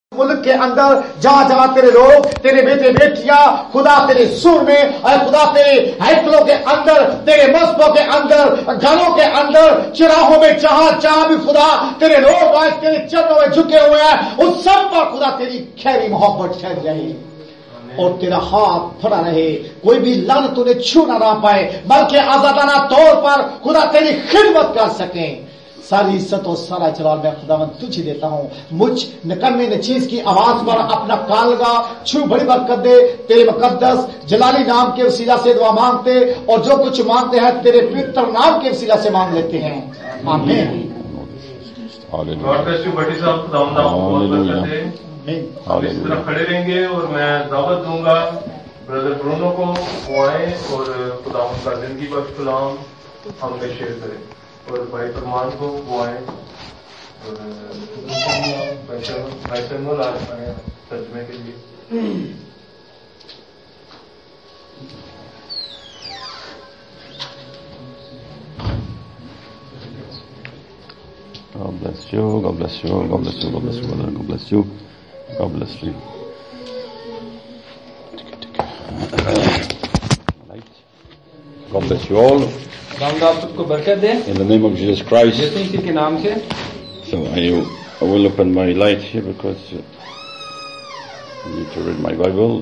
मुल्क के अंदर जहां जहां तेरे लोग, तेरे बेटे बेटियां खुदा तेरे सुर में और खुदा तेरे हैकलों के अंदर, तेरे मस्जिदों के अंदर, घरों के अंदर, चिराहों में जहां जहां भी खुदा तेरे लोग आज तेरे चरणों में झुके हुए हैं, उस सब पर खुदा तेरी खैरी मोहब्बत ठहर रही और तेरा हाथ फड़ा रहे। कोई भी लानत उन्हें छू ना पाए, बल्कि आजादाना तौर पर खुदा तेरी खिदमत कर सके। सारी इज्जत और सारा जलाल मैं खुदावंद तुझे देता हूं। मुझ निकम्मे नचीज की आवाज पर अपना कान लगा, छू बड़ी बरकत दे। तेरे मुकद्दस जलाली नाम के वसीला से दुआ मांगते और जो कुछ मांगते हैं तेरे पवित्र नाम के वसीला से मांग लेते हैं, आमीन। हम इस तरह खड़े रहेंगे और मैं दावत दूंगा ब्रदर ब्रूनो को वो आए और खुदा का जिंदगी बख्श कलाम हमने शेयर करें, और भाई फरमान को वो आए और भाई शर्मल आज आए तर्जमे के लिए। God bless you, God bless you, God bless you, God bless you, God bless you, God bless you. God bless you all. आप सबको बरकत दे In the name of Jesus Christ. यीशु मसीह के नाम से। So I will open my light here because I need to read my Bible.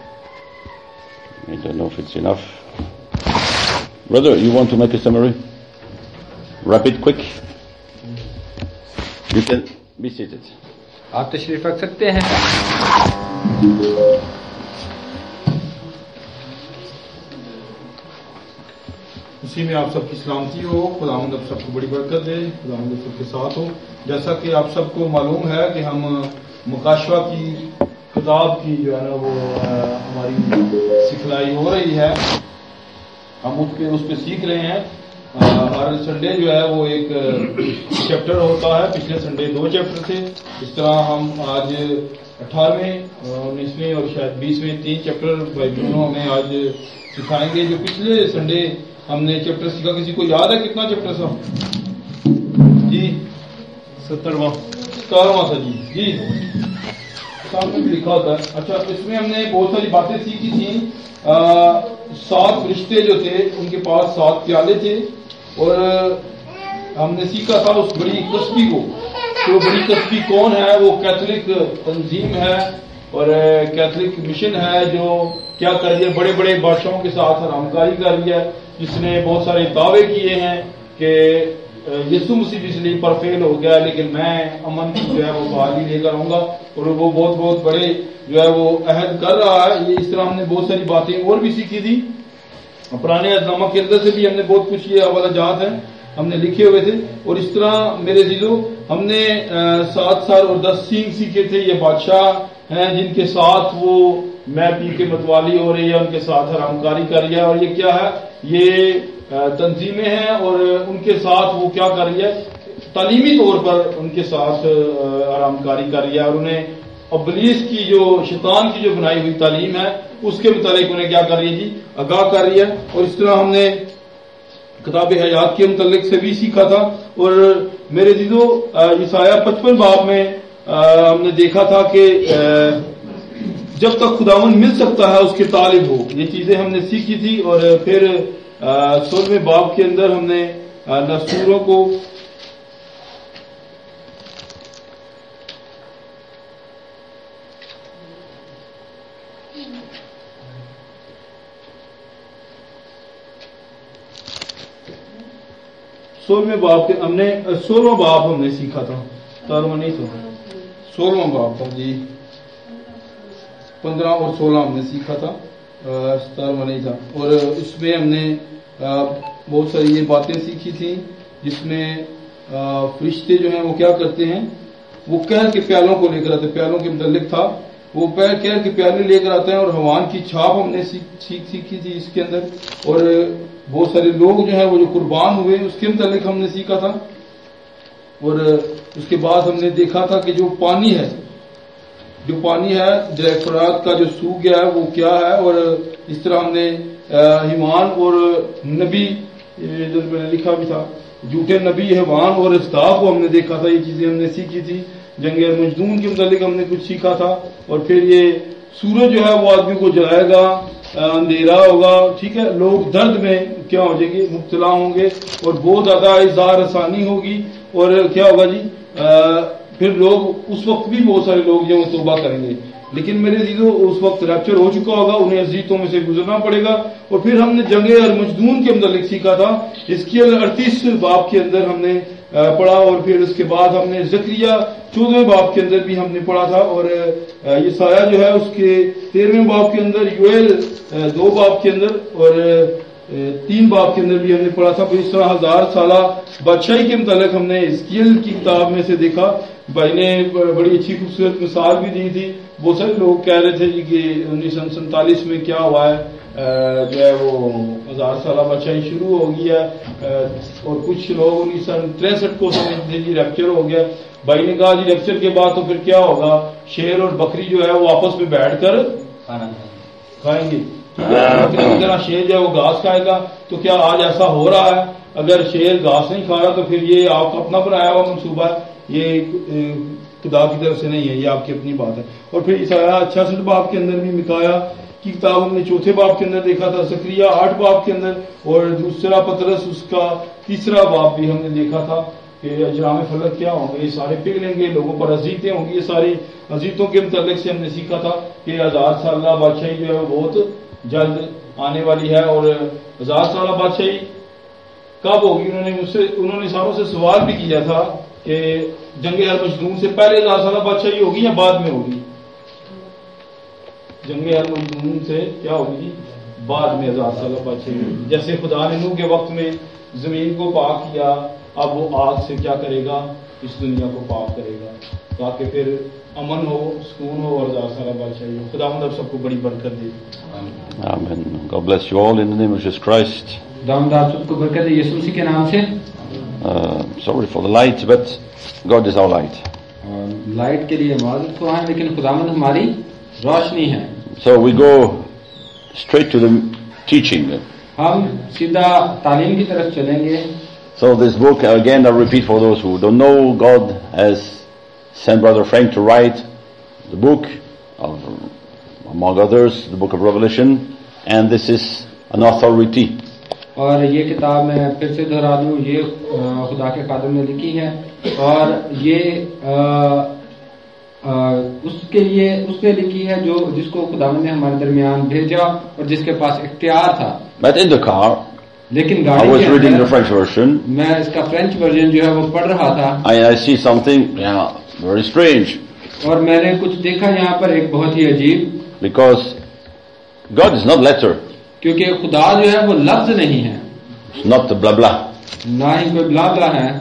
I don't know if it's enough. Brother, you want to make a summary? Rapid, quick. You can be seated. आप तशरीफ रख सकते हैं। उसी में आप सबकी सलामती हो। खुदावंद आप सबको बड़ी बरकत दे, खुदावंद सबके साथ हो। जैसा कि आप सबको मालूम है कि हम मुकाशवा की किताब की जो है ना वो हमारी सिखलाई हो रही है, हम उस पे सीख रहे हैं। हर संडे जो है वो एक चैप्टर होता है। पिछले संडे 2 चैप्टर थे। इस तरह हम आज 18वें, 19वें और शायद 20वें 3 चैप्टर भाई ब्रूनो हमें आज सिखाएंगे। जो पिछले संडे हमने चैप्टर सीखा, किसी को याद है कितना चैप्टर था जी? 17वां था जी सामने भी लिखा होता है। अच्छा, इसमें हमने बहुत सारी बातें सीखी थी। 7 फरिश्ते जो थे उनके पास 7 प्याले थे और हमने सीखा था उस बड़ी कस्बी को। तो बड़ी कस्बी कौन है? वो कैथोलिक तंजीम है और कैथोलिक मिशन है जो क्या कर रही है, बड़े बड़े बादशाहों के साथ हरामकारी कर रही है, जिसने बहुत सारे दावे किए हैं कि यीशु मसीह इसलिए पर फेल हो गया, लेकिन मैं अमन की जो है वो बहाली लेकर आऊंगा। और वो बहुत बड़े जो है वो अहद कर रहा है। ये इस तरह हमने बहुत सारी बातें और भी सीखी थी। पुराने अहदनामा के अंदर से भी हमने बहुत कुछ ये हवाला जात है हमने लिखे हुए थे। और इस तरह मेरे जीजो हमने 7 सर और 10 सींग सीखे थे। ये बादशाह हैं जिनके साथ वो मैं पी के मतवाली हो रही है, उनके साथ हरामकारी कर रही है। और ये क्या है? ये तंजीमें हैं और उनके साथ वो क्या कर रही है? तालीमी तौर पर उनके साथ हरामकारी कर रही है और उन्हें इब्लीस की जो शैतान की जो बनाई हुई तालीम है उसके मुतालिक उन्हें क्या कर रही है जी? आगाह कर रही है। और इस तरह हमने किताब हयात के मुतालिक से भी सीखा था। और मेरे जीजो ईसाया 55 बाब में हमने देखा था कि जब तक खुदावन मिल सकता है उसके तालिब हो, ये चीजें हमने सीखी थी। और फिर 16वें बाब के अंदर हमने नसूरों को सोलहवें बाब हमने सीखा था। 17वां नहीं था, 16वां बाब था जी। 15 और 16 हमने सीखा था, 17वां नहीं था। और इसमें हमने बहुत सारी ये बातें सीखी थी जिसमें फरिश्ते जो हैं वो क्या करते हैं? वो कहर के प्यालों को लेकर आते, प्यालों के मुतालिक था। वो कहर के प्याले लेकर आते हैं और हवान की छाप हमने सीखी थी इसके अंदर। और बहुत सारे लोग जो है वो जो कुर्बान हुए उसके मुतालिक हमने सीखा था। और उसके बाद हमने देखा था कि जो पानी है जयफरात का जो सूख गया है वो क्या है। और इस तरह हमने ईमान और नबी, मैंने लिखा भी था, झूठे नबी हैवान और इस्ताफ को हमने देखा था। ये चीजें हमने सीखी थी। जंगे मजदून के मुतालिक हमने कुछ सीखा था, और फिर ये सूरज जो है वो आदमी को जलाएगा, अंधेरा होगा, ठीक है, लोग दर्द में क्या हो जाएंगे, मुब्तला होंगे, और बहुत ज्यादा इज़हार आसानी होगी, और क्या होगा जी, फिर लोग उस वक्त भी बहुत सारे लोग जो तौबा करेंगे। लेकिन मेरे अजीजों उस वक्त रैप्चर हो चुका होगा, उन्हें अजीतों में से गुजरना पड़ेगा। और फिर हमने जंगे और मजदून के मुतालिक सीखा था, इसके 38 बाब के अंदर हमने पढ़ा, और फिर उसके बाद हमने ज़करिया 14वें बाब के अंदर भी हमने पढ़ा था, और ये साया जो है उसके 13वें बाब के अंदर, यूएल 2 बाब के अंदर और 3 बाब के अंदर भी हमने पढ़ा था। फिर इस तरह 1000 साला बादशाही के मुतालिक हमने हिजकिय्याल की किताब में से देखा। भाई ने बड़ी अच्छी खूबसूरत मिसाल भी दी थी। बहुत सारे लोग कह रहे थे कि 1947 में क्या हुआ है, जो है वो 1000 साला बादशाही शुरू हो गई है, और कुछ लोग 1963 को समझते जी रैप्चर हो गया। भाई ने कहा जी रैप्चर के बाद तो फिर क्या होगा, शेर और बकरी जो है वो आपस में बैठ कर खाना खाएंगे। जरा शेर जो है वो घास खाएगा, तो क्या आज ऐसा हो रहा है? अगर शेर घास नहीं खा रहा तो फिर ये आपका अपना बनाया हुआ मंसूबा है, ये खुदा की तरफ से नहीं है, ये आपकी अपनी बात है। और फिर ईसाया 66 बाब के अंदर भी मिकाया की किताब हमने 4थे बाब के अंदर देखा था, ज़करिया 8 बाब के अंदर, और दूसरा पतरस उसका 3रा बाब भी हमने देखा था कि अजराम फलक क्या होंगे, ये सारे पिघलेंगे, लोगों पर अजीतें होंगी। ये सारी अजीतों के मुतालिक से हमने सीखा था कि 1000 साल बादशाही जो है वो बहुत जल्द आने वाली है। और 1000 साल बादशाही कब होगी, उन्होंने सारों से सवाल भी किया था कि जंगे हर मजदून से पहले 1000 साल बादशाही होगी या बाद में होगी? जंगे हर मजदून से क्या होगी, बाद में 1000 साल बादशाही होगी। जैसे खुदा ने नूह के वक्त में जमीन को पाक किया, अब वो आग से क्या करेगा, इस दुनिया को पाक करेगा, ताकि फिर अमन हो, सुकून हो और 1000 साल बादशाही हो। खुदा मतलब सबको बड़ी बरकत दे। Amen. God bless you all in the name of Jesus Christ. खुदावंद सबको बरकत दे यीशु मसीह के नाम से। Sorry for the light, but God is our light. Light के लिए माजूद हुआ है, लेकिन खुदावंद हमारी रोशनी है। So we go straight to the teaching. हम सीधा तालीम की तरफ चलेंगे। So this book, again I repeat for those who don't know, God has sent Brother Frank to write the book of, among others, the book of Revelation, and this is an authority. और ये किताब मैं फिर से दोहरा दूं, ये खुदा के खादिम ने लिखी है, और ये उसके लिए उसने लिखी है जो जिसको खुदावंद ने हमारे दरमियान भेजा और जिसके पास इख्तियार था। But in the car, लेकिन I गाड़ी was के reading the अंदर French version. मैं इसका फ्रेंच वर्जन जो है वो पढ़ रहा था, I see something, very strange, और मैंने कुछ देखा यहाँ पर एक बहुत ही अजीब, because God is not letter, क्योंकि खुदा जो है वो लफ्ज नहीं है, it's not the blah blah. ना ही कोई ब्ला ब्ला है।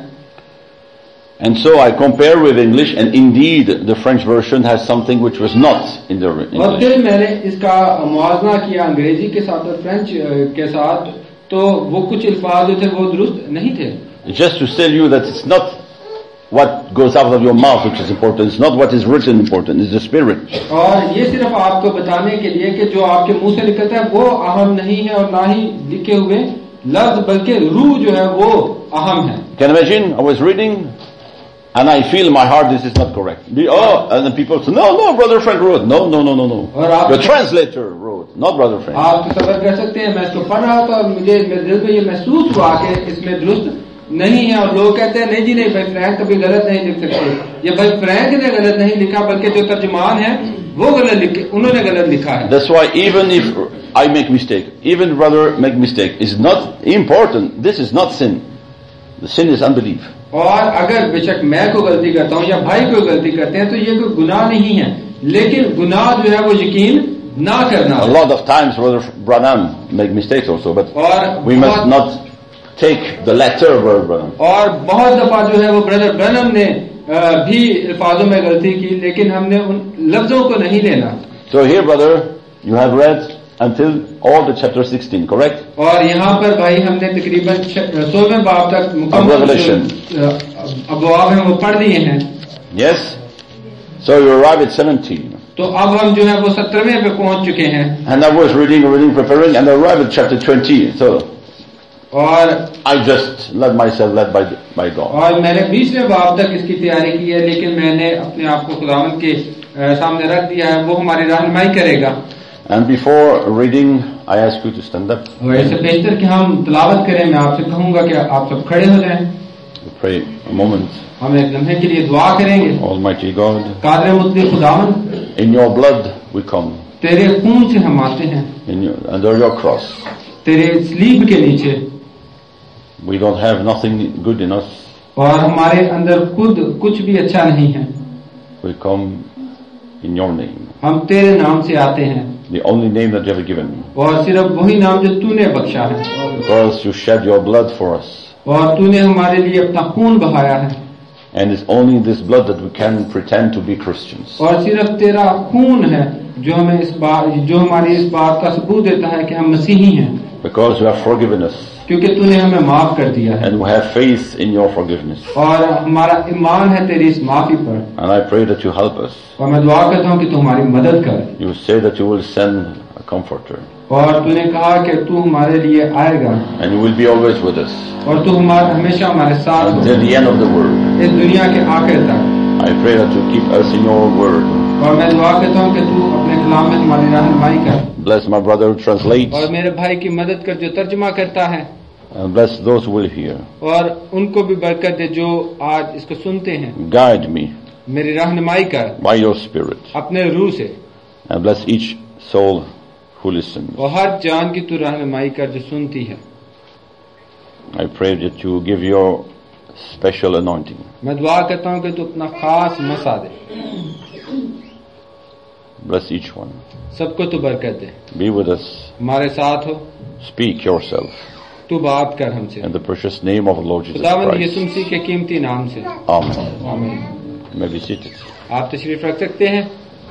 And so I compare with English, and indeed the French version has something which was not in the और English. फिर मैंने इसका मुआवजा किया अंग्रेजी के साथ और फ्रेंच के साथ, तो वो कुछ अल्फाज जो थे वो दुरुस्त नहीं थे। Just to tell you that it's not what goes out of your mouth which is important, it's not what is written important, it's the spirit. और ये सिर्फ आपको बताने के लिए कि जो आपके मुंह से निकलता है वो अहम नहीं है, और ना ही लिखे हुए लफ्ज, बल्कि रूह जो है वो अहम है। Can you imagine? I was reading and I feel in my heart this is not correct. And then people say, no, Brother Frank wrote. No. The translator wrote, not Brother Frank. आप तसव्वुर कर सकते हैं, मैं इसको पढ़ रहा था और मुझे मेरे दिल में ये महसूस हुआ कि इसमें दुरुस्त नहीं है, और लोग कहते हैं नहीं जी नहीं, भाई फ्रैंक कभी गलत नहीं लिख सकते। ये भाई फ्रैंक ने गलत नहीं लिखा, बल्कि जो तर्जुमान है वो गलत लिखे, उन्होंने गलत लिखा है। That's why even if I make mistake, even brother make mistake, is not important. This is not sin. The sin is unbelief. और अगर बेशक मैं कोई गलती करता हूँ या भाई कोई गलती करते हैं तो ये कोई गुनाह नहीं है, लेकिन गुनाह जो है वो यकीन ना करना। A lot of times Brother Branham make mistakes also, but we must not take the letter of Brother Branham. और बहुत दफा जो है वो ब्रदर ब्रनम ने भी अल्फाजों में गलती की, लेकिन हमने उन लफ्जों को नहीं लेना। So here brother, you have read until all the chapter 16, correct? और यहाँ पर भाई हमने तकरीबन 16वें बाब तक मुकम्मल अबवाब हैं वो पढ़ लिए हैं। Yes. So you arrive at 17. तो अब हम जो है वो 17वें पे पहुंच चुके हैं। And I was reading, preparing, and I arrived at chapter 20. So और I just let myself led by God. और मैंने 20वें बाब तक इसकी तैयारी की है, लेकिन मैंने अपने आप को खुदावंद के सामने रख दिया है, वो हमारी रहनुमाई करेगा। And before reading, I ask you to stand up. और इससे बेहतर कि हम तिलावत करें, मैं आपसे कहूंगा कि आप सब खड़े हो जाएं। We pray a moment. हम एक लम्हे के लिए दुआ करेंगे। Almighty God, कादर मुतलक खुदावंद, in your blood we come, तेरे खून से हम आते हैं, under your cross. तेरे सलीब के नीचे। We don't have nothing good in us. और हमारे अंदर खुद कुछ भी अच्छा नहीं है। We come in your name, हम तेरे नाम से आते हैं, the only name that you have given me. और सिर्फ वही नाम जो तूने बख्शा है, Because you shed your blood for us. और तूने हमारे लिए अपना खून बहाया है। And it's only in this blood that we can pretend to be Christians. और सिर्फ तेरा खून है जो हमारी इस बात का सबूत देता है कि हम मसीही हैं, Because you have forgiven us. क्योंकि तूने हमें माफ कर दिया है, And we have faith in your forgiveness. और हमारा ईमान है तेरी इस माफी पर। And I pray that you help us. और मैं दुआ करता हूँ कि तू हमारी मदद कर। You say that you will send a comforter. और तूने कहा कि तू हमारे लिए आएगा, And you will be always with us और तू हमेशा हमारे साथ हो until the end of the world. इस दुनिया के आखिर तक। I pray that you keep us in your word. और मैं दुआ करता हूँ कि तू अपने कलाम में हमारी रहनुमाई कर, Bless my brother who translates. और मेरे भाई की मदद कर जो तर्जुमा करता है, And bless those who will hear. और उनको भी बरकत दे जो आज इसको सुनते हैं। Guide me मेरी रहनुमाई कर by your spirit. अपने रूह से, And bless each soul who listens. और हर जान की तू रहनुमाई कर जो सुनती है। I pray that you give your special anointing. मैं दुआ करता हूँ कि तू अपना खास मसा दे, Bless each one. सबको तू बरकत दे, Be with us. हमारे साथ हो, Speak yourself. तू बात कर हमसे। In the precious name of the Lord Jesus खुदावंद यीशु Christ. मसीह के कीमती नाम से, Amen. आमीन। You may be seated. आप तशरीफ रख सकते हैं।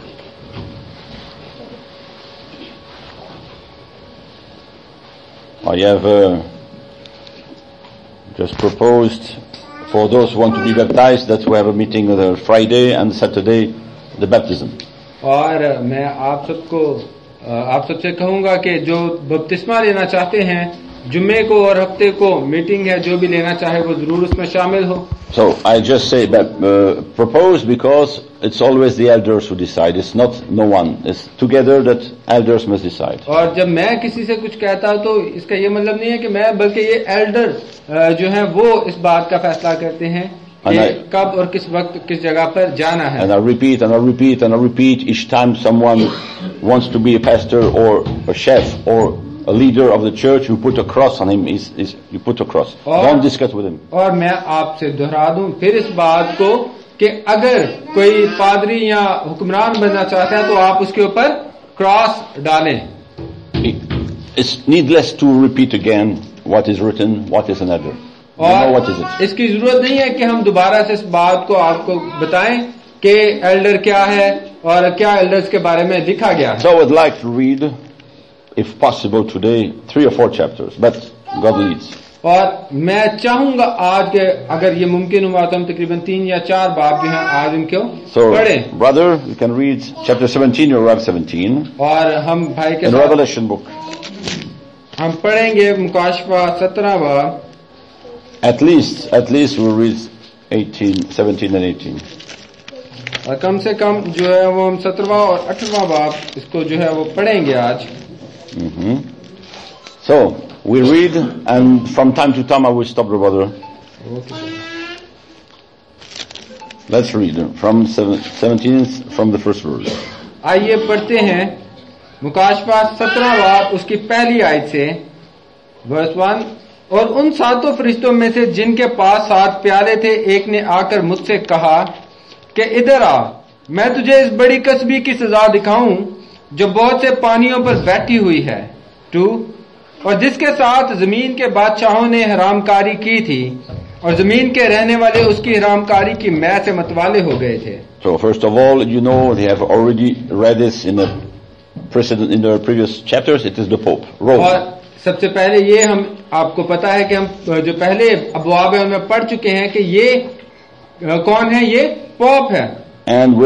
I have just proposed for those who want to be baptized that we have a meeting on Friday and Saturday, the baptism. और मैं आप सबसे कहूंगा कि जो बपतिस्मा लेना चाहते हैं, जुम्मे को और हफ्ते को मीटिंग है, जो भी लेना चाहे वो जरूर उसमें शामिल हो। So I just say that propose because it's always the elders who decide. It's not no one. It's together that elders must decide. और जब मैं किसी से कुछ कहता हूं तो इसका ये मतलब नहीं है कि मैं, बल्कि ये एल्डर जो हैं वो इस बात का फैसला करते हैं कि कब और किस वक्त किस जगह पर जाना है। And I repeat and I repeat and I repeat each time someone wants to be a pastor or a chef or a leader of the church, you put a cross on him. You put a cross. Don't discuss with him. और मैं आपसे दोहरा दूं फिर इस बात को कि अगर कोई पादरी या हुक्मरान बनना चाहता है तो आप उसके ऊपर क्रॉस डालें। It's needless to repeat again what is written, what is an elder. You know what is it. इसकी जरूरत नहीं है कि हम दोबारा से इस बात को आपको बताएं कि एल्डर क्या है और क्या एल्डर्स के बारे में लिखा गया है। So I would like to read, if possible today, 3 or 4 chapters, but God leads. और मैं चाहूंगा आज के अगर ये मुमकिन हुआ तो हम तकरीबन 3 या 4 बाब जो हैं आज इनको पढ़ें। Brother, you can read chapter 17, you read 17. और हम भाई के in Revelation book. हम पढ़ेंगे मुकाशफा 17 बाब। At least we'll read 18, 17 and 18. और कम से कम जो है वो हम 17वां और 18वां बाब इसको जो है वो पढ़ेंगे आज। So we read, and from time to time I will stop the brother. Let's read from 17 from the first verse. आइए पढ़ते हैं मुकाशफा 17 बाब उसकी पहली आयत से, वर्स 1। और उन 7 फरिश्तों में से जिनके पास 7 प्याले थे, एक ने आकर मुझसे कहा कि इधर आ, मैं तुझे इस बड़ी कसबी की सजा दिखाऊं जो बहुत से पानियों पर बैठी हुई है। 2। और जिसके साथ जमीन के बादशाहों ने हरामकारी की थी और जमीन के रहने वाले उसकी हरामकारी की मै से मतवाले हो गए थे। So first of all, you know, they have already read this in the previous chapters. It is the Pope, Rome. और सबसे पहले ये हम आपको पता है कि हम जो पहले अबवाब है उनमें पढ़ चुके हैं कि ये कौन है, ये पोप है। And with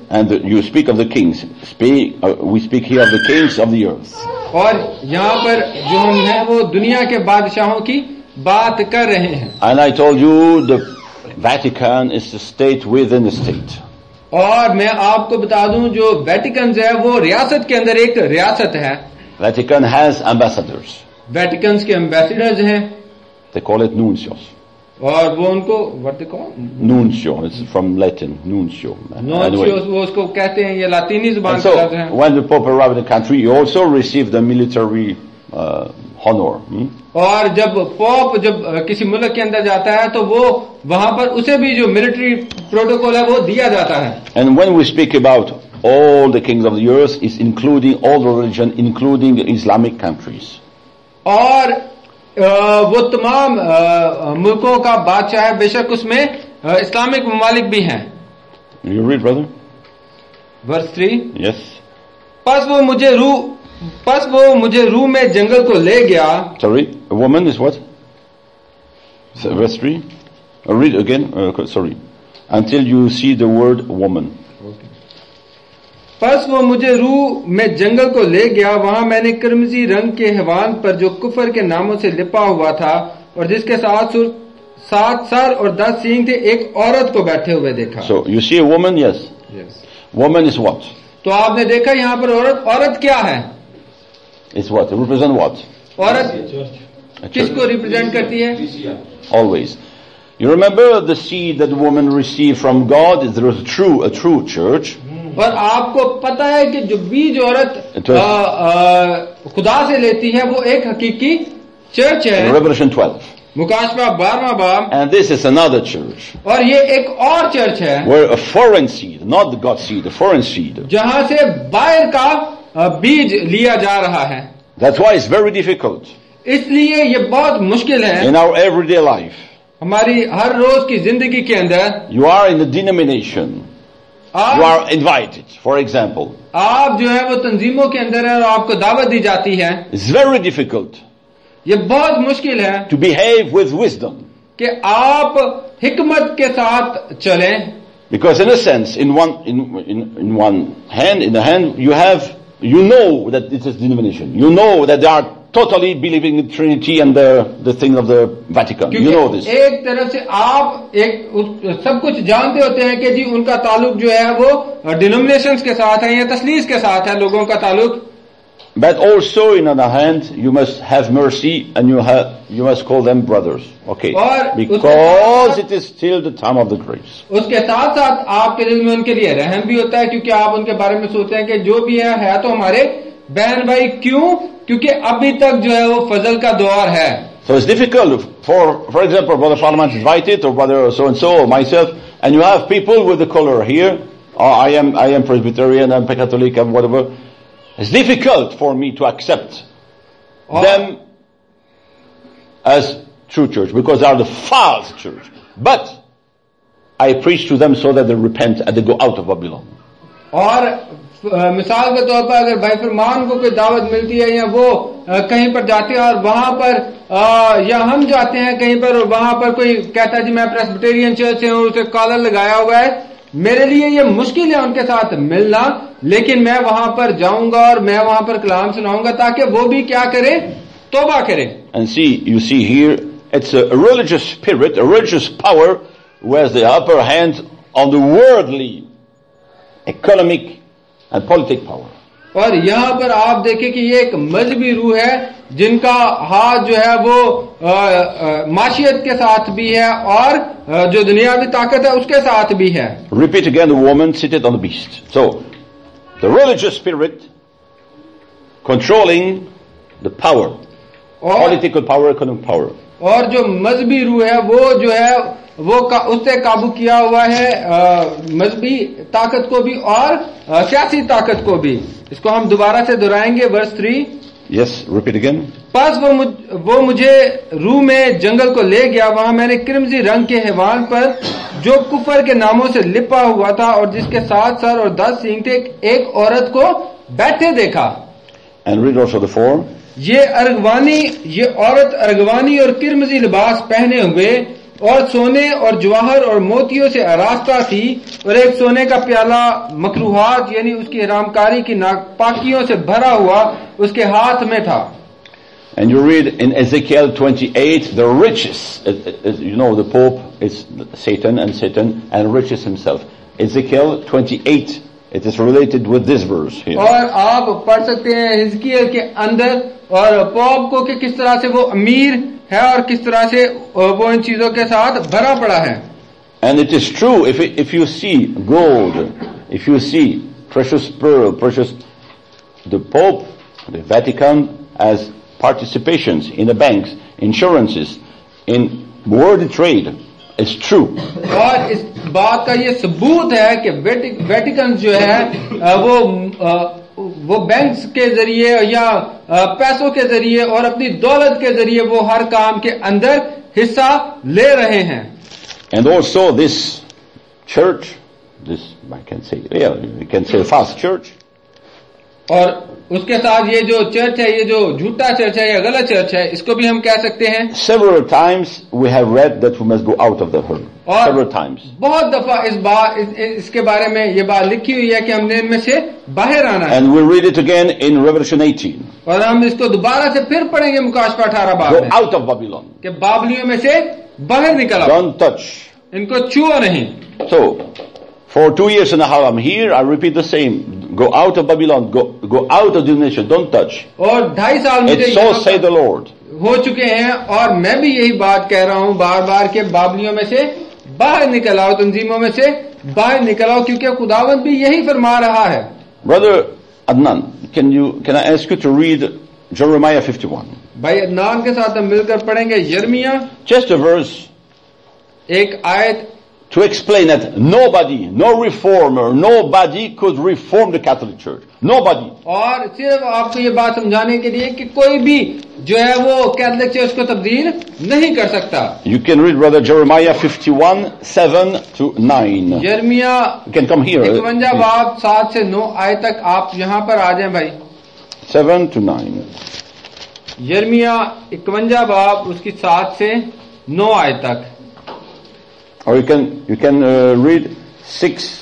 And you speak of the kings. We speak here of the kings of the earth. और यहाँ पर जो हम हैं वो दुनिया के बादशाहों की बात कर रहे हैं. And I told you the Vatican is a state within a state. और मैं आपको बता दूं जो वेटिकन है वो रियासत के अंदर एक रियासत है. Vatican has ambassadors. वेटिकन के एम्बेसडर्स हैं. They call it nuncios. और वो उनको what they call? Nuncio. It's from Latin. Nuncio. Nuncios वो उसको कहते हैं, ये लातीनी जुबान so का लफ्ज है. when the Pope arrived in the country, he also received the military honor. और जब पोप किसी मुल्क के अंदर जाता है तो वो वहां पर उसे भी जो मिलिट्री प्रोटोकॉल है वो दिया जाता है. And when we speak about all the kings of the earth, is including all the religion, including Islamic countries. और वो तमाम मुल्कों का बादशाह है, बेशक उसमें इस्लामिक ममालिक भी हैं. You read, brother? Verse 3. Yes. पस वो मुझे रू में जंगल को ले गया. Sorry, a woman is what? Verse 3. Read again. Sorry. Until you see the word woman. पस वो मुझे रू में जंगल को ले गया, वहां मैंने किरमजी रंग के हैवान पर जो कुफर के नामों से लिपा हुआ था और जिसके 7 सर और 10 सींग थे, एक औरत को बैठे हुए देखा. So you see a woman? Yes. Yes. Woman is what? तो आपने देखा यहाँ पर औरत क्या है? It's what? It represent what? औरत किसको रिप्रेजेंट करती है? Always. You remember the seed that the woman received from God? There was a true church. और आपको पता है कि जो बीज औरत खुदा से लेती है वो एक हकीकी चर्च है. Revelation 12. मुकाशवा 12वां बाब. And this is another church. और ये एक और चर्च है. Where a foreign seed, not the God seed, a foreign seed. जहां से बाहर का बीज लिया जा रहा है. That's why it's very difficult. इसलिए ये बहुत मुश्किल है. In our everyday life. हमारी हर रोज की जिंदगी के अंदर. You are in the denomination. You are invited, for example. आप जो है वो तंजीमों के अंदर है और आपको दावत दी जाती है. It's very difficult. ये बहुत मुश्किल है. To behave with wisdom. कि आप हिकमत के साथ चलें. Because in a sense, in one hand, you know that it is denomination. You know that they are totally believing in Trinity and the thing of the Vatican. You know this. एक तरफ से आप सब कुछ जानते होते हैं कि जी उनका ताल्लुक जो है वो डिनोमिनेशंस के साथ है या तस्लीस के साथ है लोगों का ताल्लुक. But also, in other hand, you must have mercy and you must call them brothers. Okay. Because it is still the time of the grace. उसके साथ साथ आपके दिल में उनके लिए रहम भी होता है क्योंकि आप उनके बारे में सोचते हैं कि जो भी है तो हमारे बहन भाई. क्यों? क्योंकि अभी तक जो है वो फजल का दौर है. So it's difficult for example, Brother Parliament is invited or Brother so and so or myself, and you have people with the color here. I am Presbyterian, I'm Catholic, I'm whatever. It's difficult for me to accept them as true church because they are the false church. But I preach to them so that they repent and they go out of Babylon. और मिसाल के तौर पर अगर भाई फरमान को कोई दावत मिलती है या वो कहीं पर जाते हैं और वहां पर या हम जाते हैं कहीं पर और वहां पर कोई कहता है जी मैं प्रेस्बिटेरियन चर्च से हूं, उसे कॉलर लगाया हुआ है, मेरे लिए ये मुश्किल है उनके साथ मिलना, लेकिन मैं वहां पर जाऊंगा और मैं वहां पर कलाम सुनाऊंगा ताकि वो भी क्या करे, तौबा करे. And you see here, it's a religious spirit, a religious power who has the upper hand on the worldly, economic and politic power. और यहाँ पर आप देखें कि ये एक मजहबी रूह है जिनका हाथ जो है वो माशियत के साथ भी है और जो दुनियावी ताकत है उसके साथ भी है. Repeat again, the woman seated on the beast. So, the religious spirit controlling the power, political power, economic power. और जो मजहबी रूह है वो जो है वो उससे काबू किया हुआ है मजहबी ताकत को भी और सियासी ताकत को भी. इसको हम दोबारा से दोहराएंगे. वर्स 3. Yes, repeat again. पास वो मुझे रूह में जंगल को ले गया, वहां मैंने क्रिमजी रंग के हैवान पर जो कुफर के नामों से लिपा हुआ था और जिसके 7 सर और 10 सींग थे, एक औरत को बैठे देखा. And read also the 4. ये औरत अरगवानी और किरमजी लिबास पहने हुए और सोने और जवाहर और मोतियों से आरास्ता थी, और एक सोने का प्याला मकरूहात यानी उसकी हरामकारी की नापाकियों से भरा हुआ उसके हाथ में था। And you read in Ezekiel 28, the riches, you know, the Pope is Satan and riches himself. Ezekiel 28, it is related with this verse here. और आप पढ़ सकते हैं हिजकियेल के अंदर और पोप को कि किस तरह से वो अमीर है और किस तरह से वो इन चीजों के साथ भरा पड़ा है। And it is true, if you see gold, if you see precious pearl, the Pope, the Vatican as participations in the banks, insurances, in world trade, is true. और इस बात का ये सबूत है कि वेटिकन जो है वो बैंक्स के जरिए या पैसों के जरिए और अपनी दौलत के जरिए वो हर काम के अंदर हिस्सा ले रहे हैं। And also this church, this I can say, yeah, we can say false church. और उसके साथ ये जो चर्च है, ये जो झूठा चर्च है या गलत चर्च है, इसको भी हम कह सकते हैं। Several times we have read that we must go out of the herd. Several times. बहुत दफा इसके बारे में ये बात लिखी हुई है कि हमने इनमें से बाहर आना है। And we'll read it again in Revelation 18. और हम इसको दोबारा से फिर पढ़ेंगे मुकाशफा 18 बार में। Go out of Babylon. कि बाबलियों में से बाहर निकल आओ। Don't touch. इनको छुओ नहीं। So, for 2 years and a half I'm here, I repeat the same. Go out of Babylon, go out of the nation, don't touch. और 2.5 साल मुझे It's so say the Lord. हो चुके हैं और मैं भी यही बात कह रहा हूं बार बार के बाबलियों में से बाहर निकल आओ, तंजीमों में से बाहर निकल आओ, क्योंकि खुदावंद भी यही फरमा रहा है। Brother Adnan, can I ask you to read Jeremiah 51? भाई अदनान के साथ हम मिलकर पढ़ेंगे यिर्मयाह, Just a verse. एक आयत, to explain that nobody, no reformer, nobody could reform the Catholic Church. Nobody. और सिर्फ आपको ये बात समझाने के लिए कि कोई भी जो है वो कैथोलिक चर्च को तब्दील नहीं कर सकता। You can read Brother Jeremiah 51, 7 to 9. यिर्मयाह You can come here. 51 बाब 7 से 9 आयत तक आप यहाँ पर आ जाएं भाई। 7 to 9. यिर्मयाह 51 बाब उसकी 7 से 9 आयत तक। Or you can read 6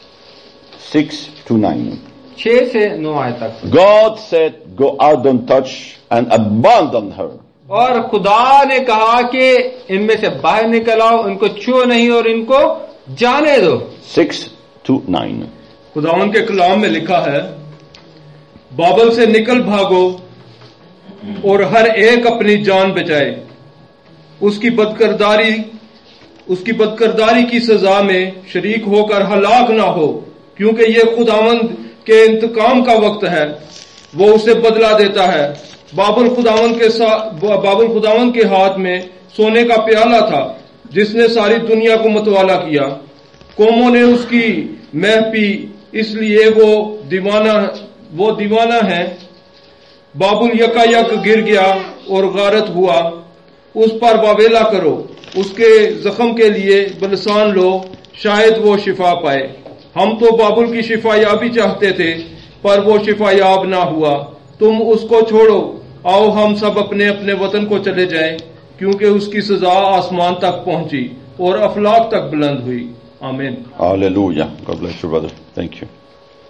to 9. 6 से 9 आयत तक। God said, "Go out, don't touch, and abandon her." और खुदा ने कहा कि इनमें से बाहर निकल आओ, इनको छुओ नहीं और इनको जाने दो। 6 to 9. खुदावन के कलाम में लिखा है, बाबल से निकल भागो और हर एक अपनी जान बचाए, उसकी बदकरदारी की सजा में शरीक होकर हलाक ना हो, क्योंकि ये खुदावंद के इंतकाम का वक्त है, वो उसे बदला देता है। बाबुल खुदावंद के हाथ में सोने का प्याला था, जिसने सारी दुनिया को मतवाला किया। कौमों ने उसकी मह पी, इसलिए वो दीवाना है। बाबुल यकायक गिर गया और गारत हुआ, उस पर वावेला करो, उसके जख्म के लिए बलसान लो, शायद वो शिफा पाए। हम तो बाबुल की शिफायाबी चाहते थे, पर वो शिफायाब ना हुआ। तुम उसको छोड़ो, आओ हम सब अपने अपने वतन को चले जाएं, क्योंकि उसकी सजा आसमान तक पहुंची और अफलाक तक बुलंद हुई। आमीन। Hallelujah. God bless you, brother. Thank you.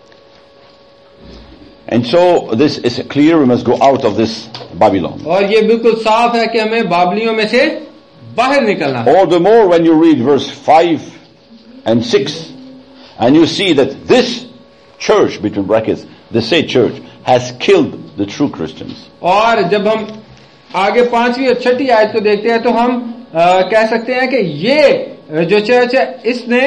And so this is clear, we must go out of this Babylon. और ये बिल्कुल साफ है कि हमें बाबलियों में से बाहर निकलना है। All the more when you read verse 5 and 6 and you see that this church, between brackets, the said church, has killed the true Christians. और जब हम आगे 5वीं और 6ठी आयत को देखते हैं तो हम कह सकते हैं कि ये जो चर्च है इसने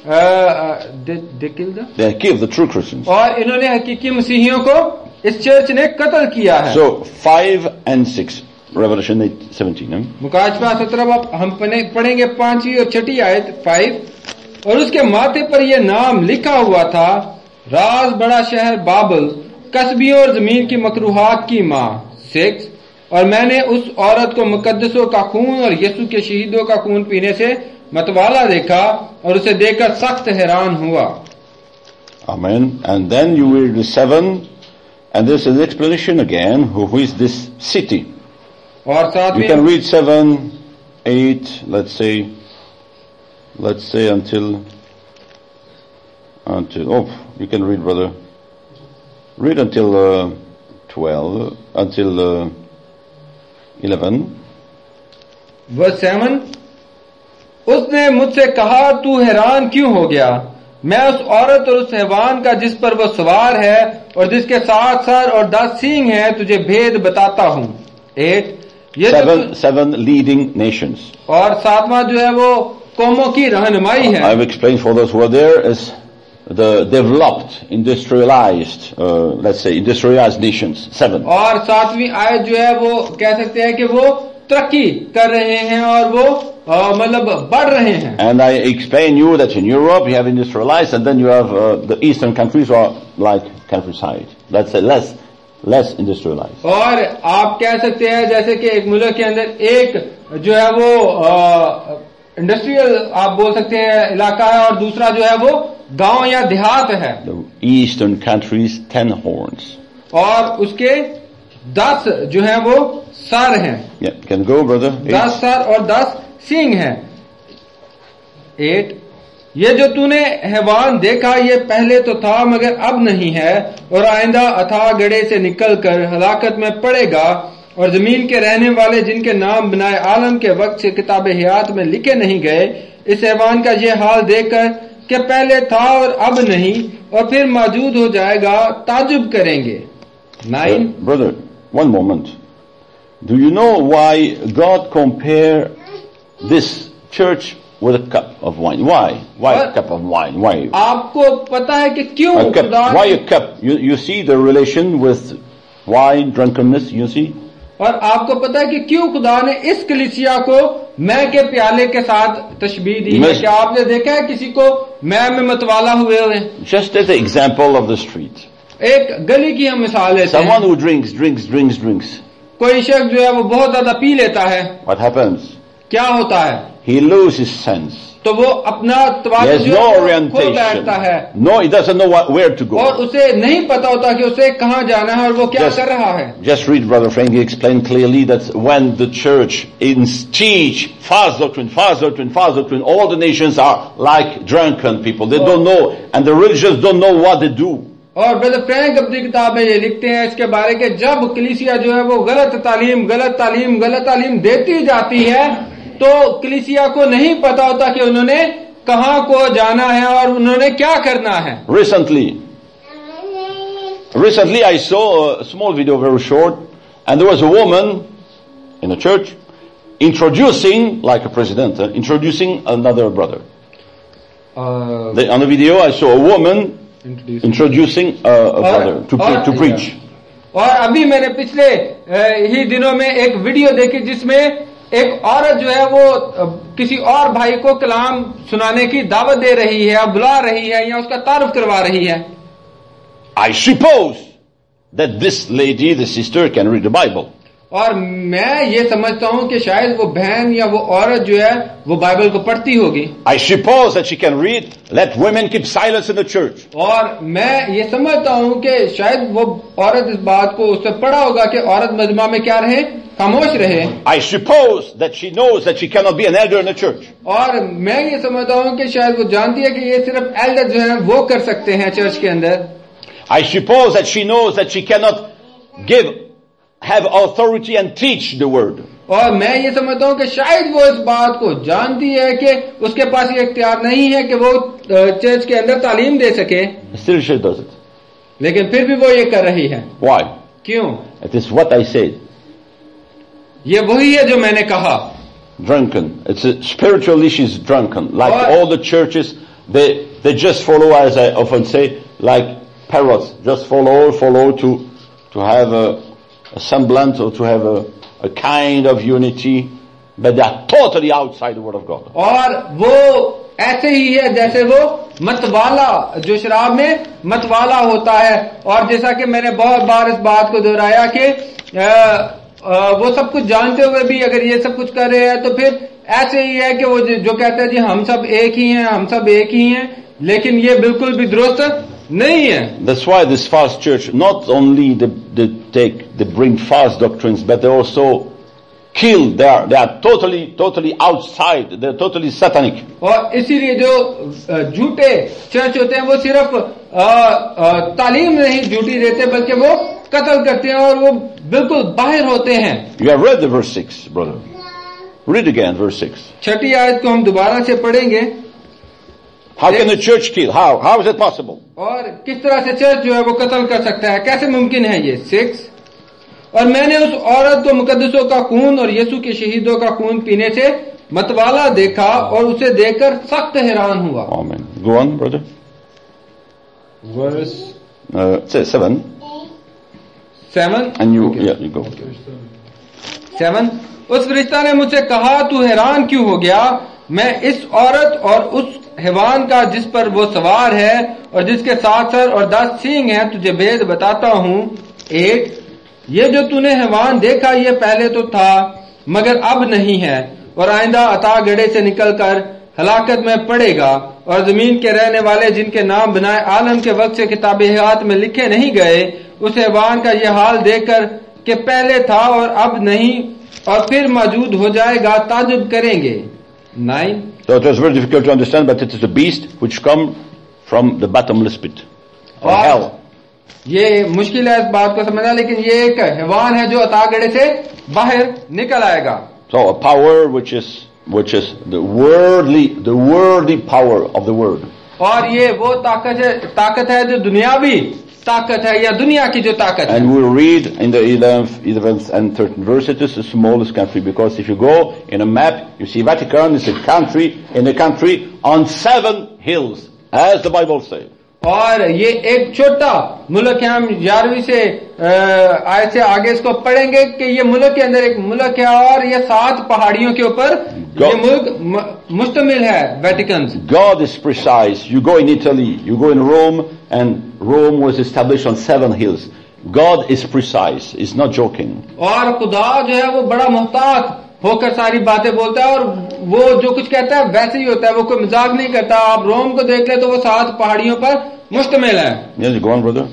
They killed the true Christians. और इन्होंने हकीकी मसीहियों को इस चर्च ने कत्ल किया है। So 5 and 6, Revelation 17. मुकाशफा 17 हम पढ़ेंगे 5वीं और 6ठी आयत 5। और उसके माथे पर यह नाम लिखा हुआ था, राज बड़ा शहर बाबल, कस्बियों और जमीन की मकरूहात की माँ। 6। और मैंने उस औरत को मुकद्दसों का खून और यीशु के शहीदों का खून पीने से मतवाला देखा और उसे देखकर सख्त हैरान हुआ। Amen. And then you read the 7, and there's an explanation again, who is this city. और साथ You can read 7 8, let's say until, oh, you can read, brother. Read until 12, until 11. Verse 7. उसने मुझसे कहा, तू हैरान क्यों हो गया? मैं उस औरत और उस हैवान का जिस पर वो सवार है और जिसके 7 सर और 10 सींग हैं तुझे भेद बताता हूँ. 8. ये seven leading nations. और 7वां जो है वो कौमों की रहनुमाई है. I've explained for those who are there is the developed, industrialized, let's say industrialized nations. 7. और 7वीं आयत जो है वो कह सकते हैं कि वो तरक्की कर रहे हैं और वो मतलब बढ़ रहे हैं. And I explain you that in Europe you have industrialized, and then you have the eastern countries are like countryside. Let's say less industrialized. और आप कह सकते हैं जैसे कि एक मुल्क के अंदर एक जो है वो इंडस्ट्रियल आप बोल सकते हैं इलाका है और दूसरा जो है वो गांव या देहात है. The eastern countries 10 horns. और उसके 10 जो है वो सर हैं. Yeah, can go, brother. 10 सर और 10 सींग हैं. 8. ये जो तूने हैवान देखा ये पहले तो था मगर अब नहीं है और आइंदा अथाह गड्ढे से निकलकर हलाकत में पड़ेगा और जमीन के रहने वाले जिनके नाम बनाए आलम के वक्त से किताब हयात में लिखे नहीं गए इस हैवान का ये हाल देखकर कि पहले था और अब नहीं और फिर मौजूद हो जाएगा ताजुब करेंगे. 9. Brother, one moment. Do you know why God compare this church with a cup of wine? Why? Why a cup of wine? Why? आपको पता है कि क्यों A cup. Why a cup? You see the relation with wine, drunkenness, you see? और आपको पता है कि क्यों खुदा ने इस कलीसिया को मैं के प्याले के साथ तशबीह दी है? क्या आपने देखा है किसी को मैं में मतवाला हुए हुए? Just as an example of the street. एक गली की हम मिसाल लेते हैं. Someone who drinks. कोई शख्स जो है वो बहुत ज्यादा पी लेता है. What happens? क्या होता है? He loses sense. तो वो अपना तवाज़ुन He has no orientation. बैठता है. No, he doesn't know where to go. और उसे नहीं पता होता कि उसे कहाँ जाना है और वो क्या कर रहा है. Just read Brother Frank. He explained clearly that when the church teach false doctrine, all the nations are like drunken people. They don't know, and the religious don't know what they do. और brother Frank अपनी किताब में ये लिखते हैं इसके बारे के जब कलीसिया जो है वो गलत तालीम देती जाती है तो कलीसिया को नहीं पता होता कि उन्होंने कहाँ को जाना है और उन्होंने क्या करना है. Recently I saw a small video, very short, and there was a woman in a church introducing, like a president, introducing another brother. On the video I saw a woman introducing a brother to preach. और अभी मैंने पिछले ही दिनों में एक video देखी जिसमें एक औरत जो है वो किसी और भाई को कलाम सुनाने की दावत दे रही है, बुला रही है या उसका तारुफ करवा रही है. I suppose that this lady, the sister, can read the Bible. और मैं ये समझता हूँ कि शायद वो बहन या वो औरत जो है वो बाइबल को पढ़ती होगी. I suppose that she can read, let women keep silence in the church. और मैं ये समझता हूँ कि शायद वो औरत इस बात को उससे पढ़ा होगा कि औरत मजमा में क्या रहे, खामोश रहे. I suppose that she knows that she cannot be an elder in the church. और मैं ये समझता हूँ कि शायद वो जानती है कि ये सिर्फ एल्डर जो है वो कर सकते हैं चर्च के अंदर. I suppose that she knows that she cannot have authority and teach the word. और मैं ये समझता हूँ कि शायद वो इस बात को जानती है कि उसके पास ये इख्तियार नहीं है कि वो चर्च के अंदर तालीम दे सके. Still she does it. लेकिन फिर भी वो ये कर रही है. Why? क्यों? It is what I said. ये वही है जो मैंने कहा. Drunken. Spiritually she's drunken. Like all the churches, they just follow, as I often say, like parrots. Just follow to have a semblance or to have a kind of unity, but they are totally outside the word of God. और वो ऐसे ही है जैसे वो मतवाला जो शराब में मतवाला होता है. और जैसा कि मैंने बहुत बार इस बात को दोहराया कि वो सब कुछ जानते हुए भी अगर ये सब कुछ कर रहे हैं तो फिर ऐसे ही है कि वो जो कहते हैं जी हम सब एक ही हैं, लेकिन ये बिल्कुल भी दुरुस्त नहीं है. That's why this false church, not only they bring false doctrines, but they also killed. They are totally outside. They're totally satanic. और इसीलिए जो झूठे चर्च होते हैं वो सिर्फ तालीम नहीं झूठी देते बल्कि वो कत्ल करते हैं और वो बिल्कुल बाहर होते हैं. You have read the verse 6, brother. Read again, verse 6. छठी आयत को हम दोबारा से पढ़ेंगे. How can the church kill? How is it possible? और किस तरह से चर्च जो है वो कत्ल कर सकता है, कैसे मुमकिन है ये. 6. और मैंने उस औरत को मुकद्दसों का खून और यीशु के शहीदों का खून पीने से मतवाला देखा और उसे देखकर सख्त हैरान हुआ. Amen. Go on, brother. Verse Say 7. 7. And you go. 7. उस फरिश्ता ने मुझसे कहा, तू हैरान क्यों हो गया? मैं इस औरत और उस हैवान का जिस पर वो सवार है और जिसके 7 सर और 10 सींग हैं तुझे भेद बताता हूँ. 8. ये जो तूने हैवान देखा ये पहले तो था मगर अब नहीं है और आइंदा अता गड़े से निकलकर हलाकत में पड़ेगा. और जमीन के रहने वाले जिनके नाम बनाए आलम के वक्त से किताब हयात में लिखे नहीं गए उस हैवान का यह हाल देखकर कि पहले था और अब नहीं और फिर मौजूद हो जाएगा ताजुब करेंगे. 9. So it was very difficult to understand, but it is a beast which come from the bottomless pit or hell. ये मुश्किल है इस बात को समझना, लेकिन ये एक हैवान है जो अतागड़े से बाहर निकल आएगा. So a power which is the worldly power of the world. और ये वो ताकत है जो दुनियावी ताकत है या दुनिया की जो ताकत है. And we read in the 11th and 13th verse, it is the smallest country, because if you go in a map, you see Vatican is a country on 7 hills, as the Bible says. और ये एक छोटा मुल्क है. हम 11वीं से आयत से आगे इसको पढ़ेंगे कि ये मुल्क के अंदर एक मुल्क है और ये 7 पहाड़ियों के ऊपर ये मुल्क मुश्तमिल है. Vatican. God is precise. You go in Italy, you go in Rome, and Rome was established on 7 hills. God is precise. He's not joking. और खुदा जो है वो बड़ा मुहतात होकर सारी बातें बोलता है और वो जो कुछ कहता है वैसे ही होता है, वो कोई मजाक नहीं करता. आप रोम को देख ले तो वो 7 पहाड़ियों पर मुश्तमिल है. Yes, go on, brother.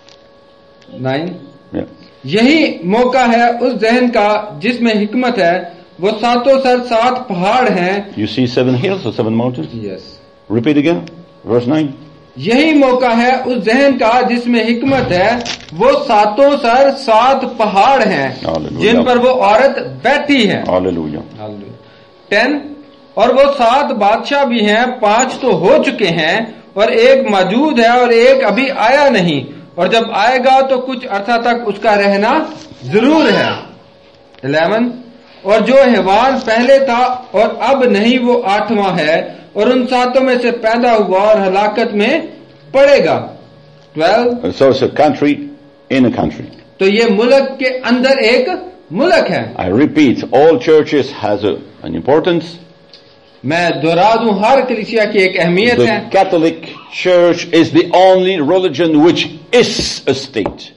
9. Yeah. यही मौका है उस जहन का जिसमें हिकमत है. वो 7 सर 7 पहाड़ हैं. You see 7 hills or 7 mountains? Yes. Repeat again. Verse 9. यही मौका है उस जहन का जिसमें हिकमत है. वो 7 सर 7 पहाड़ हैं जिन पर वो औरत बैठी है. Hallelujah. 10. और वो 7 बादशाह भी हैं. 5 तो हो चुके हैं और एक मौजूद है और एक अभी आया नहीं और जब आएगा तो कुछ अरसा तक उसका रहना जरूर है. 11. और जो हैवान पहले था और अब नहीं वो 8वां है और उन 7 में से पैदा हुआ और हलाकत में पड़ेगा. 12. So it's a country in a country. तो ये मुल्क के अंदर एक मुल्क है. I repeat, all churches has an importance. मैं दोहरा दूं, हर कलीसिया की एक अहमियत है. The Catholic Church is the only religion which is a state.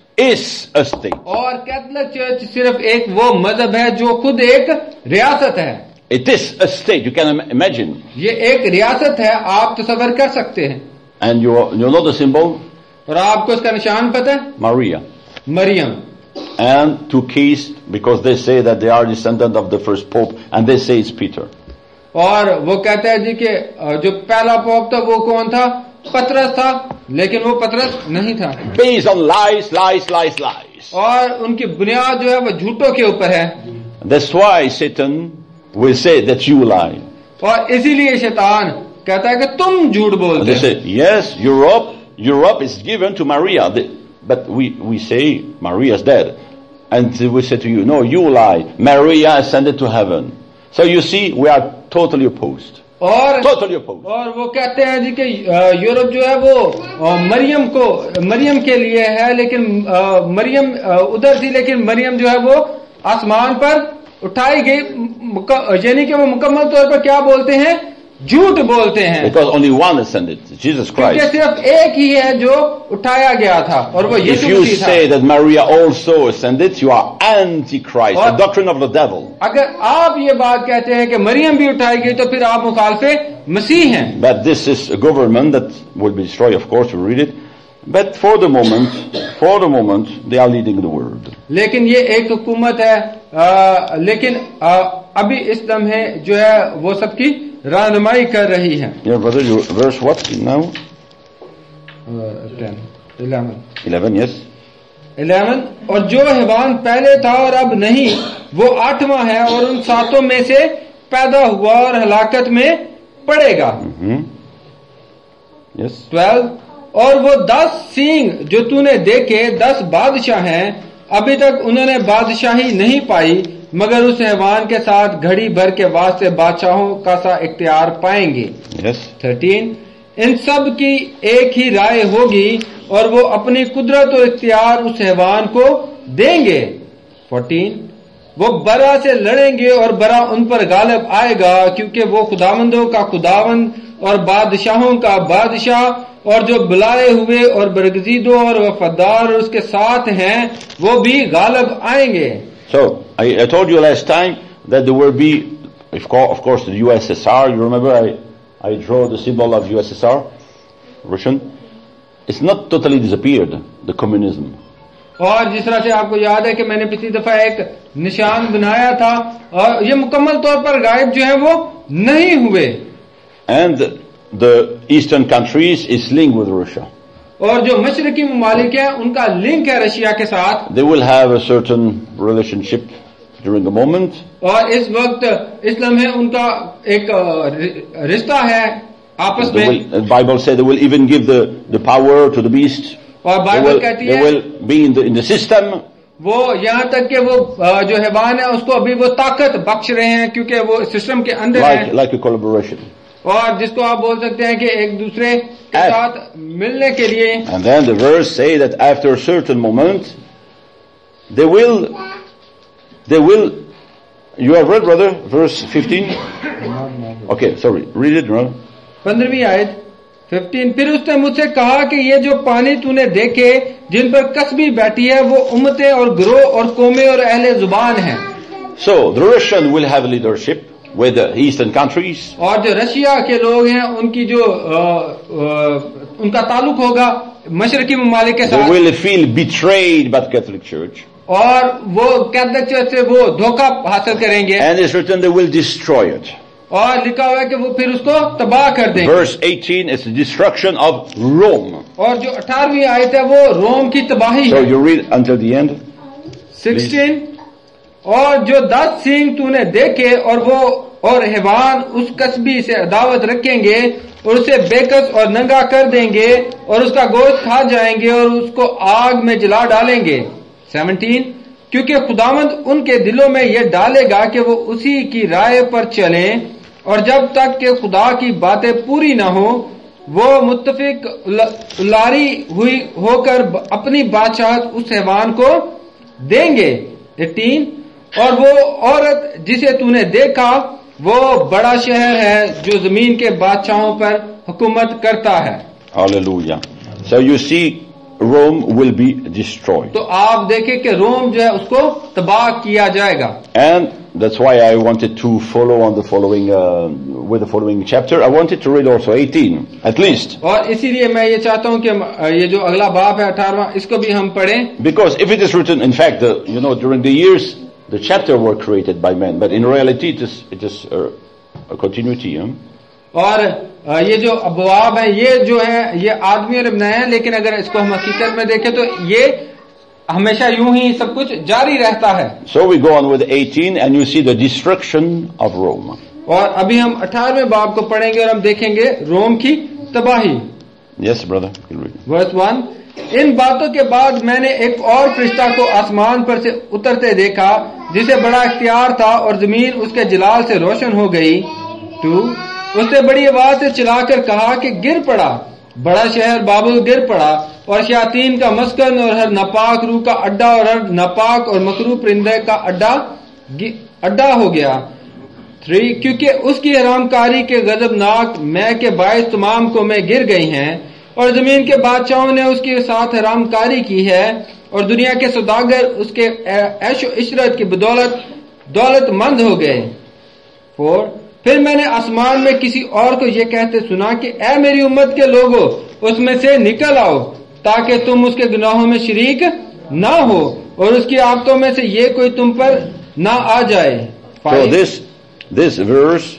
और कैथोलिक चर्च सिर्फ एक वो मजहब है जो खुद एक रियासत है. It is a state. You can imagine. ये एक रियासत है, आप तसव्वुर कर सकते हैं. And you know the symbol? और आपको इसका निशान पता है? Maria. Maryam. And 2 keys, because they say that they are descendant of the first pope, and they say it's Peter. और वो कहता है जी कि जो पहला पोप था वो कौन था? पतरस था, लेकिन वो पतरस नहीं था. Based on lies. और उनकी बुनियाद जो है वो झूठों के ऊपर है. That's why Satan will say that you lie. और इसीलिए शैतान कहता है कि तुम झूठ बोलते They say, yes, Europe is given to Maria, but we say Maria's dead. And we say to you, no, you lie. Maria ascended to heaven. So you see, we are totally opposed. Totally opposed. और वो कहते हैं जी कि Europe जो है वो मरियम के लिए है, लेकिन मरियम उधर थी, लेकिन मरियम जो है वो आसमान पर उठाई गई. यानी कि वो मुकम्मल तौर पर क्या बोलते हैं? झूठ बोलते हैं. Because only one ascended, Jesus Christ. क्योंकि सिर्फ एक ही है जो उठाया गया था और वो यीशु मसीह था. If you say that Maria also ascended, you are antichrist, the doctrine of the devil. अगर आप ये बात कहते हैं कि मरियम भी उठाई गई तो फिर आप मुखालफे मसीह हैं. But this is a government that will be destroyed, of course, we read it. But for the moment, for the moment, they are leading the world. लेकिन ये एक हुकूमत है, लेकिन अभी इस लम्हे जो है वो सबकी रहनुमाई कर रही है. Yeah, brother, you verse what now? 11, yes. 11. और जो हैवान पहले था और अब नहीं, वो 8वां है और उन 7 में से पैदा हुआ और हलाकत में पड़ेगा. Yes. 12. और वो 10 सींग जो तूने देखे 10 बादशाह हैं, अभी तक उन्होंने बादशाही नहीं पाई, मगर उस हैवान के साथ घड़ी भर के वास्ते बादशाहों का सा इख्तियार पाएंगे. Yes. 13. इन सब की एक ही राय होगी और वो अपनी कुदरत और इख्तियार उस हैवान को देंगे. 14. वो बरा से लड़ेंगे और बरा उन पर गालिब आएगा, क्योंकि वो खुदावंदों का खुदावंद और बादशाहों का बादशाह और जो बुलाए हुए और बरगजीदों और वफादार और उसके साथ हैं वो भी गालिब आएंगे. So, I told you last time that there will be, of course, the USSR. You remember I draw the symbol of USSR, Russian. It's not totally disappeared, the communism. और जिस तरह से आपको याद है कि मैंने पिछली दफा एक निशान बनाया था, और ये मुकम्मल तौर पर गायब जो है वो नहीं हुए. And the eastern countries is linked with Russia. और जो मशरकी ममालिक हैं उनका लिंक है रशिया के साथ. They will have a certain relationship during the moment. और इस वक्त इस लम्हे उनका एक रिश्ता है आपस में. The Bible said they will even give the power to the beast. और बाइबल कहती They है will be in the system. वो यहाँ तक कि वो जो हैवान है उसको अभी वो ताकत बख्श रहे हैं, क्योंकि वो सिस्टम के अंदर है. Like a collaboration. और जिसको आप बोल सकते हैं कि एक दूसरे के साथ मिलने के लिए. And then the verse say that after a certain moment, they will. You have read, brother, verse 15. Okay, sorry, read it, brother. 15वीं आयत 15. फिर उसने मुझसे कहा कि ये जो पानी तूने देखे जिन पर कसबी बैठी है वो उम्मतें और गिरोह और कौमें और अहले जुबान हैं. So the Russian will have leadership with the eastern countries. और जो रशिया के लोग हैं उनकी जो उनका ताल्लुक होगा मशरकी ममालिक के They साथ. will feel betrayed by the Catholic Church. और वो कैथोलिक चर्च से वो धोखा हासिल करेंगे. And it's written they will destroy it. और लिखा हुआ है कि वो फिर उसको तबाह कर देंगे. Verse 18 is the destruction of Rome. और जो 18वीं आयत है वो रोम की तबाही So है. you read until the end. 16. और जो 10 सींग तूने देखे और वो और हैवान उस कसबी से अदावत रखेंगे और उसे बेकस और नंगा कर देंगे और उसका गोश्त खा जाएंगे और उसको आग में जला डालेंगे. 17. क्योंकि खुदावंद उनके दिलों में यह डालेगा कि वो उसी की राय पर चलें, और जब तक कि खुदा की बातें पूरी ना हो वो मुत्तफिक उलारी हुई होकर अपनी बादशाहत उस हैवान को देंगे. 18. और वो औरत जिसे तूने देखा वो बड़ा शहर है जो जमीन के बादशाहों पर हुकूमत करता है. Hallelujah. So you see Rome will be destroyed. तो आप देखें कि रोम जो है उसको तबाह किया जाएगा. And that's why I wanted to follow on the following with the following chapter. I wanted to read also 18 at least. और इसीलिए मैं ये चाहता हूं कि ये जो अगला बाब है 18वां इसको भी हम पढ़ें. Because if it is written, in fact, during the years the chapter were created by men, but in reality it is a continuity. और ये जो अबवाब है ये जो है ये आदमियों ने बनाए हैं, लेकिन अगर इसको हम हकीकत में देखें तो ये हमेशा यूं ही सब कुछ जारी रहता है. So we go on with 18 and you see the destruction of Rome. और अभी हम 18वें बाब को पढ़ेंगे और हम देखेंगे रोम की तबाही. Yes, brother. Verse 1. इन बातों के बाद मैंने एक और फरिश्ता को आसमान पर से उतरते देखा जिसे बड़ा इख्तियार था और जमीन उसके जलाल से रोशन हो गई. 2. उसने बड़ी आवाज से चिल्लाकर कहा कि गिर पड़ा, बड़ा शहर बाबुल गिर पड़ा और शयातीन का मस्कन और हर नापाक रूह का अड्डा और हर नापाक और मकरूह परिंदे का अड्डा हो गया. 3. क्योंकि उसकी हरामकारी के गजबनाक मैं के बायस तमाम कौमें गिर गई हैं और जमीन के बादशाहों ने उसके साथ हरामकारी की है और दुनिया के सौदागर उसके ऐशो इशरत की बदौलत दौलतमंद हो गए. 4. फिर मैंने आसमान में किसी और को ये कहते सुना कि ऐ मेरी उम्मत के लोगों उसमें से निकल आओ ताकि तुम उसके गुनाहों में शरीक ना हो और उसकी आफतों में से ये कोई तुम पर ना आ जाए. So this verse,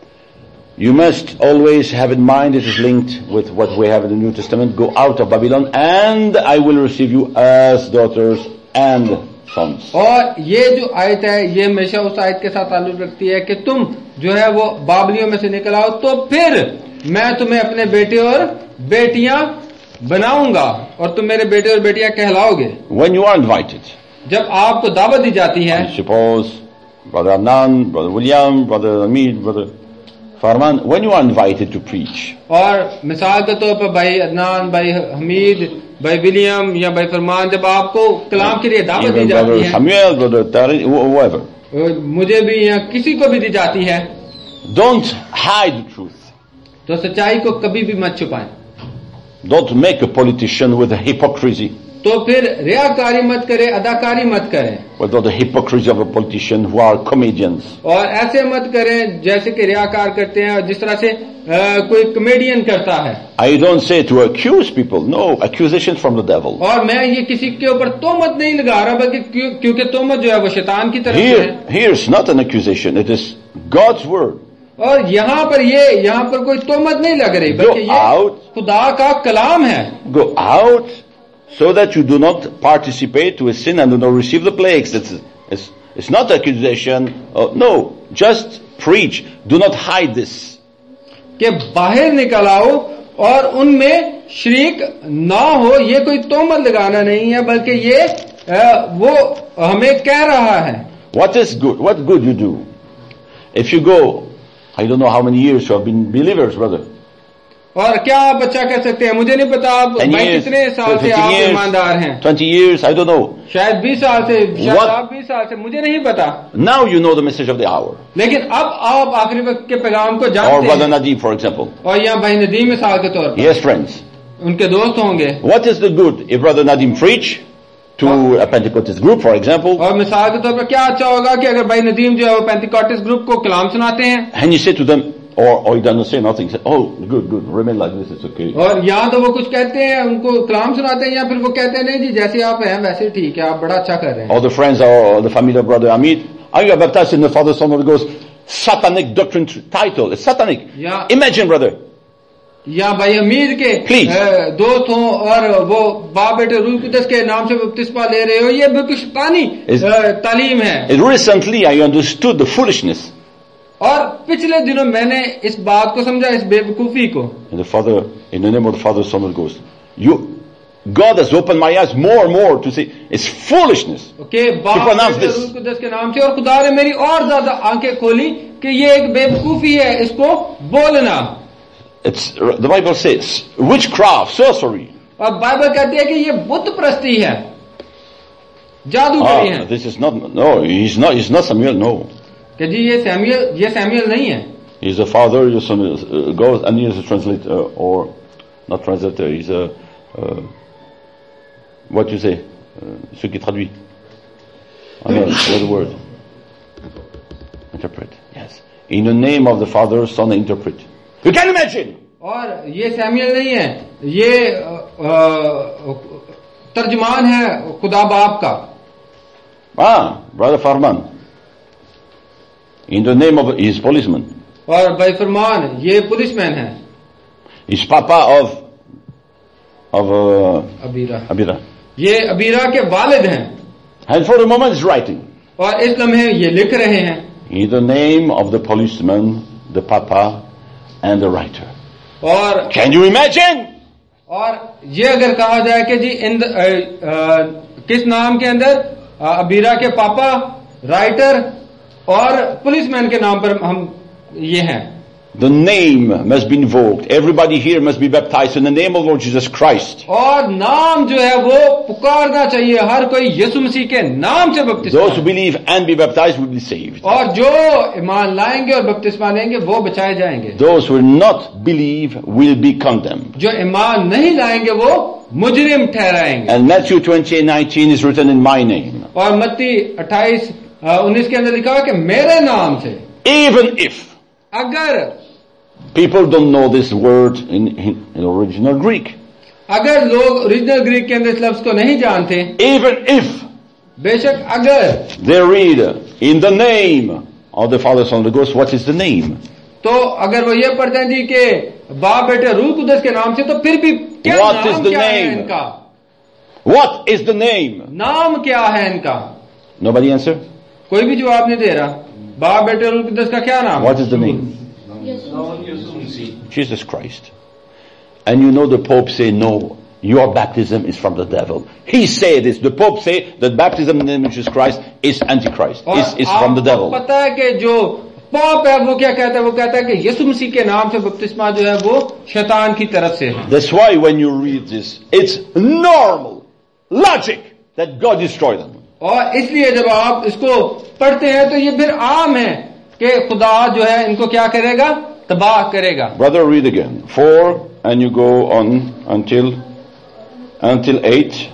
you must always have in mind, it is linked with what we have in the New Testament. Go out of Babylon and I will receive you as daughters and sons. और ये जो आयत है ये हमेशा उस आयत के साथ ताल्लुक रखती है कि तुम जो है वो बाबलियों में से निकल आओ तो फिर मैं तुम्हें अपने बेटे और बेटियां बनाऊंगा और तुम मेरे बेटे और बेटियां कहलाओगे. When you are invited, जब आपको दावत दी जाती है, suppose Brother Adnan, Brother William, Brother Hamid, Brother Farman, when you are invited to preach, और मिसाल के तौर पर भाई अदनान, भाई हमीद, भाई विलियम या भाई फरमान, जब आपको कलाम के लिए दावत दी even जाती Brother है, Samuel, Brother Tari, whoever, मुझे भी या किसी को भी दी जाती है, don't hide the truth. तो सच्चाई को कभी भी मत छुपाएं. Don't make a politician with a hypocrisy. तो फिर रियाकारी मत करें, अदाकारी मत करें. Without the hypocrisy of a politician who are comedians. और ऐसे मत करें जैसे कि रियाकार करते हैं और जिस तरह से कोई कॉमेडियन करता है. I don't say to accuse people. No, accusation from the devil. और मैं ये किसी के ऊपर तोहमत नहीं लगा रहा, बल्कि क्योंकि तोहमत जो है वो शैतान की तरफ से है. Here is not an accusation. It is God's word. और यहाँ पर कोई तोहमत नहीं लग रही, बल्कि ये खुदा का कलाम है. Go out so that you do not participate to a sin and do not receive the plagues. It's not accusation. No, just preach. Do not hide this. कि बाहर निकल आओ और उनमें शरीक ना हो, ये कोई तोहमत लगाना नहीं है, बल्कि ये वो हमें कह रहा है. What is good? What good you do? If you go, I don't know how many years you have been believers, brother. और क्या आप अच्छा कर सकते हैं, मुझे नहीं पता आप भाई कितने साल से आप ईमानदार हैं. 20 years, I don't know. शायद 20 साल से, शायद आप 20 साल से, मुझे नहीं पता. Now you know the message of the hour. लेकिन अब आप आखिरी वक्त के पैगाम को Or जानते Brother हैं. Nadim, for example. और यहाँ भाई नदीम मिसाल के तौर पर, Yes, friends. उनके दोस्त होंगे. What is the good if Brother Nadim preach to a Pentecostal group, for example, और मिसाल के तौर पर क्या अच्छा होगा कि अगर भाई नदीम जो है वो पेंटिकॉस्टल ग्रुप को कलाम सुनाते हैं, and you say to them, or he doesn't say nothing, say, oh, good, remain like this, it's okay. और यहाँ तो वो कुछ कहते हैं, उनको कलाम सुनाते हैं, या फिर वो कहते हैं नहीं जी जैसे आप हैं वैसे ठीक है, आप बड़ा अच्छा कर रहे हैं. Or the friends or the family of Brother Amit, are you baptized in the Father, Son, Holy Ghost? Satanic doctrine title, it's satanic. Yeah. Imagine, brother. या भाई अमीर के दोस्त हों और वो बाप बेटे रूह कुदस के नाम से बपतिस्मा ले रहे हो, ये बिल्कुल शैतानी तालीम है. Recently I understood the foolishness. और पिछले दिनों मैंने इस बात को समझा, इस बेवकूफी को. In the name of the Father, Son, and Ghost. God has opened my eyes more and more to say it's foolishness. Okay, to pronounce this. रूह कुदस के नाम से, और खुदा ने मेरी और ज्यादा आंखें खोली कि ये एक बेवकूफी है, इसको बोलना. The Bible says witchcraft, sorcery. और बाइबल कहती है कि ये बुत प्रस्ती है, जादूगरी है. This is not, no, he's not Samuel, no. कि जी ये सैमुअल नहीं है. He's the father, the son goes, and he is a translator, or not translator, he's a, what you say, celui qui traduit. Amen, what's the word? Interpret, yes. In the name of the Father, Son, interpret. You can imagine! और ये Samuel नहीं है, ये तर्जमान है खुदा बाप का. Brother Farman. In the name of his policeman. और भाई फरमान ये पुलिसमैन है. He's papa of Abira. ये अबीरा के वालिद हैं. And for the moment he's writing. और इस लम्हे ये लिख रहे हैं. In the name of the policeman, the papa, and the writer. और can you imagine? और ये अगर कहा जाए कि जी किस नाम के अंदर अबीरा के पापा, राइटर और पुलिसमैन के नाम पर हम ये हैं. The name must be invoked. Everybody here must be baptized in the name of Lord Jesus Christ. और नाम जो है वो पुकारना चाहिए, हर कोई यीशु मसीह के नाम से बपतिस्मा. Those who believe and be baptized will be saved. और जो ईमान लाएंगे और बपतिस्मा लेंगे वो बचाए जाएंगे. Those who will not believe will be condemned. जो ईमान नहीं लाएंगे वो मुजरिम ठहराएंगे. And Matthew 28:19 is written in my name. और मत्ती 28:19 के अंदर लिखा है कि मेरे नाम से. Even if अगर people don't know this word in original Greek. अगर लोग ओरिजिनल ग्रीक के अंदर इस लफ्ज को नहीं जानते, even if बेशक अगर they read in the name of the Father, Son, and the Ghost, what is the name? तो अगर वो ये पढ़ते हैं जी कि बाप बेटे रूह कुदस के नाम से, तो फिर भी क्या What नाम is the क्या है name? इनका? What is the name? नाम क्या है इनका? Nobody answer? कोई भी जवाब नहीं दे रहा। बाप बेटे रूह कुदस का क्या नाम? What is the name? Jesus Christ. And you know the Pope say no, your baptism is from the devil. He say this. The Pope say that baptism in the name of Jesus Christ is Antichrist, is from the devil. पता है कि जो pop है वो क्या कहता है? वो कहता है कि यीशु मसीह के नाम से बपतिस्मा जो है वो शैतान की तरफ से है। That's why when you read this, it's normal, logic that God destroyed them. और इसलिए जब आप इसको पढ़ते हैं तो ये फिर आम है कि खुदा जो है इनको क्या करेगा? तबाह करेगा। Brother, read again. 4 and you go on until 8.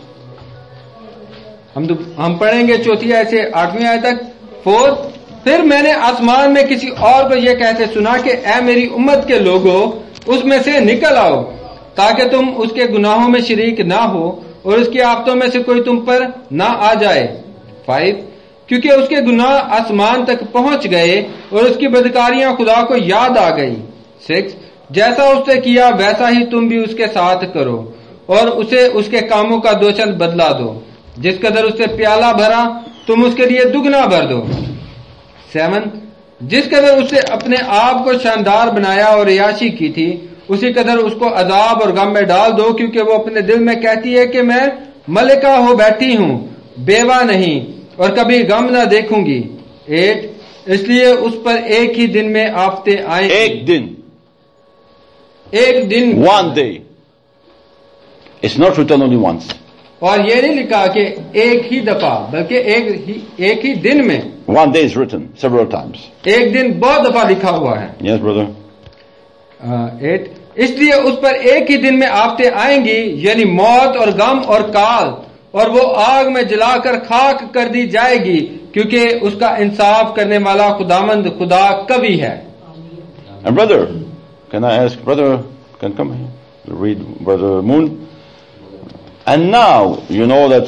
हम पढ़ेंगे चौथी आयत से 8वीं आयत तक। 4, फिर मैंने आसमान में किसी और को यह कहते सुना कि ऐ मेरी उम्मत के लोगों, उसमें से निकल आओ ताकि तुम उसके गुनाहों में शरीक ना हो और उसकी आफतों में से कोई तुम पर ना आ जाए। 5, क्योंकि उसके गुनाह आसमान तक पहुंच गए और उसकी बदकारियां खुदा को याद आ गई। 6, जैसा उसने किया वैसा ही तुम भी उसके साथ करो और उसे उसके कामों का दोषन बदला दो। जिस कदर उससे प्याला भरा तुम उसके लिए दुगना भर दो। 7, जिस कदर उसने अपने आप को शानदार बनाया और रियाशी की थी, उसी कदर उसको अजाब और गम में डाल दो, क्योंकि वो अपने दिल में कहती है कि मैं मलिका हो बैठी हूं, बेवा नहीं और कभी गम ना देखूंगी। 8, इसलिए उस पर एक ही दिन में आफते आएंगी। एक दिन One day. It's not written only once. और ये नहीं लिखा कि एक ही दफा, बल्कि एक ही दिन में। One day is written several times. एक दिन बहुत दफा लिखा हुआ है। Yes, brother. 8, इसलिए उस पर एक ही दिन में आफते आएंगी, यानी मौत और गम और काल, और वो आग में जलाकर खाक कर दी जाएगी, क्योंकि उसका इंसाफ करने वाला खुदामंद खुदा कवि है। And brother, can I ask, brother, can come here, read Brother Moon? And now you know that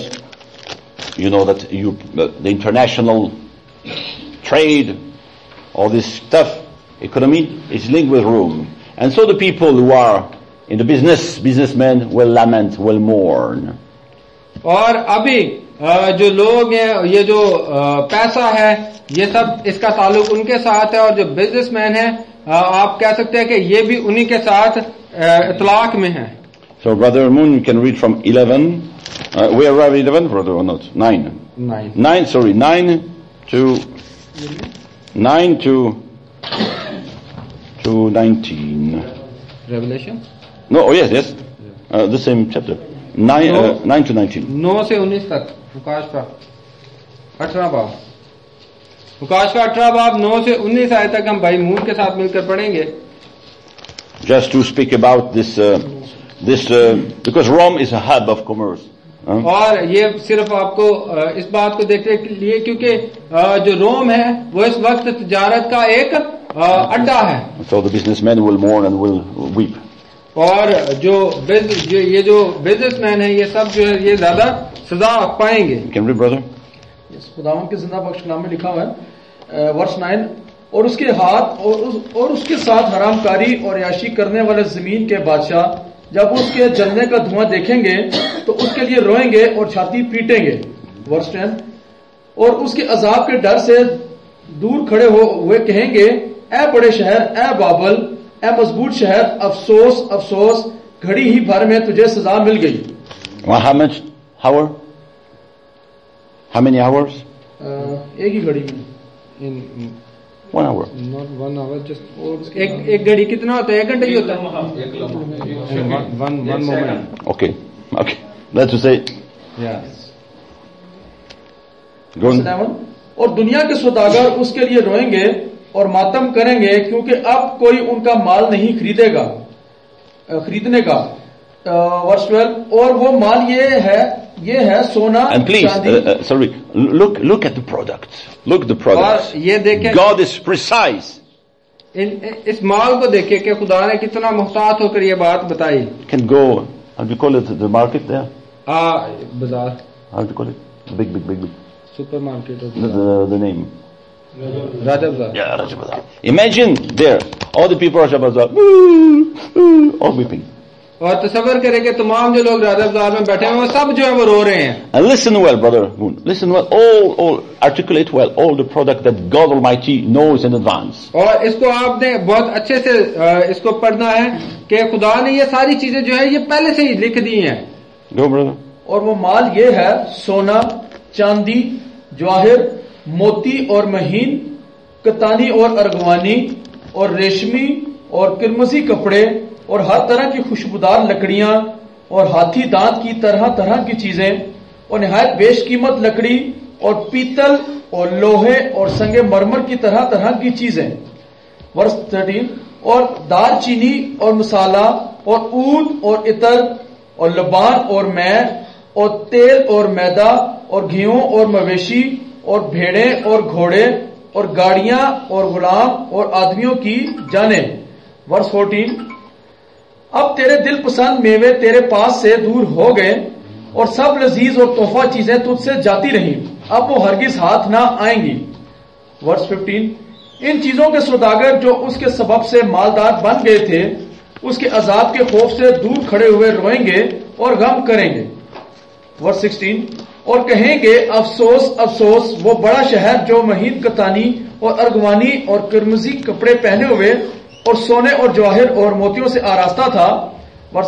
the international trade, all this stuff, economy is linked with Rome, and so the people who are in the businessmen will lament, will mourn. और अभी जो लोग हैं, ये जो पैसा है, ये सब इसका ताल्लुक उनके साथ है, और जो बिजनेसमैन है, आप कह सकते हैं कि ये भी उन्हीं के साथ इतलाक में है। So Brother Moon, you can read from 11. We arrive at 11, brother, or not? 9. 9, sorry, 9 to 19. Revelation? No, oh yes. The same chapter. 9 to 19. 9 से 19 तक प्रकाश का 18 बाब। प्रकाश का 18 बाब 9 से 19 आयत तक हम भाई मून के साथ मिलकर पढ़ेंगे। Just to speak about this because Rome is a hub of commerce. और ये सिर्फ आपको इस बात को देखने के लिए, क्योंकि जो रोम है वो इस वक्त तिजारत का एक अड्डा है। So the businessmen will mourn and will weep. और ये जो बिजनेसमैन है, ये सब जो है ये ज्यादा सजा पाएंगे। Can read, brother? खुदावंद के जिंदा बख्श नाम में लिखा हुआ है वर्ष 9, और उसके हाथ और उसके साथ हरामकारी और याशी करने वाले जमीन के बादशाह जब उसके जलने का धुआं देखेंगे तो उसके लिए रोएंगे और छाती पीटेंगे। वर्ष 10, और उसके अजाब के डर से दूर खड़े हुए कहेंगे, ए बड़े शहर, ए बाबल, ए मजबूत शहर, अफसोस अफसोस, घड़ी ही भर में तुझे सजा मिल गई। How much hour? How many hours? एक ही घड़ी में। 1 hour. Not 1 hour, just एक घड़ी कितना होता है? 1 घंटा ही होता है। One moment. Okay. That's to say. Yes. Go on. और दुनिया के सौदागर उसके लिए रोएंगे और मातम करेंगे, क्योंकि अब कोई उनका माल नहीं खरीदने का। वर्ष 12, और वो माल ये है सोना। And please, sorry, look at the products. Look at the products. और ये देखें, God is precise. इस माल को देखें कि खुदा ने कितना मुहतात होकर ये बात बताई। You can go How do you call it? The market there? बाजार, How do you call it? Big. Supermarket, The name. Raja Bazaar. Yeah, Raja Bazaar. Imagine there, all the people of Raja Bazaar, all weeping. और तसव्वुर करें कि तमाम जो लोग राजा बाजार में बैठे हैं वो सब जो है वो रो रहे हैं. And listen well, brother Moon. Listen well. All articulate well. All the product that God Almighty knows in advance. और इसको आपने बहुत अच्छे से इसको पढ़ना है कि खुदा ने ये सारी चीजें जो है ये पहले से ही लिख दी हैं. Go, brother. और वो माल ये है सोना, चांदी, जवाहिर, मोती और महीन, कतानी और अर्गवानी और रेशमी और किरमजी कपड़े और हर तरह की खुशबूदार लकड़ियां और हाथी दांत की तरह तरह की चीजें और निहायत बेशकीमत लकड़ी और पीतल और लोहे और संगे मरमर की तरह तरह की चीजें. वर्ष 13. और दालचीनी और मसाला और ऊद और इतर और लबान और मैं और तेल और मैदा और घियों और मवेशी और भेड़ें और घोड़े और गाड़ियां और गुलाम और आदमियों की जाने. वर्ष 14. अब तेरे दिल पसंद मेवे तेरे पास से दूर हो गए और सब लजीज और तोहफा चीजें तुझसे जाती रहीं, अब वो हरगिज हाथ ना आएंगी. वर्ष 15. इन चीजों के सौदागर जो उसके सबब से मालदार बन गए थे उसके अजाब के खौफ से दूर खड़े हुए रोएंगे और गम करेंगे. वर्ष 16. और कहेंगे अफसोस अफसोस वो बड़ा शहर जो महीन कतानी और अर्गवानी और किरमजी कपड़े पहने हुए और सोने और जवाहिर और मोतियों से आरास्ता था. वर्ष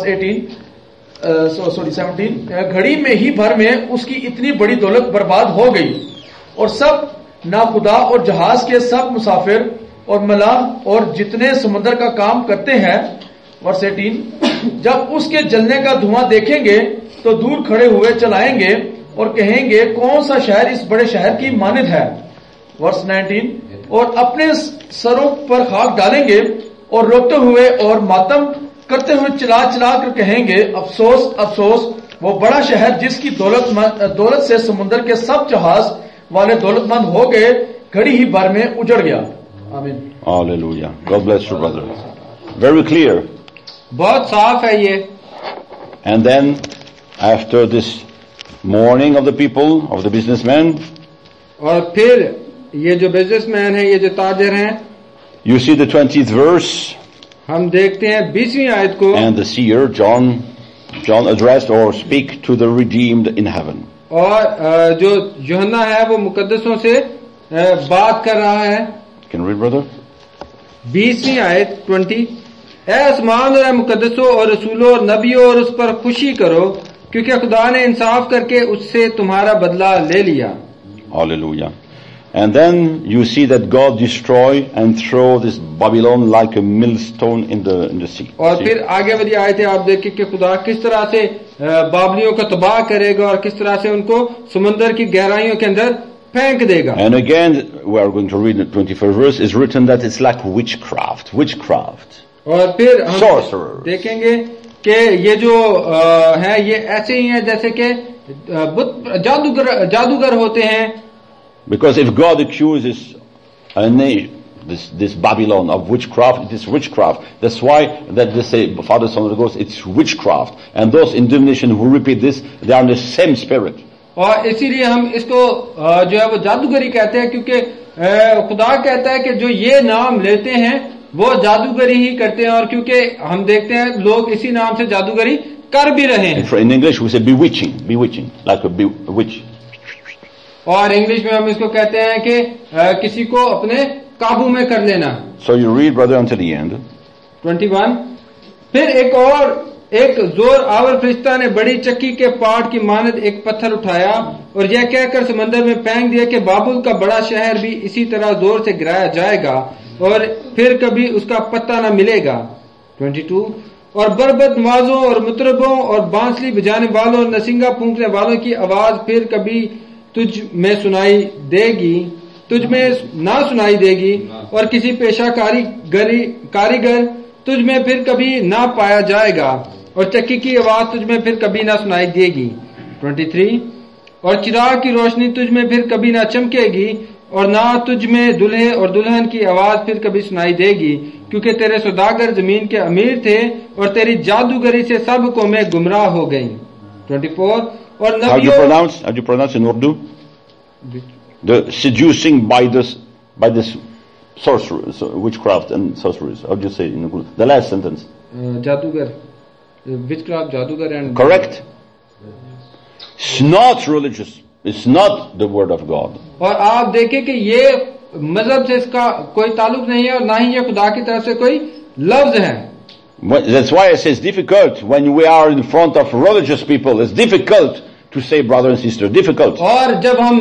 17. घड़ी में ही भर में उसकी इतनी बड़ी दौलत बर्बाद हो गई और सब नाखुदा और जहाज के सब मुसाफिर और मलाह और जितने समुद्र का काम करते हैं. वर्ष 18. जब उसके जलने का धुआं देखेंगे तो दूर खड़े हुए चलाएंगे और कहेंगे कौन सा शहर इस बड़े शहर की मानिद है. वर्ष 19. और अपने सरों पर खाक डालेंगे और रोते हुए और मातम करते हुए चिल्ला चिल्ला कर कहेंगे अफसोस अफसोस वो बड़ा शहर जिसकी दौलत से समुद्र के सब जहाज वाले दौलतमंद हो गए, घड़ी ही भर में उजड़ गया. आमीन. Hallelujah. God bless you, brother. Very clear. बहुत साफ है ये. And then, after this mourning of the people, of the businessmen, और फिर ये जो बिजनेसमैन है, ये जो ताजिर हैं, you see the 20th verse, हम देखते हैं 20वीं आयत को. and the seer John addressed or speak to the redeemed in heaven. और जो यूहन्ना है वो मुकद्दसों से बात कर रहा है. Can you read, brother? 20वीं आयत 20. ऐ आसमान और मुकद्दसों और रसूलों और नबियों और उस पर खुशी करो क्योंकि खुदा ने इंसाफ करके उससे तुम्हारा बदला ले लिया. Hallelujah. And then you see that God destroy and throw this Babylon like a millstone in the sea. और फिर आगे वाली आयतें आप देखें कि खुदा किस तरह से बाबलियों को तबाह करेगा और किस तरह से उनको समुद्र की गहराइयों के अंदर फेंक देगा. And again, we are going to read the 21st verse, is written that it's like witchcraft. और फिर हम Sorcerers. देखेंगे कि ये जो है ये ऐसे ही है जैसे कि जादूगर होते हैं. Because if God accuses a nation, this Babylon of witchcraft, it is witchcraft. That's why that they say Father, Son, and Holy Ghost, it's witchcraft. And those in denomination who repeat this, they are in the same spirit. और इसीलिए हम इसको जो है वो जादूगरी कहते हैं क्योंकि खुदा कहता है कि जो ये नाम लेते हैं वो जादूगरी ही करते हैं. और क्योंकि हम देखते हैं लोग इसी नाम से जादूगरी कर भी रहे हैं. In English we say bewitching, like a witch. और इंग्लिश में हम इसको कहते हैं कि किसी को अपने काबू में कर लेना. So you read, brother, until the end. 21. फिर एक जोर आवर फरिश्ता ने बड़ी चक्की के पाट की मानद एक पत्थर उठाया और यह कहकर समंदर में फेंक दिया कि बाबुल का बड़ा शहर भी इसी तरह जोर से गिराया जाएगा और फिर कभी उसका पत्ता न मिलेगा. 22. और बरबत नवाजों और मुतरबों और बांसुरी बजाने वालों और नसिंगा फूंकने वालों की आवाज फिर कभी तुझ में ना सुनाई देगी और किसी पेशा कारीगर तुझ में फिर कभी ना पाया जाएगा और चक्की की आवाज तुझ में फिर कभी ना सुनाई देगी. 23. और चिराग की रोशनी तुझ में फिर कभी ना चमकेगी और ना तुझ में दूल्हे और दुल्हन की आवाज फिर कभी सुनाई देगी क्योंकि तेरे सौदागर जमीन के अमीर थे और तेरी जादूगरी से सब कौमें गुमराह हो गईं। 24 और How do you नबियों pronounce in Urdu? The seducing by this sorcery, witchcraft and sorceries. How do you say in Urdu? The last sentence. जादूगर, witchcraft, जादूगर and Correct? It's not religious. It's not the word of God. और आप देखें कि ये मजहब से इसका कोई ताल्लुक नहीं है और ना ही ये खुदा की तरफ से कोई लफ्ज है। That's why I say it's difficult when we are in front of religious people. It's difficult to say brother and sister. Difficult. और जब हम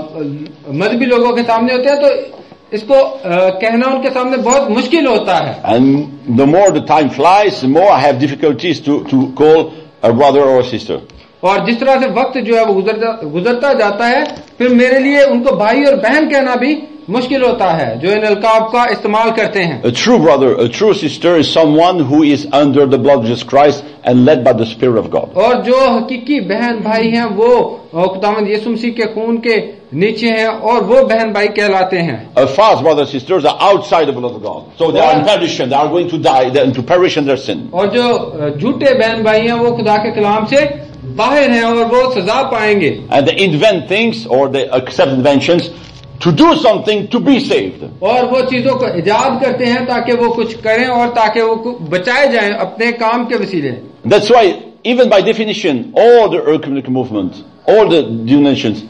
मजहबी लोगों के सामने होते हैं तो इसको कहना उनके सामने बहुत मुश्किल होता है। And the more the time flies, the more I have difficulties to call a brother or a sister. और जिस तरह से वक्त जो है वो गुजरता जाता है, फिर मेरे लिए उनको भाई और बहन कहना भी मुश्किल होता है जो इन अलकाब का इस्तेमाल करते हैं। A true brother, a true sister is someone who is under the blood of Jesus Christ and led by the Spirit of God. और जो हकीकी बहन भाई हैं वो खुदावंद यीशु मसीह के खून के नीचे हैं और वो बहन भाई कहलाते हैं। A false brother and sisters are outside the blood of God, so they are in perdition. They are going to die, they are to perish in their sin. और जो झूठे बहन भाई हैं वो खुदा के कलाम से बाहर हैं और वो सजा पाएंगे। And they invent things or they accept inventions to do something to be saved. और वो चीजों को इजाद करते हैं ताकि वो कुछ करें और ताकि वो बचाए जाएं अपने काम के वसीले। That's why even by definition all the ecumenical movement, all the denominations,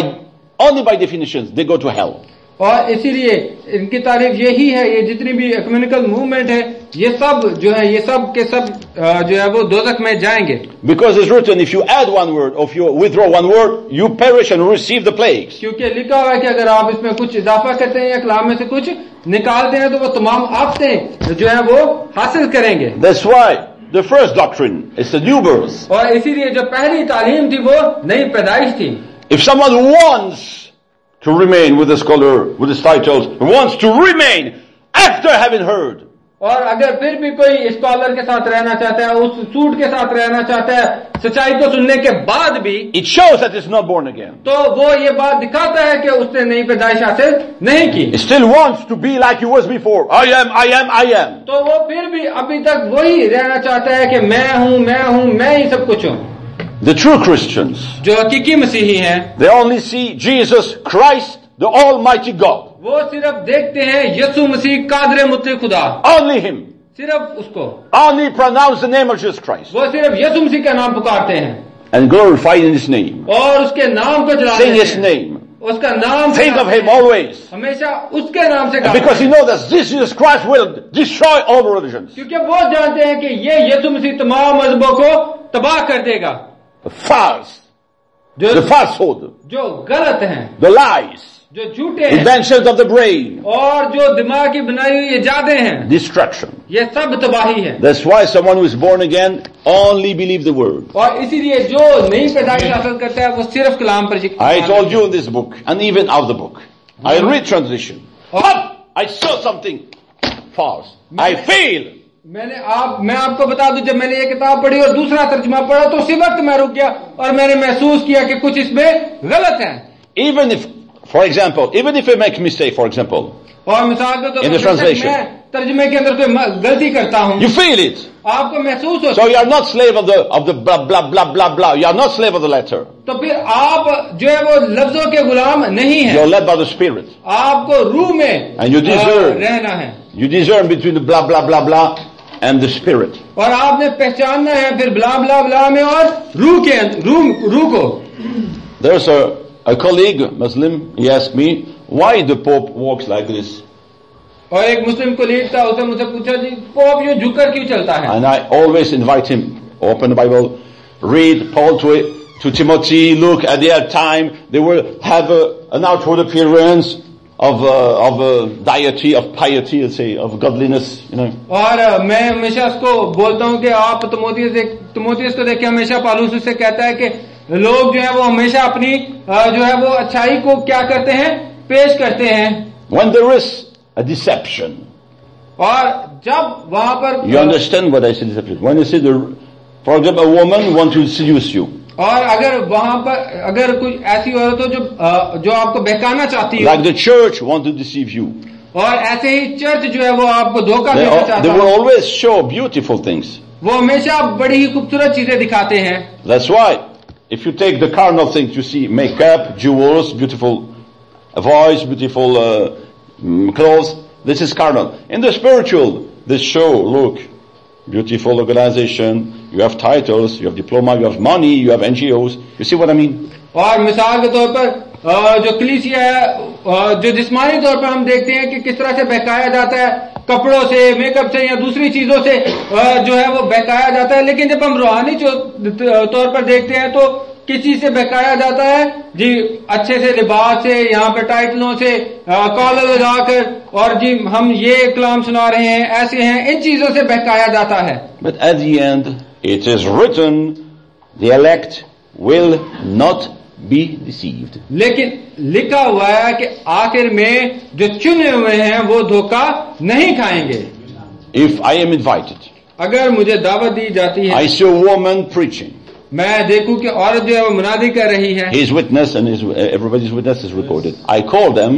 only by definitions they go to hell. और इसीलिए इनकी तारीफ यही है, ये जितनी भी इक्यूमेनिकल मूवमेंट है ये सब जो है ये सब के सब जो है वो दोज़ख में जाएंगे। Because it's written, if you add one word or if you withdraw one word, you perish and receive the plagues. क्योंकि लिखा हुआ है कि अगर आप इसमें कुछ इजाफा करते हैं या कलाम में से कुछ निकालते हैं तो वो तमाम आफतें जो है वो हासिल करेंगे। That's why the first doctrine is the new birth. और इसीलिए जो पहली तालीम थी वो नई पैदाइश थी। If someone wants to remain with a scholar, with his titles, wants to remain after having heard. और अगर फिर भी कोई स्कॉलर के साथ रहना चाहता है, उस सूट के साथ रहना चाहता है, सच्चाई को सुनने के बाद भी, it shows that he's not born again. तो वो ये बात दिखाता है कि उसने नई पैदाइश हासिल नहीं की। He still wants to be like he was before. I am. तो वो फिर भी अभी तक वही रहना चाहता है कि मैं हूं, मैं ही सब कुछ हूं। The true Christians, जो हकीकी मसीही हैं, they only see Jesus Christ, the Almighty God. वो सिर्फ देखते हैं यीशु मसीह कादिर मुतलक खुदा, only Him. सिर्फ उसको, only pronounce the name of Jesus Christ. वो सिर्फ यीशु मसीह का नाम पुकारते हैं and glorify in His name. और उसके नाम को जलाते हैं, sing His name, उसका नाम, think of Him always, हमेशा उसके नाम से गाते हैं, because He knows that this Jesus Christ will destroy all the religions. क्योंकि वो जानते हैं कि ये यीशु मसीह तमाम मजहबों को तबाह कर देगा। false, the falsehood, जो गलत हैं, the lies, जो झूठे हैं, inventions of the brain, और जो दिमाग की बनाई हुई इजादें हैं, destruction. ये सब तबाही है। That's why someone who is born again only believe the word. और इसीलिए जो नई पैदाइश हासिल करता है वो सिर्फ कलाम पर यकीन। I told you in this book and even out of the book, I read translation, but I saw something false. I fail. मैं आपको बता दूं, जब मैंने ये किताब पढ़ी और दूसरा तर्जुमा पढ़ा तो उसी वक्त मैं रुक गया और मैंने महसूस किया कि कुछ इसमें गलत है। Even if, for example, even if I make mistake, for example, और मिसाल के तौर in the translation, मैं तर्जुमे के अंदर कोई गलती करता हूं, you feel it. आपको महसूस होता है। So you are not slave of the blah blah blah blah blah. You are not slave of the letter. तो फिर आप जो है वो लफ्जों के गुलाम नहीं है। You are led by the Spirit. आपको रूह में and you discern रहना है। You discern between the blah blah blah blah and the Spirit. और आपने पहचानना है फिर ब्ला ब्ला ब्ला में और रूह को। There's a colleague, Muslim, he asked me, why the Pope walks like this? और एक मुस्लिम कोलीग था, उसने मुझसे पूछा जी पोप ये झुककर क्यों चलता है? And I always invite him, open the Bible, read Paul to Timothy, look at their time, they will have an outward appearance of deity, of piety, let's say, of godliness, you know. और मैं हमेशा उसको बोलता हूँ कि आप तिमोथियस को देख के हमेशा पौलुस उससे कहता है कि लोग जो है वो हमेशा अपनी जो है वो अच्छाई को क्या करते हैं, पेश करते हैं। When there is a deception, और जब वहां पर, you understand what I say deception? When you see for example, a woman wants to seduce you, और अगर वहां पर अगर कोई ऐसी औरत हो जो आपको बहकाना चाहती है, like the church want to deceive you, और ऐसे ही चर्च जो है वो आपको धोखा They, देना they चाहता will है। always show beautiful things. वो हमेशा बड़ी ही खूबसूरत चीजें दिखाते हैं। That's why, if you take the carnal things, you see makeup, jewels, beautiful voice, beautiful clothes. This is carnal. In the spiritual, this show, look, beautiful organization, you have titles, you have diploma, you have money, you have NGOs. You see what I mean? और मिसाल के तौर पर जो कलीसिया है, जो जिस्मानी तौर पर हम देखते हैं कि किस तरह से बहकाया जाता है, कपड़ों से, मेकअप से या दूसरी चीजों से जो है वो बहकाया जाता है। लेकिन जब हम रूहानी तौर पर देखते हैं तो किस चीज से बहकाया जाता है जी? अच्छे से लिबास से, यहाँ पे टाइटलों से, कॉलर लगाकर, और जी हम ये कलाम सुना रहे हैं, ऐसे हैं, इन चीजों से बहकाया जाता है। But at the end, it is written, the elect will not be deceived. लेकिन लिखा हुआ है कि आखिर में जो चुने हुए हैं वो धोखा नहीं खाएंगे। If I am invited, अगर मुझे दावत दी जाती है, I see a woman preaching. मैं देखूं कि औरत जो है वो मुनादी कर रही है, His witness and everybody's witness is recorded. I call them,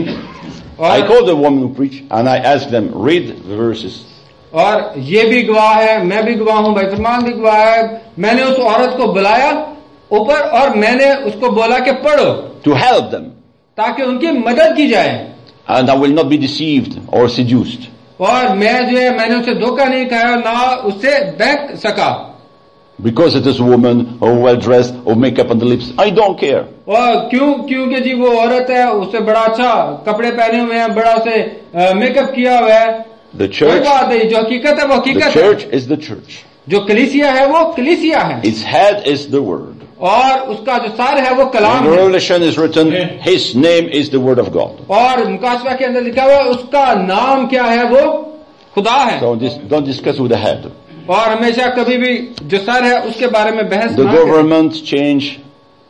I और, call the woman who preach, and I ask them, read the verses. और ये भी गवाह है, मैं भी गवाह हूं, भाई फरमान भी गवाह है। मैंने उस औरत को बुलाया ऊपर और मैंने उसको बोला कि पढ़ो, To help them. ताकि उनकी मदद की जाए, And I will not be deceived or seduced. और मैं जो है मैंने उसे धोखा नहीं खाया, ना उससे बहक सका। Because it is a woman, or well dressed, or makeup on the lips. I don't care. और क्योंकि जी वो औरत है, उससे बड़ा अच्छा कपड़े पहने हुए हैं, बड़ा से मेकअप किया हुआ है, The कोई church, बात नहीं, जो हकीकत है वो the हकीकत है। church is the church. जो कलीसिया है वो कलीसिया है, Its head is the word. और उसका जो सार है वो In कलाम the है। Revelation is written, His name is the word of God. और मुकाशवा के अंदर लिखा हुआ है उसका नाम क्या है, वो खुदा है। So don't discuss with the head. और हमेशा कभी भी जो सर है उसके बारे में बहस The ना करें। government change,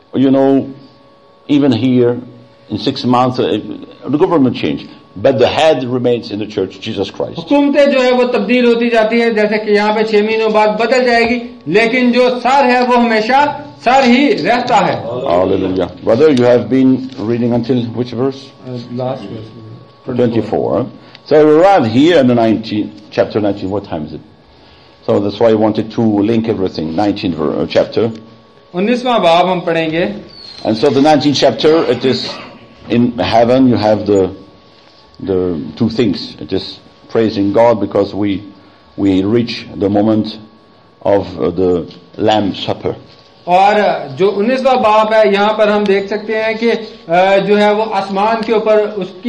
even here in 6 months, the government change. But the head remains in the church, Jesus Christ. हुकूमतें जो है वो तब्दील होती जाती है, जैसे कि यहाँ पे 6 महीनों बाद बदल जाएगी, लेकिन जो सर है वो हमेशा सर ही रहता है। Hallelujah. Brother, you have been reading until which verse? Last 24. So we arrived here in the chapter 19. What time is it? So that's why I wanted to link everything. 19th chapter. 19वां बाब हम पढ़ेंगे। And so the 19th chapter, it is in heaven. You have the two things. It is praising God because we reach the moment of the Lamb Supper. और जो 19वां बाब है, यहाँ पर हम देख सकते हैं कि जो है वो आसमान के ऊपर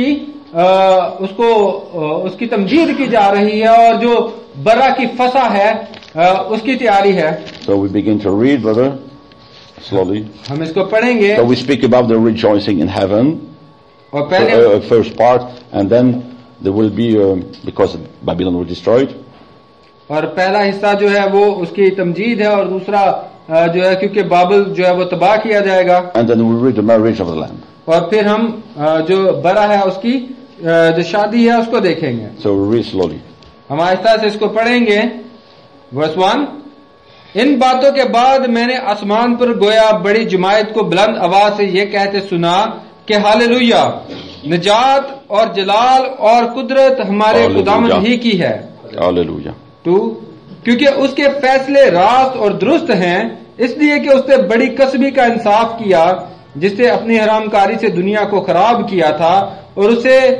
उसकी तमजीद की जा रही है, और जो बरा की फसा है उसकी तैयारी है। So we begin to read, brother, slowly. हम इसको पढ़ेंगे। So we speak about the rejoicing in heaven, और पहले first part, and then there will be, because Babylon was destroyed. और पहला हिस्सा जो है वो उसकी तमजीद है, और दूसरा जो है क्योंकि बाबल जो है वो तबाह किया जाएगा। And then we read the marriage of the Lamb. और फिर हम जो बरा है उसकी जो शादी है उसको देखेंगे। So we read slowly. हम आहिस्ता से इसको पढ़ेंगे। वर्स 1। इन बातों के बाद मैंने आसमान पर गोया बड़ी जमायत को बुलंद आवाज से ये कहते सुना कि हालेलुया, निजात और जलाल और कुदरत हमारे खुदावंद ही की है। Hallelujah. 2। क्योंकि उसके फैसले रास्त और दुरुस्त हैं, इसलिए कि उसने बड़ी कसबी का इंसाफ किया, जिससे अपनी हरामकारी से दुनिया को खराब किया था, और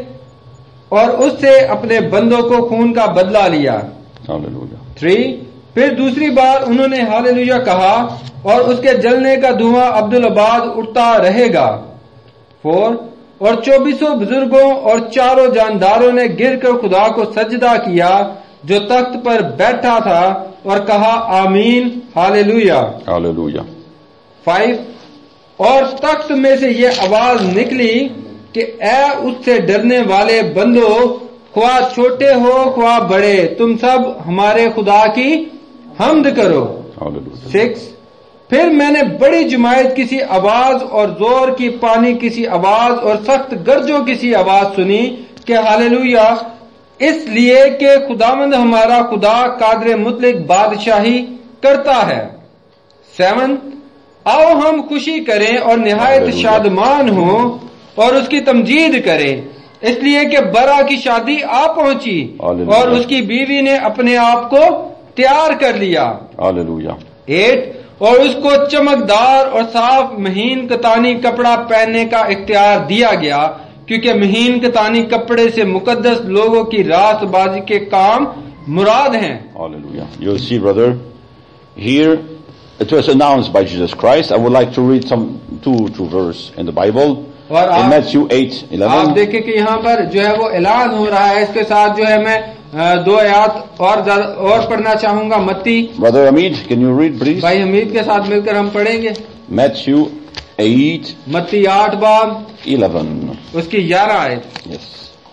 उससे अपने बंदों को खून का बदला लिया। Hallelujah. 3। फिर दूसरी बार उन्होंने हालेलुया कहा, और उसके जलने का धुआं अब्दुल आबाद उठता रहेगा। 4। और 24 बुजुर्गों और 4 जानदारों ने गिरकर खुदा को सजदा किया जो तख्त पर बैठा था, और कहा आमीन, हालेलुया। Hallelujah. 5। और तख्त में से ये आवाज निकली कि ऐ उससे डरने वाले बंदो, ख्वाह छोटे हो ख्वाह बड़े, तुम सब हमारे खुदा की हम्द करो। Hallelujah. 6। फिर मैंने बड़ी जमायत किसी आवाज और जोर की पानी किसी आवाज और सख्त गर्जों किसी आवाज सुनी कि हालेलुया, इसलिए कि खुदावंद हमारा खुदा कादरे मुतलिक बादशाही करता है। 7। आओ हम खुशी करें और निहायत शादमान हों और उसकी तमजीद करें, इसलिए कि बरा की शादी आ पहुंची हालेलुया। और उसकी बीवी ने अपने आप को तैयार कर लिया। Hallelujah. 8 और उसको चमकदार और साफ महीन कतानी कपड़ा पहनने का इख्तियार दिया गया, क्योंकि महीन कतानी कपड़े से मुकद्दस लोगों की रास्तबाजी के काम मुराद हैं। Hallelujah. You'll see, brother, here it was announced by Jesus Christ. I would like to read two verse in the Bible. और In Matthew 8:11. आप देखें कि यहाँ पर जो है वो ऐलान हो रहा है। इसके साथ जो है मैं 2 आयत और पढ़ना चाहूंगा। मत्ती, Brother Hamid, can you read, please? भाई हमीद के साथ मिलकर हम पढ़ेंगे। Matthew 8:11. मत्ती 8 बाब उसकी 11 आयत। Yes.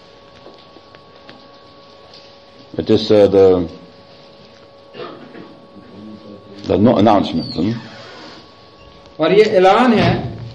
It is the announcement. और ये ऐलान है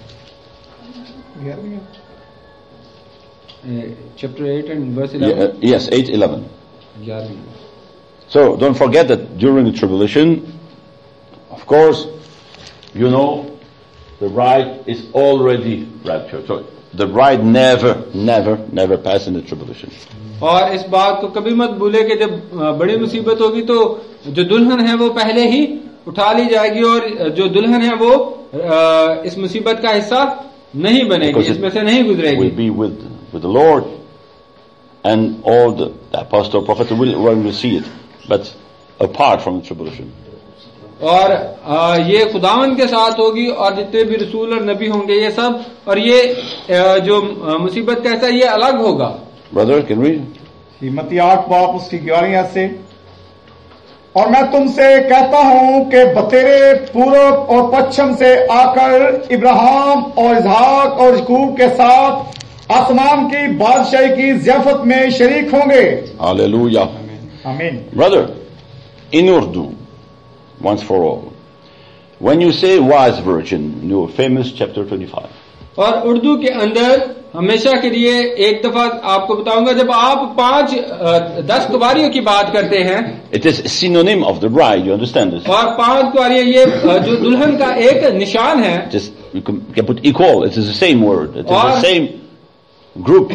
chapter 8 and verse 11। Yes, 8:11. 11। So don't forget that during the tribulation, of course, you know, the bride is already raptured. So the bride never passed in the tribulation. और इस बात को कभी मत भूले कि जब बड़ी मुसीबत होगी तो जो दुल्हन है वो पहले ही उठा ली जाएगी और जो दुल्हन है वो इस मुसीबत का हिस्सा नहीं बनेगी, इसमें से नहीं गुजरेगी। Will be with the Lord, and all the apostle prophet will see it, but apart from the tribulation. और ये खुदावन के साथ होगी और जितने भी रसूल और नबी होंगे ये सब, और ये जो मुसीबत का हिस्सा ये अलग होगा। Brother, can we? मत्ती 8 बाब उसकी 11 आयत से, और मैं तुमसे कहता हूं कि बतेरे पूरब और पश्चिम से आकर इब्राहिम और इसहाक और याकूब के साथ आसमान की बादशाही की ज़ियाफत में शरीक होंगे। Hallelujah. आमीन। Brother, in Urdu, once for all, when you say wise virgin, your famous chapter 25. और उर्दू के अंदर हमेशा के लिए एक दफा आपको बताऊंगा, जब आप 10 कुवारियों की बात करते हैं, It is a synonym of the bride, you understand this? और 5 कुवारियां ये जो दुल्हन का एक निशान है। Just, you can put equal, it is the same word, it is the और same group.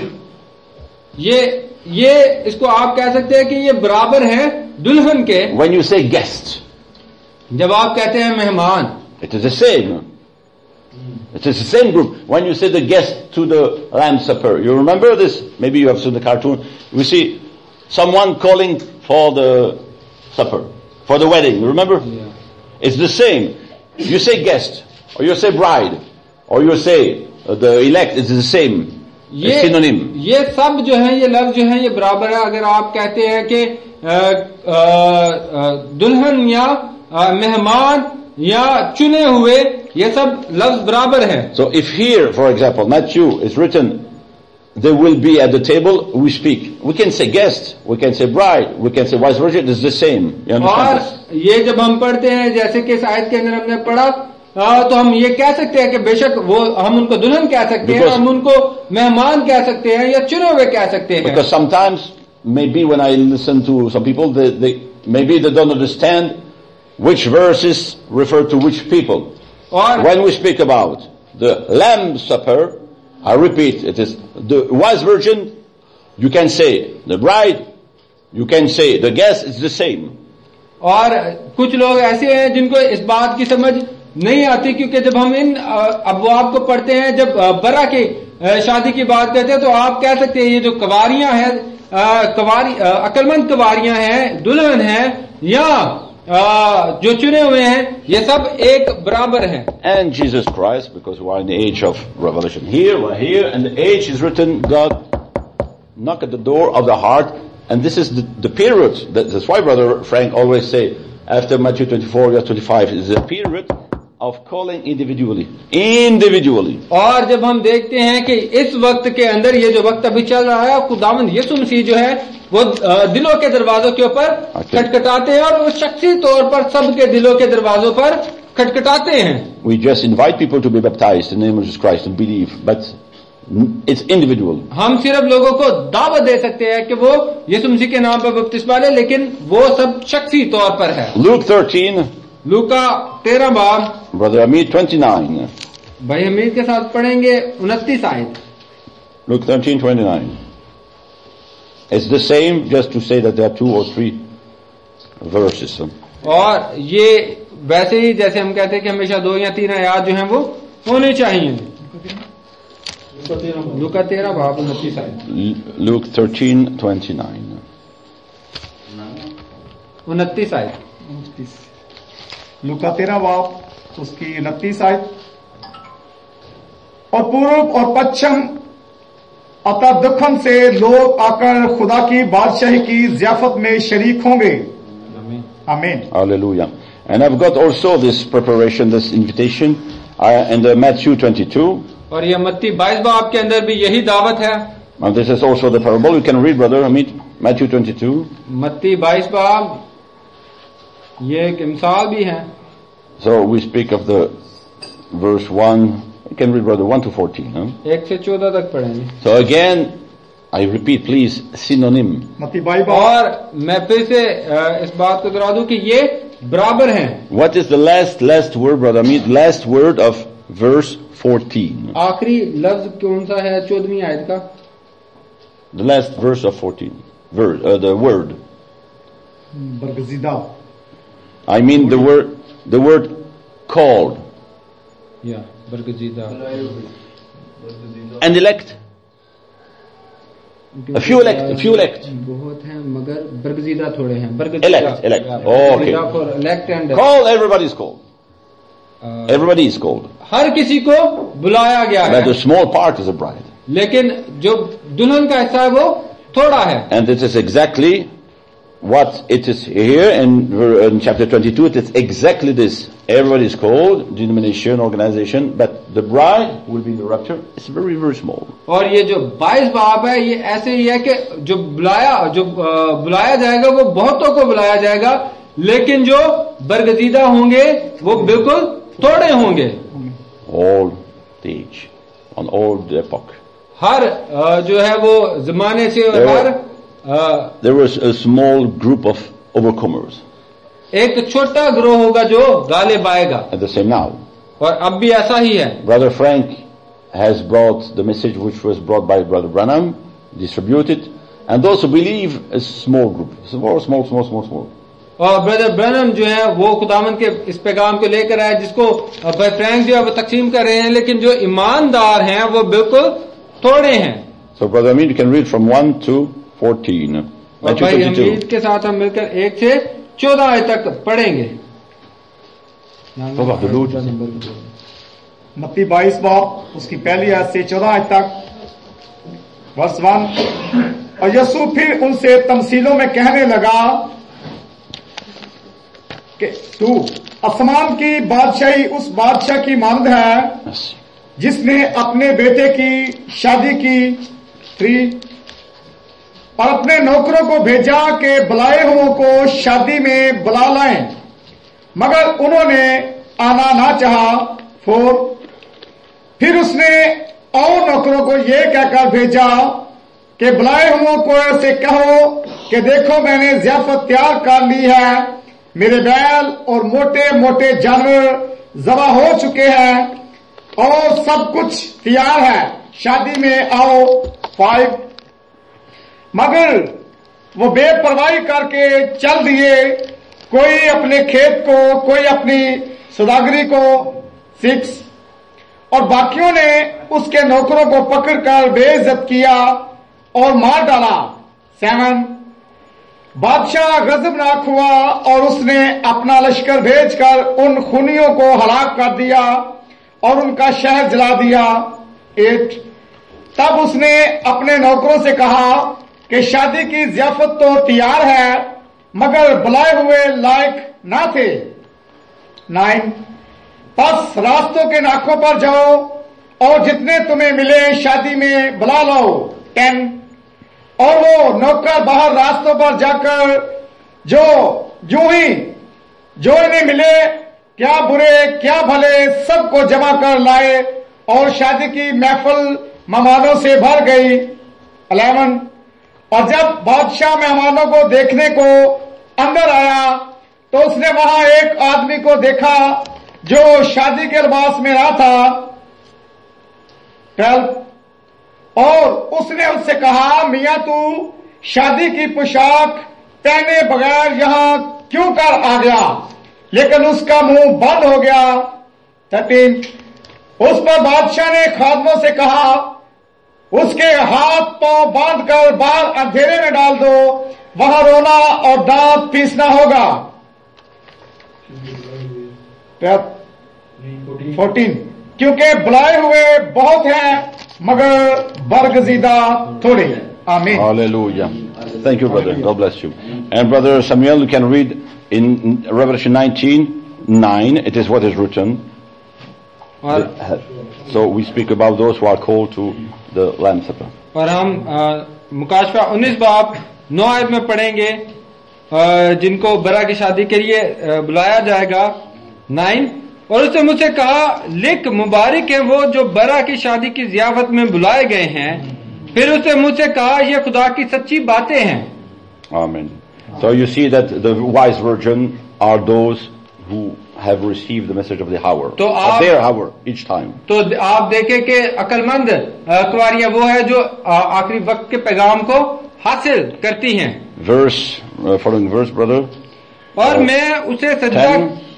ये इसको आप कह सकते हैं कि ये बराबर है दुल्हन के। When you say guest, जब आप कहते हैं मेहमान, it is the same. It is the same group. When you say the guest to the Lamb Supper, you remember this? Maybe you have seen the cartoon. We see someone calling for the supper, for the wedding. You remember? Yeah. It's the same. You say guest, or you say bride, or you say the elect. It's the same. It's synonym. ये सब जो है, ये लफ्ज जो है, ये बराबर है। अगर आप कहते हैं कि दुल्हन या मेहमान या चुने हुए, ये सब लफ्ज बराबर है। So if here, for example, Matthew is written, they will be at the table, we speak. We can say guest, we can say bride, we can say wise virgin. It's the same. You understand this? और ये जब हम पढ़ते हैं, जैसे कि इस आयत के अंदर हमने पढ़ा, तो हम ये कह सकते हैं कि बेशक वो हम उनको दुल्हन कह सकते हैं, हम उनको मेहमान कह सकते हैं या चुने हुए कह सकते हैं। Because sometimes, maybe when I listen to some people, maybe they don't understand which verses refer to which people. और when we speak about the Lamb Supper, I repeat, it is the wise virgin, you can say the bride, you can say the guest, it's the same. और कुछ लोग ऐसे हैं जिनको इस बात की समझ नहीं आती, क्योंकि जब हम इन अबवाब को पढ़ते हैं, जब बरा की शादी की बात करते हैं, तो आप कह सकते हैं ये जो कवारियां हैं, अक्लमंद कवारियां हैं, दुल्हन है या जो चुने हुए हैं, ये सब एक बराबर हैं। And Jesus Christ, because we are in the age of revelation. Here, we're here, and the age is written, God knock at the door of the heart, and this is the period. That's why Brother Frank always say, after Matthew 24, verse 25, is the period of calling individually. और जब हम देखते हैं कि इस वक्त के अंदर, ये जो वक्त अभी चल रहा है, खुदावंद यीशु मसीह जो है वो दिलों के दरवाजों के ऊपर खटखटाते हैं, और वो शख्सी तौर पर सबके दिलों के दरवाजों पर खटखटाते हैं। We just invite people to be baptized in the name of Jesus Christ and believe, but it's individual. हम सिर्फ लोगों को दावत दे सकते हैं कि वो यीशु मसीह के नाम पर बपतिस्मा लें, लेकिन वो सब शख्सी तौर पर है। Luke 13, लूका 13 बाब, Brother Amir 29. भाई हमीद के साथ पढ़ेंगे 29 आयत। Luke 13:29. It's the same, just to say that there are 2 or 3 verses. और ये वैसे ही जैसे हम कहते हैं कि हमेशा 2 या 3 आयात जो हैं वो होनी चाहिए। लूका 13 बाब 29 आयत। Luke 13:29. 29 आयत। लूका 13 बाब उसकी 29 आयत। और पूर्व और पश्चिम अतः दक्षिण से लोग आकर खुदा की बादशाही की ज़ियाफत में शरीक होंगे। आमीन। Hallelujah. And I've got also this preparation, this invitation in the Matthew 22. और ये मत्ती 22 बाब के अंदर भी यही दावत है। And this is also the parable. You can read, brother Amit, Matthew 22. मत्ती 22 बाब ये एक मिसाल भी है। So we speak of the verse 1. You can read, brother, 1 to 14. Huh? 1 से 14 तक पढ़ेंगे। So again, I repeat, please, synonym. मत्ती 22 बाब। और मैं फिर से इस बात को दोहरा दूं कि ये बराबर हैं। What is the last word, brother Amit? Last word of verse 14. आखिरी लफ्ज कौन सा है 14वीं आयत का? The last verse of 14. The word. बरगज़ीदा। I mean the word called. या बरगज़ीदा। And elect. A few elect. बहुत हैं मगर बरगज़ीदा थोड़े हैं। Elect. Oh, okay. For elect and Call, everybody is called. Everybody is called. हर किसी को बुलाया गया है। But the small part is a bride. लेकिन जो दुल्हन का हिस्सा है वो थोड़ा है। And this is exactly what it is here in chapter 22. It is exactly this. Everybody is called, denomination, organization, but the bride will be the rapture. It's very, very small. और ये जो 22 बाब है ये ऐसे ही है कि जो बुलाया जाएगा वो बहुतों को बुलाया जाएगा, लेकिन जो बरगज़ीदा होंगे वो बिल्कुल थोड़े होंगे। All the age, on all the epoch. हर जो है वो जमाने से There was a small group of overcomers. एक छोटा ग्रोह होगा जो गालिब आएगा। And the same now. और अब भी ऐसा ही है। Brother Frank has brought the message which was brought by Brother Branham, distributed, and those who believe a small group. Small. और ब्रदर ब्रैनम जो है वो खुदावंद के इस पैगाम को लेकर आए जिसको भाई फ्रैंक जो है वो तकसीम कर रहे हैं, लेकिन जो ईमानदार हैं वो बिल्कुल थोड़े हैं। So Brother Amin, you can read from 1 to 14. और भाई हमीद के साथ हम मिलकर 1 से 14 आयत तक पढ़ेंगे। मत्ती 22 बाब उसकी पहली आयत से 14 आयत तक वर्स 1। और यीशु फिर उनसे तमसीलों में कहने लगा कि तू आसमान की बादशाही उस बादशाह की मानद है जिसने अपने बेटे की शादी की 3 और अपने नौकरों को भेजा कि बुलाए हुओं को शादी में बुला लाएं, मगर उन्होंने आना ना चाहा। 4 फिर उसने और नौकरों को ये कहकर भेजा कि बुलाए हुओं को ऐसे कहो कि देखो मैंने ज़ियाफत तैयार कर ली है, मेरे बैल और मोटे मोटे जानवर ज़बह हो चुके हैं और सब कुछ तैयार है, शादी में आओ। 5 मगर वो बेपरवाही करके चल दिए, कोई अपने खेत को, कोई अपनी सौदागरी को। 6 और बाकियों ने उसके नौकरों को पकड़कर बेइज्जत किया और मार डाला। 7 बादशाह गजबनाक हुआ और उसने अपना लश्कर भेजकर उन खूनियों को हलाक कर दिया और उनका शहर जला दिया। 8 तब उसने अपने नौकरों से कहा कि शादी की ज़ियाफत तो तैयार है, मगर बुलाए हुए लायक ना थे। 9 बस रास्तों के नाकों पर जाओ और जितने तुम्हें मिले शादी में बुला लो। 10 और वो नौकर बाहर रास्तों पर जाकर जो इन्हें मिले, क्या बुरे क्या भले, सबको जमा कर लाए और शादी की महफिल मेहमानों से भर गई। 11 और जब बादशाह मेहमानों को देखने को अंदर आया तो उसने वहां एक आदमी को देखा जो शादी के लिबास में रहा था। 12 और उसने उससे कहा, मियां तू शादी की पोशाक पहने बगैर यहां क्यों कर आ गया? लेकिन उसका मुंह बंद हो गया। 13 उस पर बादशाह ने खादमों से कहा, उसके हाथ पांव बांधकर बाहर अंधेरे में डाल दो, वहां रोना और दांत पीसना होगा। 14 क्योंकि बुलाए हुए बहुत हैं मगर बरगजीदा थोड़े हैं। आमीन। Hallelujah. Thank you, brother. God bless you. And brother Samuel, you can read in Revelation 19:9. It is what is written. So we speak about those who are called to the Lamb's Supper. और हम मुकाशफा 19 बाब 9 आयत में पढ़ेंगे जिनको बरा की शादी के लिए बुलाया जाएगा। 9 और उसने मुझसे कहा, लिख मुबारक है वो जो बरा की शादी की जियाफत में बुलाए गए हैं। फिर उसने मुझसे कहा, ये खुदा की सच्ची बातें हैं। Amen. So you see that the wise virgin are those who have received the message of the hour. तो आप their hour each time. तो आप देखें कि अक्लमंद कुंवारियां वो है जो आखिरी वक्त के पैगाम को हासिल करती हैं। Verse, following verse, brother. और मैं उसे सजदा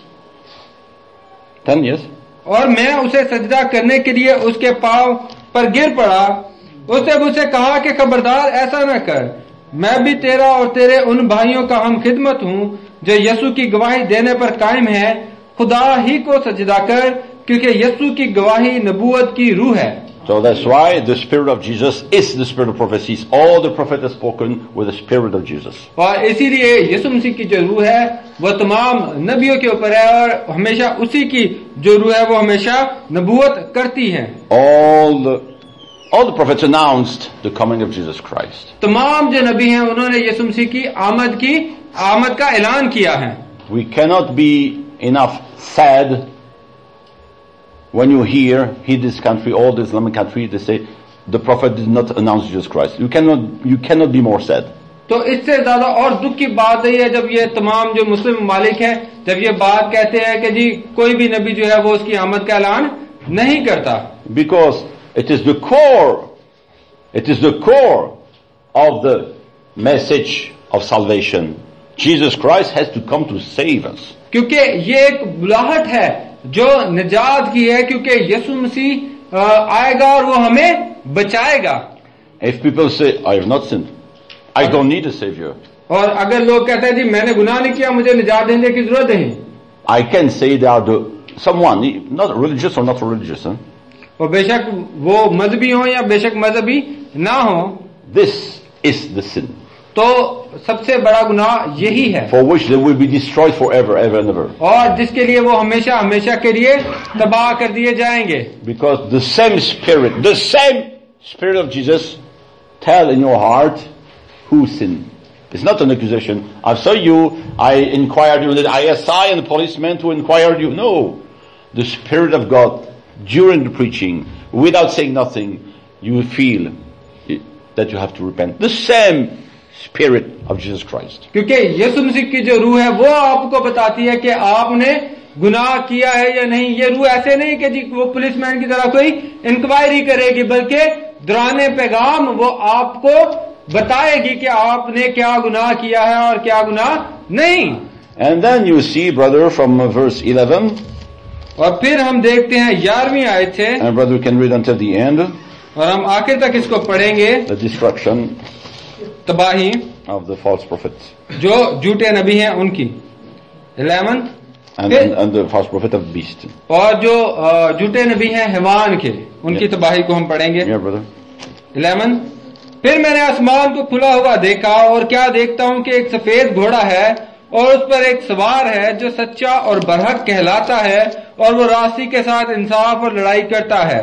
10, yes. और मैं उसे सजदा करने के लिए उसके पांव पर गिर पड़ा। उसने मुझसे कहा कि खबरदार ऐसा न कर, मैं भी तेरा और तेरे उन भाइयों का हम खिदमत हूँ जो यीशु की गवाही देने पर कायम है। खुदा ही को सजदा कर, क्योंकि यीशु की गवाही नबूवत की रूह है। So that's why the spirit of Jesus is the spirit of prophecies. All the prophets have spoken with the spirit of Jesus. और इसीलिए यीशु मसीह की जो रूह है वो तमाम नबियों के ऊपर है और हमेशा उसी की जो रूह है वो हमेशा नबूवत करती है। All the prophets announced the coming of Jesus Christ. तमाम जो नबी हैं उन्होंने यीशु मसीह की आमद का ऐलान किया है। We cannot be enough sad when you hear this country, all the Islamic countries, they say the prophet did not announce Jesus Christ. You cannot be more sad. तो इससे ज्यादा और दुख की बात है जब ये तमाम जो मुस्लिम ममालिक हैं जब ये बात कहते हैं कि जी कोई भी नबी जो है वो उसकी आमद का ऐलान नहीं करता। Because it is the core of the message of salvation. Jesus Christ has to come to save us. क्योंकि ये एक बुलाहट है जो निजात की है, क्योंकि यीशु मसीह आएगा और वो हमें बचाएगा। If people say, I have not sinned, I don't need a savior. और अगर लोग कहते हैं जी मैंने गुनाह नहीं किया, मुझे निजात देने की जरूरत नहीं, I can say they are someone, not religious or not religious. और बेशक वो मजहबी हो या बेशक मजहबी ना हो, this is the sin. तो सबसे बड़ा गुनाह यही है, for which they will be destroyed forever, ever and ever. और जिसके लिए वो हमेशा हमेशा के लिए तबाह कर दिए जाएंगे। Because the same spirit of Jesus tell in your heart who sinned. It's not an accusation. I saw you, I inquired you, the ISI and the policeman to inquire you. No. The Spirit of God, during the preaching, without saying nothing, you feel that you have to repent. The same Spirit of Jesus Christ. क्योंकि यीशु मसीह की जो रूह है वो आपको बताती है कि आपने गुनाह किया है या नहीं। ये रूह ऐसे नहीं कि जी वो पुलिसमैन की तरह कोई इंक्वायरी करेगी, बल्कि दौराने पैगाम वो आपको बताएगी कि आपने क्या गुनाह किया है और क्या गुनाह नहीं। And then you see, brother, from verse 11. और फिर हम देखते हैं 11वीं आयत से, and brother, we can read until the end. और हम आखिर तक इसको पढ़ेंगे। The destruction, तबाही of the false prophets, जो झूठे नबी हैं उनकी। 11 and the false prophet of the beast. और जो झूठे नबी हैं हैवान के, उनकी तबाही को हम पढ़ेंगे। 11 फिर मैंने आसमान को खुला हुआ देखा और क्या देखता हूं कि एक सफेद घोड़ा है और उस पर एक सवार है जो सच्चा और बरहक कहलाता है और वो रास्ती के साथ इंसाफ और लड़ाई करता है।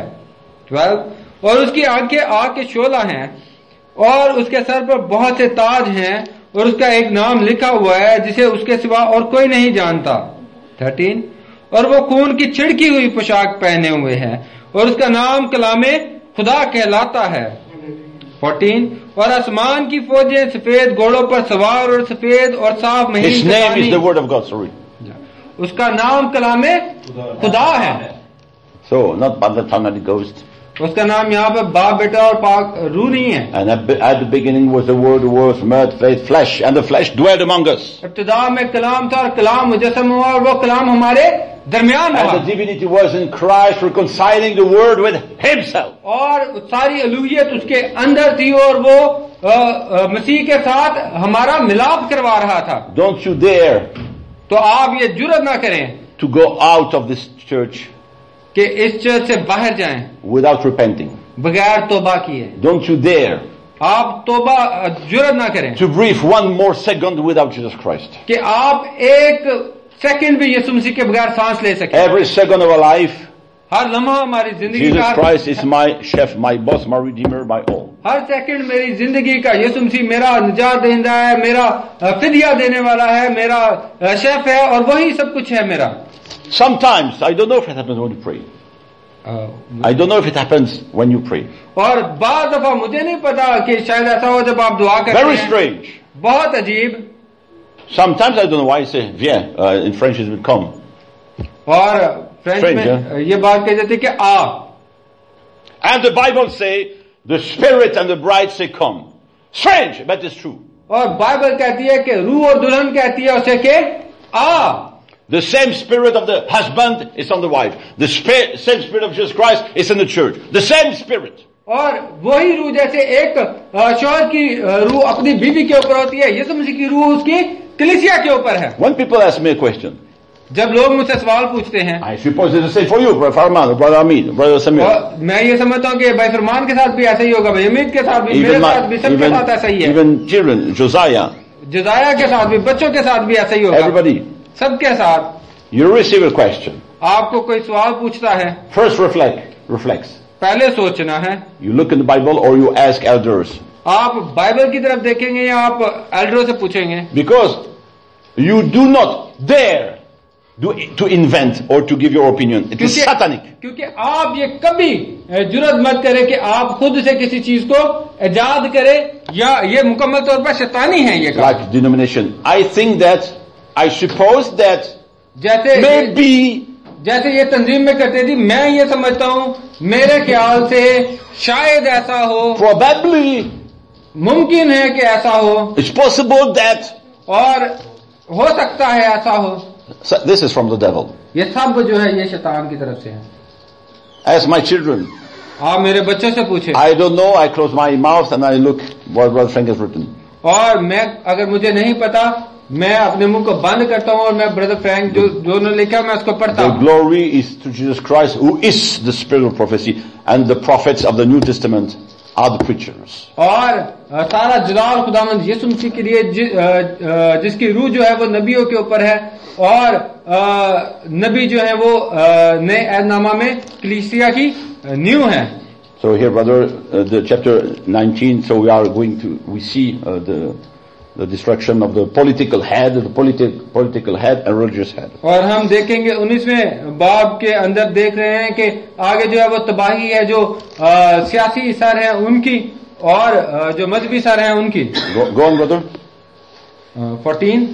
12 और उसकी आंखें आग के शोला हैं और उसके सर पर बहुत से ताज हैं और उसका एक नाम लिखा हुआ है जिसे उसके सिवा और कोई नहीं जानता। 13 और वो खून की छिड़की हुई पोशाक पहने हुए है और उसका नाम कलामे खुदा कहलाता है। 14 और आसमान की फौजें सफेद घोड़ों पर सवार और सफेद और साफ महीन। His name is the word of God. Sorry. उसका नाम कलामे खुदा है। So not by the tongue of the ghost, उसका नाम यहाँ पर बाप बेटा और पाक रूह नहीं है। And at the beginning was the Word was made flesh, and the flesh dwelt among us. इब्तिदा में कलाम था और कलाम मुजस्सम हुआ और वो कलाम हमारे दरमियान And हुआ। the divinity was in Christ, reconciling the world with Himself. और सारी अलूहियत उसके अंदर थी और वो मसीह के साथ हमारा मिलाप करवा रहा था। Don't you dare तो आप ये जुर्रत ना करें to go out of this church कि इस चर्च से बाहर जाएं without repenting. बगैर तौबा किए। Don't you dare आप तौबा जुर्रत ना करें to breathe one more second without Jesus Christ. कि आप एक सेकंड भी यीशु मसीह के बगैर सांस ले सकें। Every second of our life, हर लम्हा हमारी जिंदगी Jesus का, Christ is my chef, my boss, my redeemer, my all. हर सेकंड मेरी जिंदगी का यीशु मसीह मेरा निजात देंदा है, मेरा फिदिया देने वाला है, मेरा शेफ है और वही सब कुछ है मेरा। Sometimes, I don't know if it happens when you pray. I don't know if it happens when you pray. और बाद दफा मुझे नहीं पता कि शायद ऐसा हो जब आप दुआ करते Very हैं। strange. बहुत अजीब। Sometimes I don't know why I say viens. In French it will come. और फ्रेंच French, में ये बात कही जाती है कि आ। And the Bible say the Spirit and the bride say come. Strange, but it's true. और बाइबल कहती है कि रूह और दुल्हन कहती है उसे कि आ। The same Spirit of the husband is on the wife. The same Spirit of Jesus Christ is in the church. The same Spirit. और वही रूह जैसे एक शौहर की रूह अपनी बीवी के ऊपर होती है, यीशु मसीह की रूह उसकी कलीसिया के ऊपर है। When people ask me a question, जब लोग मुझसे सवाल पूछते हैं, I suppose it's the same for you, Brother Farman, Brother Amin, Brother Samuel. और मैं ये समझता हूँ कि भाई फरमान के साथ भी ऐसा ही होगा, भाई अमीद के साथ भी, मेरे साथ भी, सबके साथ ऐसा ही है। Even children, Josiah, जोजाया के साथ भी, बच्चों के साथ भी ऐसा ही होगा। everybody. सबके साथ। You receive a question. आपको कोई सवाल पूछता है, First reflects. पहले सोचना है। You look in the Bible or you ask elders. आप बाइबल की तरफ देखेंगे या आप एल्डरों से पूछेंगे? Because you do not dare to invent or to give your opinion. It is satanic. क्योंकि आप ये कभी जुर्रत मत करें कि आप खुद से किसी चीज को इजाद करें, या ये मुकम्मल तौर पर शैतानी है ये काम। Like denomination. I think that, I suppose that, जैसे maybe, जैसे ये तंजीम में करते थी, मैं ये समझता हूँ, मेरे ख्याल से शायद ऐसा हो, probably, मुमकिन है कि ऐसा हो, it's possible that. और हो सकता है ऐसा हो। So this is from the devil. ये सब जो है ये शैतान की तरफ से है। Ask my children. आप मेरे बच्चों से पूछे। I don't know. I close my mouth and I look what Brother Frank has written. और मैं, अगर मुझे नहीं पता, मैं अपने मुंह को बंद करता हूँ और मैं ब्रदर फ्रैंक जो उन्होंने लिखा मैं उसको पढ़ता The हूँ। glory is to Jesus Christ, who is the spirit of prophecy, and the prophets of the New Testament are the preachers. और सारा जलाल खुदावंद यीशु मसीह के लिए जिसकी रूह जो है वो नबियों के ऊपर है, और नबी जो है वो नए ऐहदनामा में कलीसिया की नींव है। So here, brother, the chapter 19. So we see the destruction of the political head, political head and religious head. और हम देखेंगे 19वें बाब के अंदर देख रहे हैं कि आगे जो है वो तबाही है जो सियासी सर हैं उनकी और जो मजहबी सर हैं उनकी। Go on, brother. 14।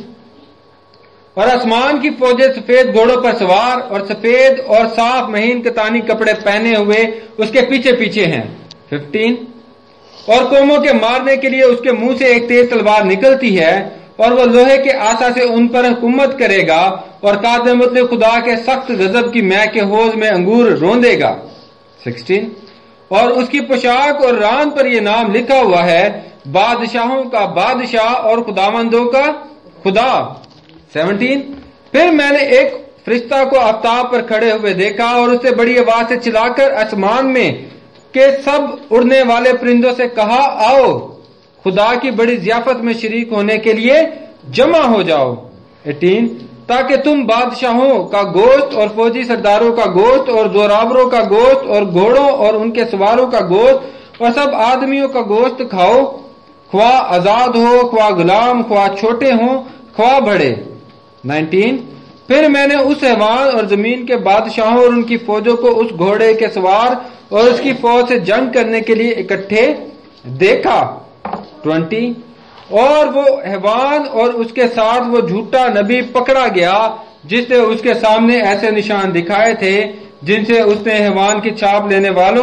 और आसमान की फौजें सफेद घोड़ों पर सवार और सफेद और साफ महीन कतानी कपड़े पहने हुए उसके पीछे पीछे हैं। 15। और कौमों के मारने के लिए उसके मुंह से एक तेज तलवार निकलती है और वह लोहे के आसा से उन पर हुकूमत करेगा और कादर मतलब खुदा के सख्त गजब की मैं के हौज में अंगूर रोंदेगा। 16। और उसकी पोशाक और रान पर यह नाम लिखा हुआ है, बादशाहों का बादशाह और खुदावंदों का खुदा। 17। फिर मैंने एक फरिश्ता को आफताब पर खड़े हुए देखा और उससे बड़ी आवाज से चिल्लाकर आसमान में के सब उड़ने वाले परिंदों से कहा, आओ खुदा की बड़ी ज़ियाफत में शरीक होने के लिए जमा हो जाओ। 18। ताकि तुम बादशाहों का गोश्त और फौजी सरदारों का गोश्त और जोरावरों का गोश्त और घोड़ों और उनके सवारों का गोश्त और सब आदमियों का गोश्त खाओ, ख्वा आजाद हो, ख्वा गुलाम, ख्वा छोटे हो, ख्वा बड़े। 19। फिर मैंने उस हैवान और जमीन के बादशाहों और उनकी फौजों को उस घोड़े के सवार और उसकी फौज से जंग करने के लिए इकट्ठे देखा। 20। और वो हैवान और उसके साथ वो झूठा नबी पकड़ा गया जिसने उसके सामने ऐसे निशान दिखाए थे जिनसे उसने हैवान की छाप लेने वालों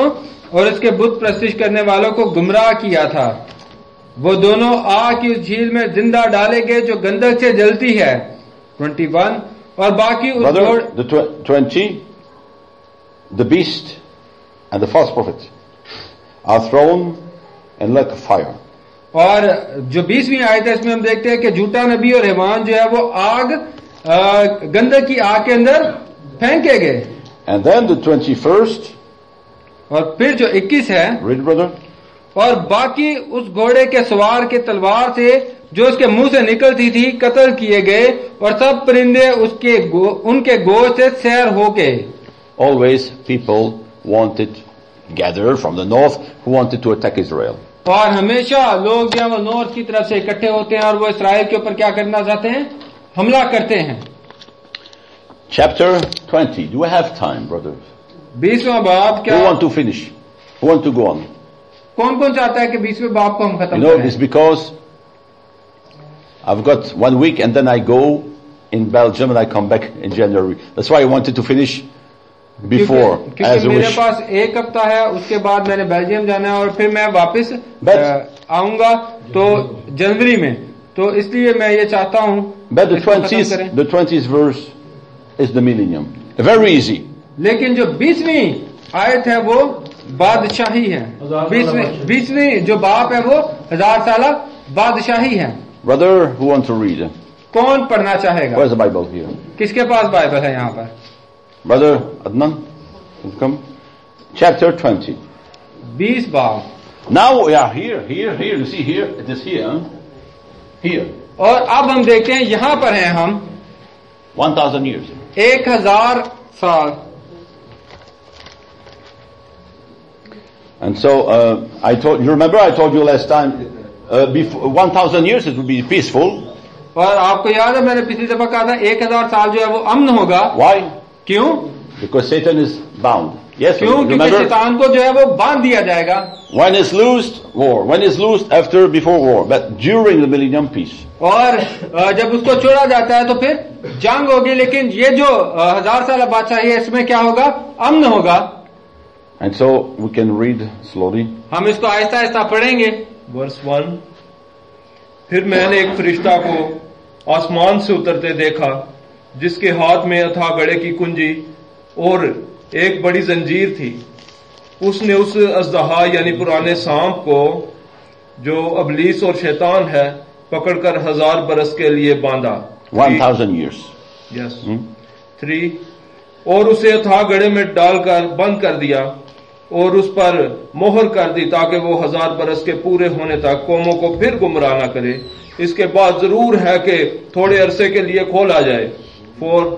और इसके बुत प्रस्तिश करने वालों को गुमराह किया था। वो दोनों आग की उस झील में जिंदा डाले गए जो गंधक से जलती है। 21 और बाकी उस Brother, the 20, the beast and the false prophet are thrown in lake of fire. और जो 20वीं आयत है इसमें हम देखते हैं कि झूठा नबी और हैवान जो है वो आग गंधक की आग के अंदर फेंके गए। And then the 21st, और फिर जो 21 है, read brother, और बाकी उस घोड़े के सवार के तलवार से जो उसके मुंह से निकलती थी कत्ल किए गए और सब परिंदे उनके गोश्त से सैर हो गए। always people wanted, gathered from the north, who wanted to attack Israel. और हमेशा लोग जो है वो नॉर्थ की तरफ से इकट्ठे होते हैं और वो इसराइल के ऊपर क्या करना चाहते हैं? हमला करते हैं। Chapter 20. Do we have time, brothers? 20वां बाब क्या? Who want to finish? Who want to go on? कौन कौन चाहता है कि 20वें बाब को हम खत्म You know, करें? it's because I've got 1 week and then I go in Belgium and I come back in January. That's why I wanted to finish before, क्योंकि as a मेरे wish. पास एक हफ्ता है, उसके बाद मैंने बेल्जियम जाना है और फिर मैं वापस आऊंगा तो जनवरी में, तो इसलिए मैं ये चाहता हूँ। But the 20th verse is the millennium. Very easy. लेकिन जो 20वीं आयत है वो बादशाही है। 20वीं जो बाप है वो 1000 साल बादशाही है। Brother, who want to read? कौन पढ़ना चाहेगा? Where's the Bible here? किसके पास बाइबल है यहाँ पर? Brother Adnan, come. Chapter 20. 20 बाब। Now, yeah, here. You see here? It is here. Huh? Here. और अब हम देखते हैं यहाँ पर हैं हम 1,000 years. 1000 साल। And so, you remember I told you last time, before 1,000 years it would be peaceful. और आपको याद है मैंने पिछली दफा कहा था 1000 साल जो है वो अमन होगा। Why? क्यों? Because Satan is bound. Yes, क्यों? क्योंकि remember? शैतान को जो है वो बांध दिया जाएगा। When is loosed, war. When is loosed, after, before war. But during the millennium, peace. और जब उसको छोड़ा जाता है तो फिर जंग होगी, लेकिन ये जो 1000 साल बादशाही है इसमें क्या होगा? अमन होगा। And so we can read slowly. हम इसको आहिस्ता आहिस्ता पढ़ेंगे। वर्स 1। फिर मैंने एक फरिश्ता को आसमान से उतरते देखा जिसके हाथ में अथाह गढ़े की कुंजी और एक बड़ी जंजीर थी। उसने उस अजदहा यानी पुराने सांप को जो अबलीस और शैतान है पकड़कर 1000 बरस के लिए बांधा। 1,000 years. यस। 3 और उसे अथाह गढ़े में डालकर बंद कर दिया और उस पर मोहर कर दी ताकि वो 1000 बरस के पूरे होने तक कौमों को फिर गुमराह न करे। इसके बाद जरूर है कि थोड़े अरसे के लिए खोला जाए। 4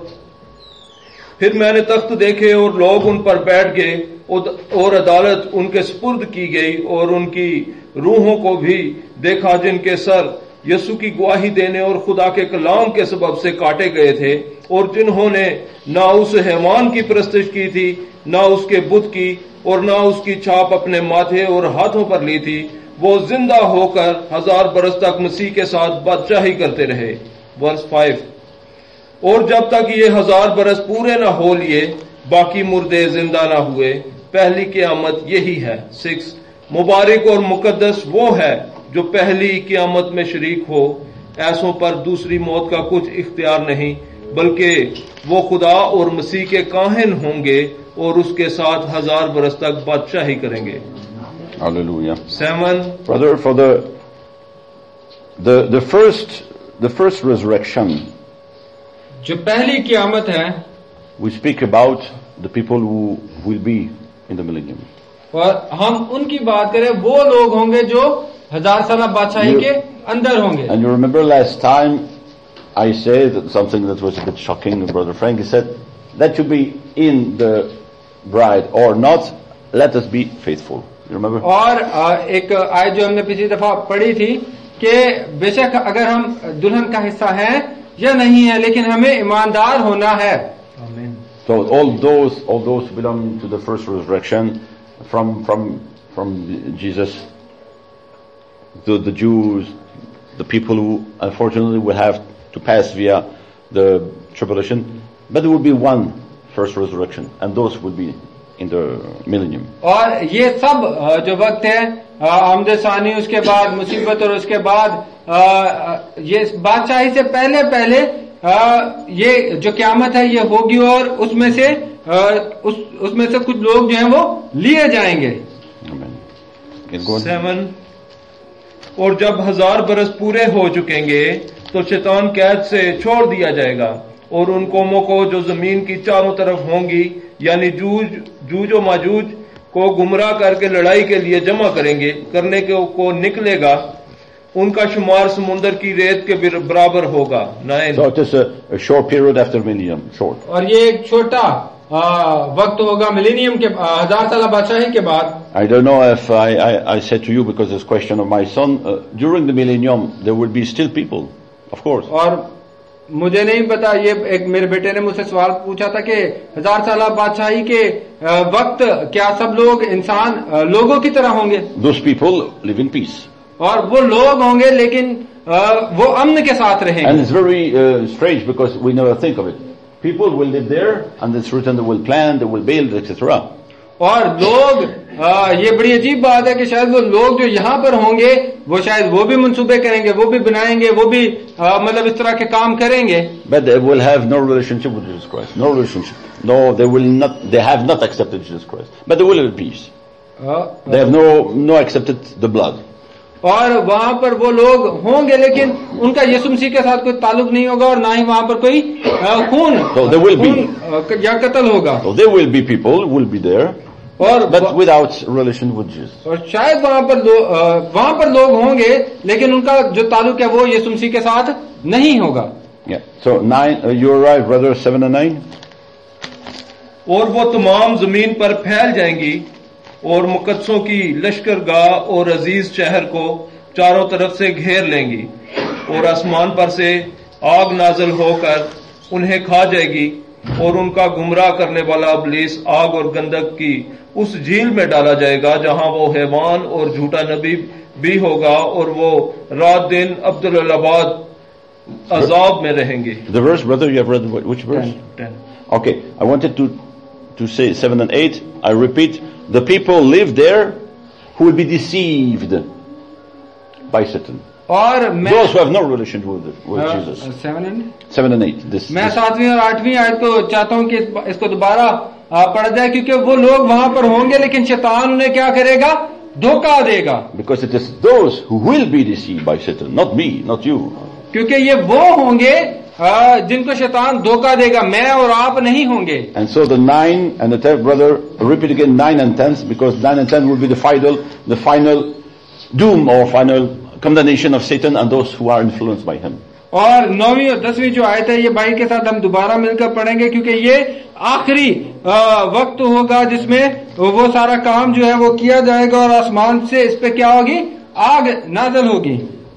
फिर मैंने तख्त देखे और लोग उन पर बैठ गए और अदालत उनके सुपुर्द की गई और उनकी रूहों को भी देखा जिनके सर यसु की गवाही देने और खुदा के कलाम के सबब से काटे गए थे और जिन्होंने ना उस हैवान की परस्तिश की थी, ना उसके बुत की और ना उसकी छाप अपने माथे और हाथों पर ली थी। वो जिंदा होकर 1000 बरस तक मसीह के साथ बादशाही करते रहे। वर्स 5 और जब तक ये 1000 बरस पूरे न हो लिए बाकी मुर्दे जिंदा न हुए। पहली क़यामत यही है। 6 मुबारक और मुकद्दस वो है जो पहली क़यामत में शरीक हो। ऐसों पर दूसरी मौत का कुछ इख्तियार नहीं, बल्कि वो खुदा और मसीह के काहिन होंगे और उसके साथ 1000 बरस तक बादशाही करेंगे। Hallelujah. 7 Brother, for the first resurrection, जो पहली क़यामत है, we speak about the people who will be in the millennium. और हम उनकी बात करें वो लोग होंगे जो 1000 साल बादशाही के अंदर होंगे। And you remember last time I said something that was a bit shocking. Brother Frank, he said, let you be in the bride or not, let us be faithful. You remember? और एक आयत जो हमने पिछली दफा पढ़ी थी कि बेशक अगर हम दुल्हन का हिस्सा हैं या नहीं है, लेकिन हमें ईमानदार होना है। आमीन। So all those belong to the first resurrection from Jesus, the Jews, the people who unfortunately will have to pass via the tribulation, but there will be one first resurrection, and those will be in the millennium. और ये सब जो वक्त है आमद सानी, उसके बाद मुसीबत और उसके बाद ये बादशाही से पहले पहले ये जो क़यामत है ये होगी और उसमें से उसमें से कुछ लोग जो हैं वो लिए जाएंगे। Amen. 7 और जब 1000 बरस पूरे हो चुकेंगे तो शैतान कैद से छोड़ दिया जाएगा और उन कौमों को जो जमीन की चारों तरफ होंगी यानी जूज और माजूज को गुमराह करके लड़ाई के लिए जमा करने को निकलेगा, उनका शुमार समुद्र की रेत के बराबर होगा। 9 So it is a short period after millennium, short. और ये एक छोटा वक्त होगा मिलेनियम के 1000 साल बादशाही के बाद। I don't know if I said to you because this question of my son, during the millennium there will be still people, of course. और मुझे नहीं पता, ये एक मेरे बेटे ने मुझसे सवाल पूछा था कि 1000 साल बादशाही के वक्त क्या सब लोग इंसान लोगों की तरह होंगे? Those people live in peace. और वो लोग होंगे लेकिन वो अमन के साथ रहेंगे। And it's very strange because we never think of it. People will live there and it's written they will plan, they will build, etc. और लोग ये बड़ी अजीब बात है कि शायद वो लोग जो यहाँ पर होंगे वो शायद वो भी मंसूबे करेंगे, वो भी बनाएंगे, वो भी मतलब इस तरह के काम करेंगे। But they will have no relationship with Jesus Christ. No relationship. No, they will not. They have not accepted Jesus Christ. But they will live in peace. They have no accepted the blood. और वहां पर वो लोग होंगे लेकिन उनका यीशु मसीह के साथ कोई ताल्लुक नहीं होगा और ना ही वहां पर कोई खून या कत्ल होगा। So there will be people will be there, but without relation with Jesus. और शायद वहां पर लोग होंगे लेकिन उनका जो ताल्लुक है वो यीशु मसीह के साथ नहीं होगा। Yeah. So 9, you're right, brother. 7 and 9. और वो तमाम जमीन पर फैल जाएंगी और मुकद्दसों की लश्करगाह और अजीज शहर को चारों तरफ से घेर लेंगी और आसमान पर से आग नाजल होकर उन्हें खा जाएगी और उनका गुमराह करने वाला इब्लीस आग और गंधक की उस झील में डाला जाएगा जहां वो हैवान और झूठा नबी भी होगा और वो रात दिन अब्दुल्लाबाद अजाब में रहेंगे। The verse, brother, you have read which verse? 10. Okay, I wanted to say 7 and 8. I repeat, the people live there who will be deceived by Satan. और Those who have no relation with Jesus. 7 and 8. This. मैं 7वीं और 8वीं आयत को चाहता हूं कि इसको दोबारा पढ़ा जाए क्योंकि वो लोग वहां पर होंगे लेकिन शैतान उन्हें क्या करेगा? धोखा देगा। Because it is those who will be deceived by Satan, not me, not you. क्योंकि ये वो होंगे जिनको शैतान धोखा देगा, मैं और आप नहीं होंगे। And so the 9 and the 10th, brother, repeat again 9 and 10, because 9 and 10 will be the final doom or final condemnation of Satan and those who are influenced by him. और 9वीं और 10वीं जो आयत है ये भाई के साथ हम दोबारा मिलकर पढ़ेंगे क्योंकि ये आखिरी वक्त होगा जिसमें वो सारा काम जो है वो किया जाएगा और आसमान से इस पे क्या होगी? आग नाज़िल होगी।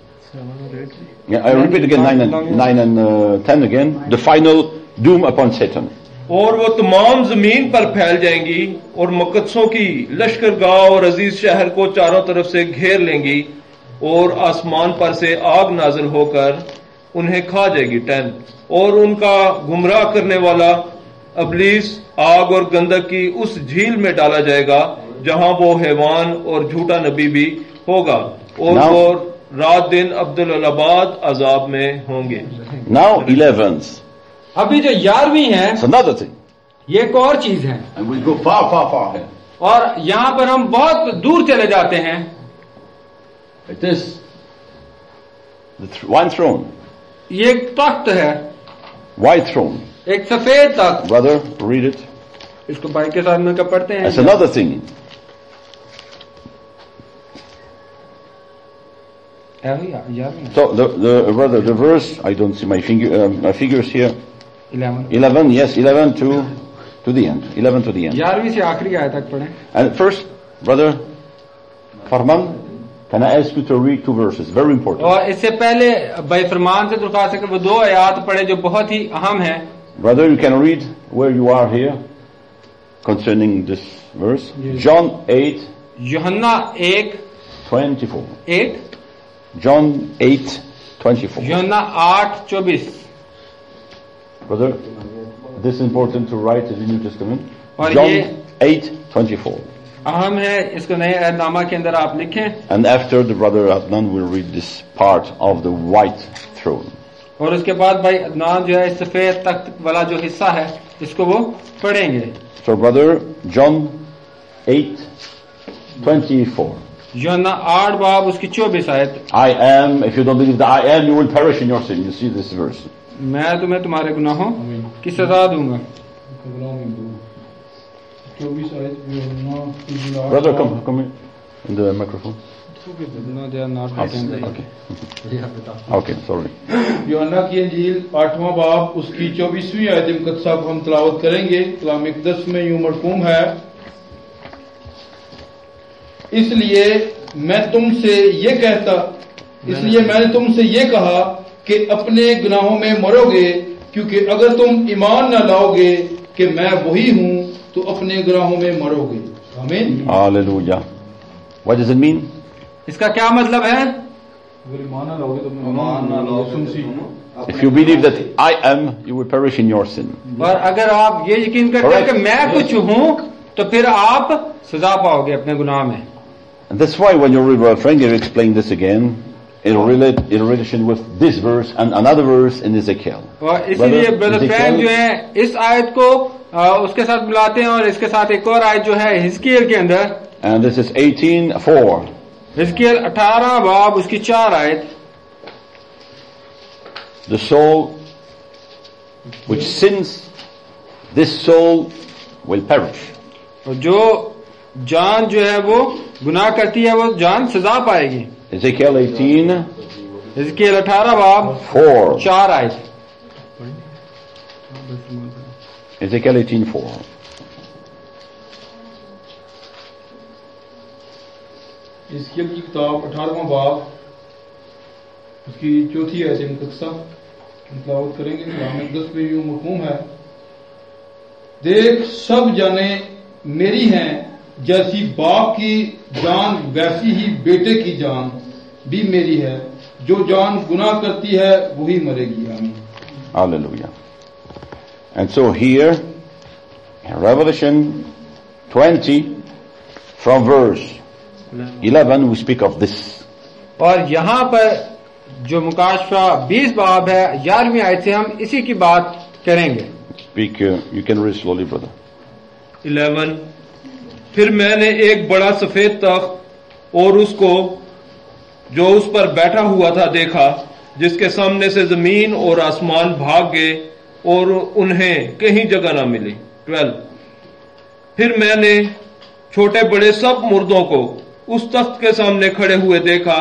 Yeah, I repeat again 9 and 10 again. The final doom upon Satan. और वो तमाम जमीन पर फैल जाएंगी और मुकद्दसों की लश्करगाह और अजीज शहर को चारों तरफ से घेर लेंगी और आसमान पर से आग नाज़िल होकर उन्हें खा जाएगी। 10 और उनका गुमराह करने वाला इब्लीस आग और गंधक की उस झील में डाला जाएगा जहां वो हैवान और झूठा नबी भी होगा और वो रात दिन अब्दुल्लाबाद अजाब में होंगे। Now 11th. अभी जो 11वीं है, it's another thing. ये एक और चीज है। And we go far ahead. और यहाँ पर हम बहुत दूर चले जाते हैं। It is the one throne. ये एक तख्त है। White throne. एक सफेद तख्त। Brother, read it. इसको भाई के साथ मिलकर पढ़ते हैं। That's another thing. So the verse, I don't see my figures here. 11, yes, 11 to the end. 11 to the end. 11वीं से आखिरी आयत तक पढ़ें। And first, brother Farman, can I ask you to read 2 verses? Very important. और इससे पहले भाई फरमान से दरख्वास्त है कि वो 2 आयत पढ़े जो बहुत ही अहम है। Brother, you can read where you are here concerning this verse. Yes. John 8. यूहन्ना 1:24. 8. John 8:24. यूहन्ना 8:24. Brother, this is important to write in the New Testament. और John ये 8:24. अहम है, इसको नए अहदनामा के अंदर आप लिखें। And after the brother Adnan will read this part of the white throne. और उसके बाद भाई अदनान जो है सफेद तख्त वाला जो हिस्सा है इसको वो पढ़ेंगे। So brother John 8:24. यूहन्ना 8 बाब उसकी 24 आयत। I am, if you don't believe that I am, you will perish in your sin. You see this verse. मैं तुम्हें तुम्हारे गुनाहों की सजा दूंगा। Brother, come in the microphone. No, they are not attending. Okay, sorry. यूहन्ना की इंजील 8वां बाब उसकी 24वीं आयत मुकद्दसा को हम तिलावत करेंगे। कलाम मुकद्दस में यूं मरकूम है, इसलिए मैंने तुमसे ये कहा कि अपने गुनाहों में मरोगे, क्योंकि अगर तुम ईमान न लाओगे कि मैं वही हूं तो अपने गुनाहों में मरोगे। आमीन। Hallelujah. What does it mean? इसका क्या मतलब है? अगर ईमान न लाओगे तो If you believe that I am, you will perish in your sin. और अगर आप ये यकीन करते हैं कि मैं कुछ हूं तो फिर आप सजा पाओगे अपने गुनाह में। And that's why when you read Brother Frank explain this again, it'll relate in relation with this verse and another verse in Ezekiel. और इसीलिए ब्रदर फ्रैंक जो है इस आयत को उसके साथ बुलाते हैं और इसके साथ एक और आयत जो है हिजकियेल के अंदर। And this is 18:4. हिजकियेल 18 बाब उसकी 4 आयत। The soul which sins, this soul will perish. और जो जान जो है वो गुनाह करती है वो जान सजा पाएगी। Ezekiel 18. हिजकियेल 18 बाब 4 आयत। Ezekiel 18:4. हिजकियेल की किताब 18वां बाब उसकी 4थी आयत मुकद्दसा तिलावत करेंगे। कलाम मुकद्दस में यूं मरकूम है, देख सब जाने मेरी हैं, जैसी बाप की जान वैसी ही बेटे की जान भी मेरी है, जो जान गुनाह करती है वही मरेगी। आमीन। Hallelujah. And so here in Revelation 20 from verse 11 we speak of this. और यहाँ पर जो मुकाशफा 20 बाब है 11वीं आयत से हम इसी की बात करेंगे। Speak, you can read slowly, brother. 11 फिर मैंने एक बड़ा सफेद तख्त और उसको जो उस पर बैठा हुआ था देखा, जिसके सामने से जमीन और आसमान भाग गए और उन्हें कहीं जगह न मिली। 12 फिर मैंने छोटे बड़े सब मुर्दों को उस तख्त के सामने खड़े हुए देखा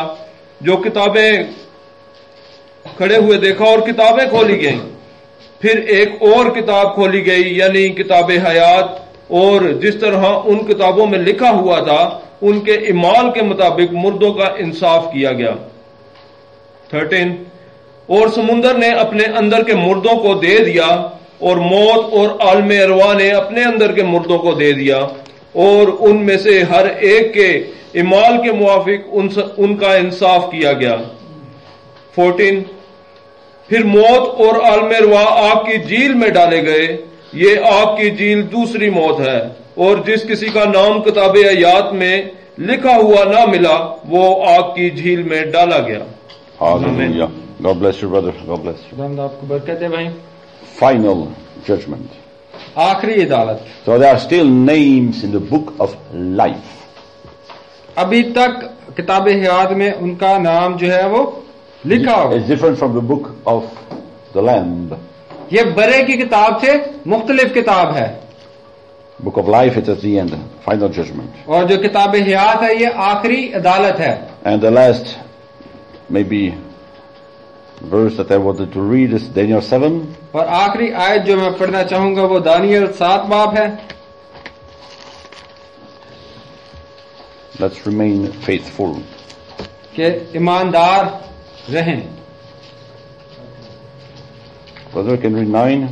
और किताबें खोली गईं। फिर एक और किताब खोली गई, यानी किताबे हयात, और जिस तरह उन किताबों में लिखा हुआ था उनके इमाल के मुताबिक मुर्दों का इंसाफ किया गया। 13 और समुंदर ने अपने अंदर के मुर्दों को दे दिया और मौत और आलमे अरवा ने अपने अंदर के मुर्दों को दे दिया और उनमें से हर एक के इमाल के मुआफिक उनका इंसाफ किया गया। 14 फिर मौत और आलमे अरवा आग की झील में डाले गए। ये आग की झील दूसरी मौत है, और जिस किसी का नाम किताबे हयात में लिखा हुआ ना मिला वो आग की झील में डाला गया। Hallelujah. God bless you, brother. God bless you. खुदा आपको बरकत दे भाई। Final judgment. आखिरी अदालत। So there are still names in the book of life. अभी तक किताबे हयात में उनका नाम जो है वो लिखा होगा। It's different from the book of the Lamb. ये बरे की किताब से मुख्तलिफ किताब है। Book of life, it's at the end, final judgment. और जो किताबे हयात है ये आखिरी अदालत है। And the last maybe verse that I wanted to read is Daniel 7. और आखिरी आयत जो मैं पढ़ना चाहूंगा वो दानियल 7 बाब है। Let's remain faithful. कि ईमानदार रहें। Brother, can read 9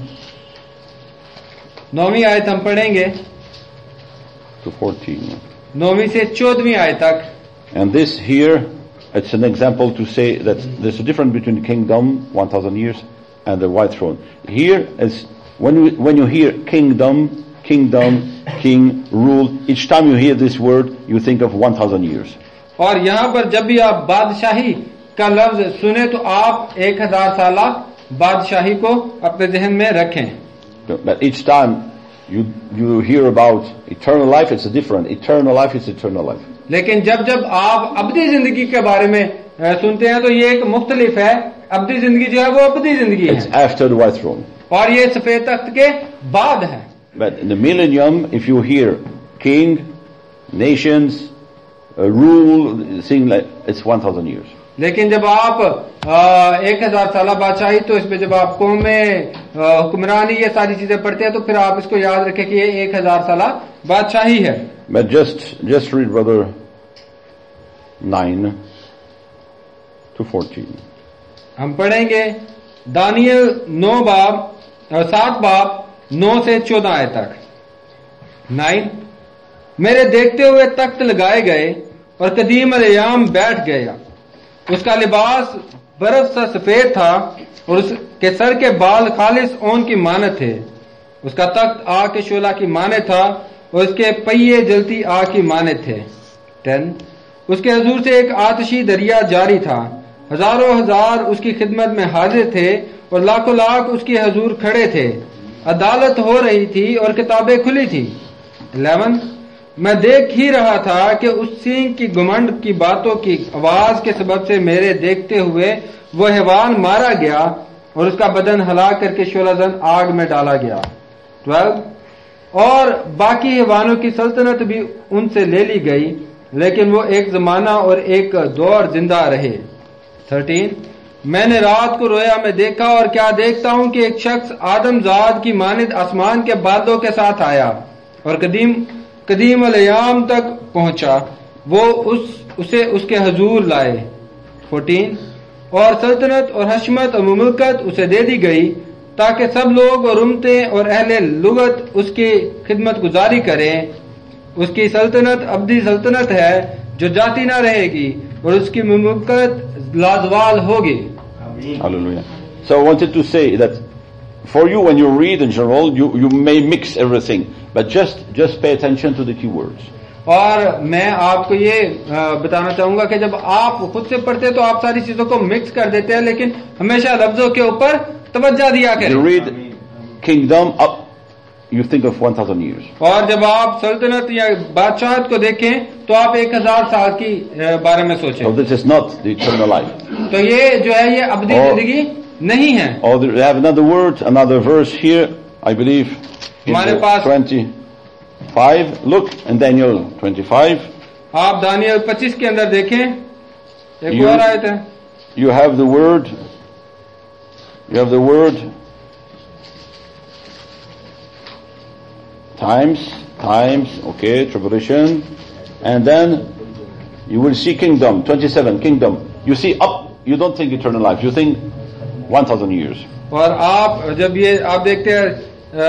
9वीं आयत हम पढ़ेंगे to 14. 9वीं से 14वीं आयत तक। And this here, it's an example to say that there's a difference between kingdom, 1,000 years, and the white throne. Here is when you hear kingdom, kingdom, king, rule. Each time you hear this word, you think of 1,000 years. और यहाँ पर जब भी आप बादशाही का लफ्ज सुने तो आप 1000 साला बादशाही को अपने जहन में रखें. But each time you hear about eternal life, it's a different. Eternal life is eternal life. लेकिन जब जब आप अब्दी जिंदगी के बारे में सुनते हैं तो ये एक मुख्तलिफ है. अब्दी जिंदगी जो है वो अब्दी जिंदगी It's है after the white throne. और ये सफेद तख्त के बाद है. But in the millennium, if you hear king, nations, rule, thing like, it's 1,000 years. लेकिन जब आप 1000 साला बादशाही तो इसमें जब आप कौमें हुक्मरानी ये सारी चीजें पढ़ते हैं तो फिर आप इसको याद रखें कि ये 1000 साला बादशाही है. But just read brother 9 to 14. हम पढ़ेंगे दानियल 7 बाब 9 से 14 आयत तक. 9 मेरे देखते हुए तख्त लगाए गए और कदीम अल-अयाम बैठ गया. उसका लिबास बर्फ सा सफेद था और उसके सर के बाल खालिस ऊन की मानत थे. उसका तख्त आग के शोला की मानत था और उसके पहिए जलती आग की मानत थे. 10 उसके हजूर से एक आतशी दरिया जारी था. हजारों हजार उसकी खिदमत में हाजिर थे और लाखों लाख उसके हजूर खड़े थे. अदालत हो रही थी और किताबें खुली थी. 11 मैं देख ही रहा था कि उस सिंह की घुमंड की बातों की आवाज के सबब से मेरे देखते हुए वो हैवान मारा गया और उसका बदन हला करके शोलाजन आग में डाला गया. 12 और बाकी हैवानों की सल्तनत भी उनसे ले ली गई लेकिन वो एक जमाना और एक दौर जिंदा रहे. 13 मैंने रात को रोया में देखा और क्या देखता हूं कि एक शख्स आदमजाद की मानिद आसमान के बादलों के साथ आया और कदीम अल-अयाम तक पहुंचा. वो उसे उसके हजूर लाए. 14 और सल्तनत और हशमत और मुमलकत उसे दे दी गई ताकि सब लोग और उम्मतें और अहले लुगत उसकी खिदमत गुजारी करें. उसकी सल्तनत अब्दी सल्तनत है जो जाती ना रहेगी और उसकी मुमलकत लाजवाल होगी. Hallelujah. So I wanted to say that for you when you read in general, you may mix everything, but just pay attention to the key words. और मैं आपको ये बताना चाहूंगा कि जब आप खुद से पढ़ते हैं तो आप सारी चीजों को मिक्स कर देते हैं लेकिन हमेशा लफ्जों के ऊपर तवज्जो दिया करें. You read kingdom up, you think of 1,000 years. और जब आप सल्तनत या बादशाहत को देखें तो आप 1000 साल की बारे में सोचें. So this is not the eternal life. तो ये जो है ये अब्दी जिंदगी नहीं है. Or we have another word, another verse here, I believe, in हमारे पास 25. Look, in Daniel 25. आप दानियल 25 के अंदर देखें. एक और आयत है. You have the word times, okay, tribulation, and then you will see kingdom, 27, kingdom. You see up, you don't think eternal life, you think 1,000 years. और आप जब ये आप देखते हैं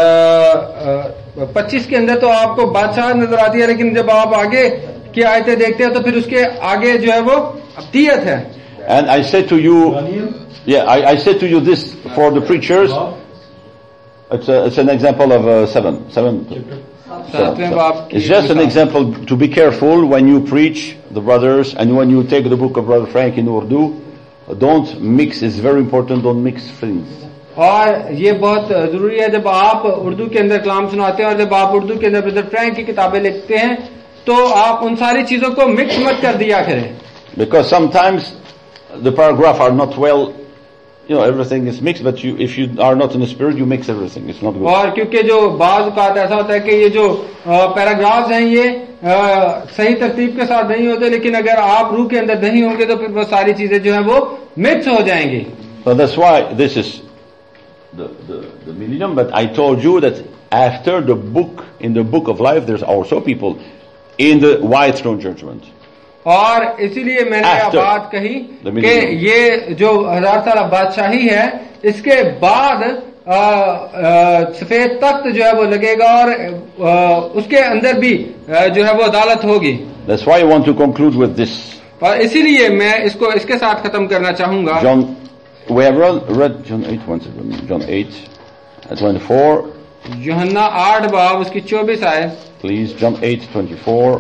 25 के अंदर तो आपको बादशाह नजर आती है लेकिन जब आप आगे की आयतें देखते हैं तो फिर उसके आगे जो है वो अब्दियत है. And I said to you, I said to you this for the preachers. It's an example of 7. It's just an example to be careful when you preach the brothers and when you take the book of Brother Frank in Urdu. Don't mix. It's very important. Don't mix things. और ये बहुत जरूरी है जब आप उर्दू के अंदर कलाम सुनाते हैं और जब आप उर्दू के अंदर ब्रदर फ्रैंक की किताबें लिखते हैं तो आप उन सारी चीजों को मिक्स मत कर दिया करें. Because sometimes the paragraph are not well, everything is mixed, but if you are not in the spirit, you mix everything. It's not good. और क्योंकि जो बाज़ औक़ात ऐसा होता है कि ये जो पैराग्राफ्स हैं ये सही तरतीब के साथ नहीं होते लेकिन अगर आप रूह के अंदर नहीं होंगे तो फिर वो सारी चीजें जो है वो मिक्स हो जाएंगी. So that's why this is the millennium, but I told you that after in the book of life, there's also people in the white throne judgment. और इसीलिए मैंने यह बात कही कि ये जो 1000 साल बादशाही है इसके बाद सफेद तख्त जो है वो लगेगा और उसके अंदर भी जो है वो अदालत होगी. That's why I want to conclude with this. और इसीलिए मैं इसको इसके साथ खत्म करना चाहूंगा. We have read John 8, John 8, 24, यूहन्ना 8 बाब उसकी 24 आयत। Please, John 8:24.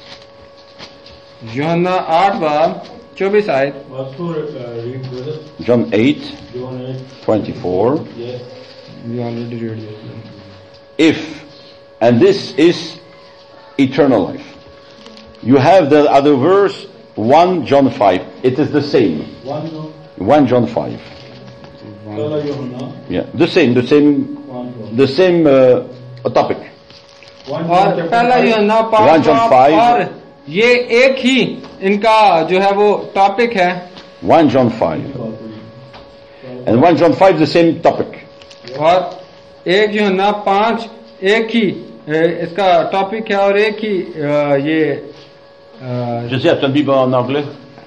यूहन्ना 8 बाब 24 आयत। read brother. John 8, John 24. 8. Yes. We already read it. If, and this is eternal life. You have the other verse, 1 John 5. It is the same. 1 John 5. पहला यूहन्ना Yeah, the same topic. और पहला यूहन्ना 1 John 5. और ये एक ही इनका जो है वो टॉपिक है। 1 John 5. And 1 John 5 the same topic. और 1 यूहन्ना 5 एक ही इसका टॉपिक है और एक ही ये Je sais, tu as une Bible en anglais?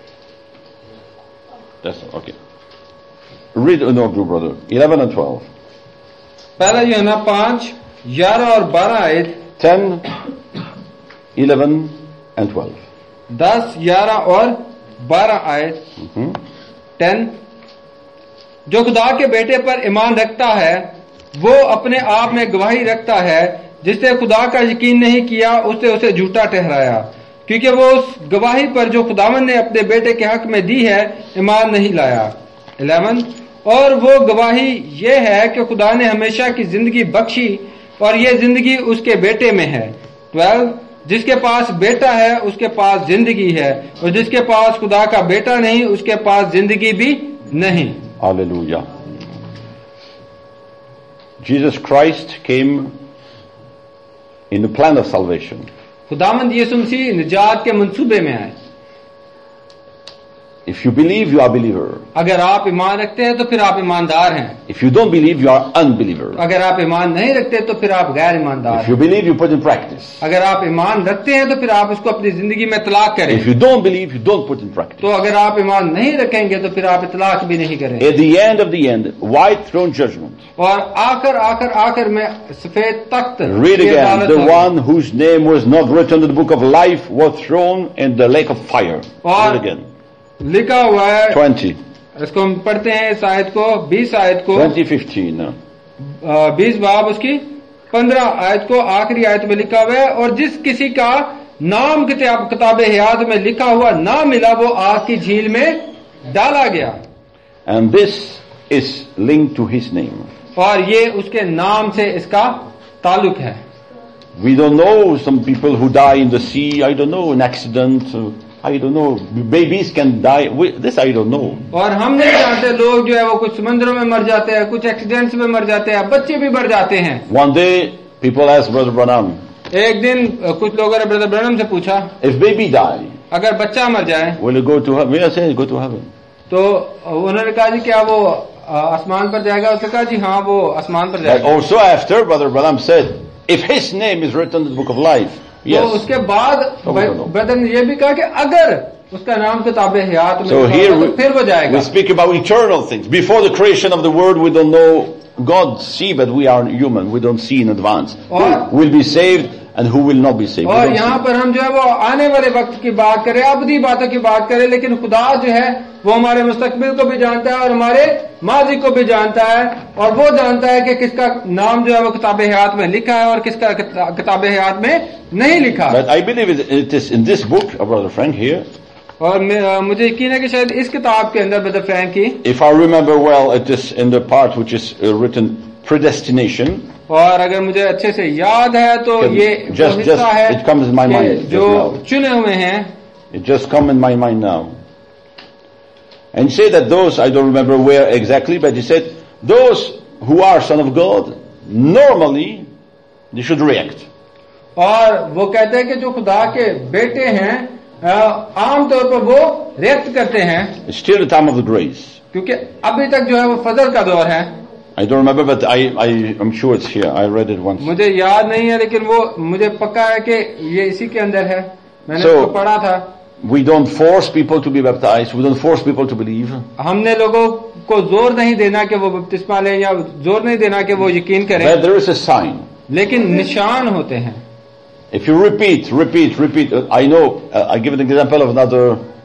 That's okay. Read in order, brother. 11 and 12. पहला यूहन्ना 5 11 और 12 आयत। 10, 11 and 12. 10 11 और 12 आयत। 10 जो खुदा के बेटे पर ईमान रखता है वो अपने आप में गवाही रखता है, जिसने खुदा का यकीन नहीं किया उसने उसे झूठा ठहराया, क्योंकि वो उस गवाही पर जो खुदावन ने अपने बेटे के हक में दी है ईमान नहीं लाया। 11 और वो गवाही ये है कि खुदा ने हमेशा की जिंदगी बख्शी और ये जिंदगी उसके बेटे में है। 12 जिसके पास बेटा है उसके पास जिंदगी है, और जिसके पास खुदा का बेटा नहीं उसके पास जिंदगी भी नहीं। Hallelujah. Jesus Christ came in the plan of salvation. खुदावंद यीशु मसीह निजात के मंसूबे में आए। If you believe, you are a believer. अगर आप ईमान रखते हैं तो फिर आप ईमानदार हैं। If you don't believe, you are unbeliever. अगर आप ईमान नहीं रखते तो फिर आप गैर ईमानदार If you believe, you put in practice. अगर आप ईमान रखते हैं तो फिर आप उसको अपनी जिंदगी में इतलाक करें। If you don't believe, you don't put in practice. तो अगर आप ईमान नहीं रखेंगे तो फिर आप इतलाक भी नहीं करें। At the end of the end, white throne judgment. और आखिर में सफेद तख्त। Read again. The one whose name was not written in the book of life was thrown in the lake of fire. Read again. लिखा हुआ है 20. इसको हम पढ़ते हैं इस आयत को 20 आयत को 20:15. 20 बाब उसकी 15 आयत को आखिरी आयत में लिखा हुआ है, और जिस किसी का नाम किताब हयात में लिखा हुआ ना मिला वो आग की झील में डाला गया। And this is linked to his name. और ये उसके नाम से इसका ताल्लुक है। We don't know some people who die in the sea. I don't know, an accident. I don't know. Babies can die. This I don't know. और हम नहीं जानते, लोग जो है वो कुछ समंदरों में मर जाते हैं, कुछ एक्सीडेंट्स में मर जाते हैं, बच्चे भी मर जाते हैं। One day, people asked Brother Branham. एक दिन कुछ लोगों ने ब्रदर ब्रैनम से पूछा, if baby die, अगर बच्चा मर जाए, will you go to heaven? I said, go to heaven. तो उन्होंने कहा जी क्या वो आसमान पर जाएगा? उसने कहा जी हाँ वो आसमान पर But जाएगा। also after, Brother Branham said, if his name is written in the book of life, तो yes. उसके बाद ब्रदर ने ये भी कहा कि अगर उसका नाम किताब हयात में So लिखा here होगा, तो फिर वो जाएगा। we speak about eternal things. Before the creation of the world, we don't know. God see, but we are human. We don't see in advance. Who will be saved and who will not be saved. और यहाँ पर हम जो है वो आने वाले वक्त की बात करें, अबदी बातों की बात करें, लेकिन खुदा जो है वो हमारे मुस्तकबिल को भी जानता है और हमारे माजी को भी जानता है, और वो जानता है कि किसका नाम जो है वो किताब हयात में लिखा है और किसका किताब हयात में नहीं लिखा। But I believe it is in this book, Brother Frank here. और मुझे यकीन है कि शायद इस किताब के अंदर ब्रदर फ्रैंक की, If I remember well, it is in the part which is written predestination. और अगर मुझे अच्छे से याद है तो ये जो हिस्सा है it comes in my mind जो चुने हुए हैं, it just come in my mind now. And say that those, I don't remember where exactly, but he said those who are son of God normally they should react. और वो कहते हैं कि जो खुदा के बेटे हैं आमतौर पर वो रिएक्ट करते हैं। It's still the time of the grace. क्योंकि अभी तक जो है वो फजल का दौर है। I don't remember, but I'm sure it's here. I read it once. मुझे याद नहीं है, लेकिन वो मुझे पक्का है कि ये इसी के अंदर है, मैंने इसको पढ़ा था। We don't force people to be baptized. We don't force people to believe. हमने लोगों को जोर नहीं देना कि वो बपतिस्मा लें या जोर नहीं देना कि वो यकीन करें। But there is a sign. लेकिन निशान होते हैं। If you repeat, I know, I give an example of another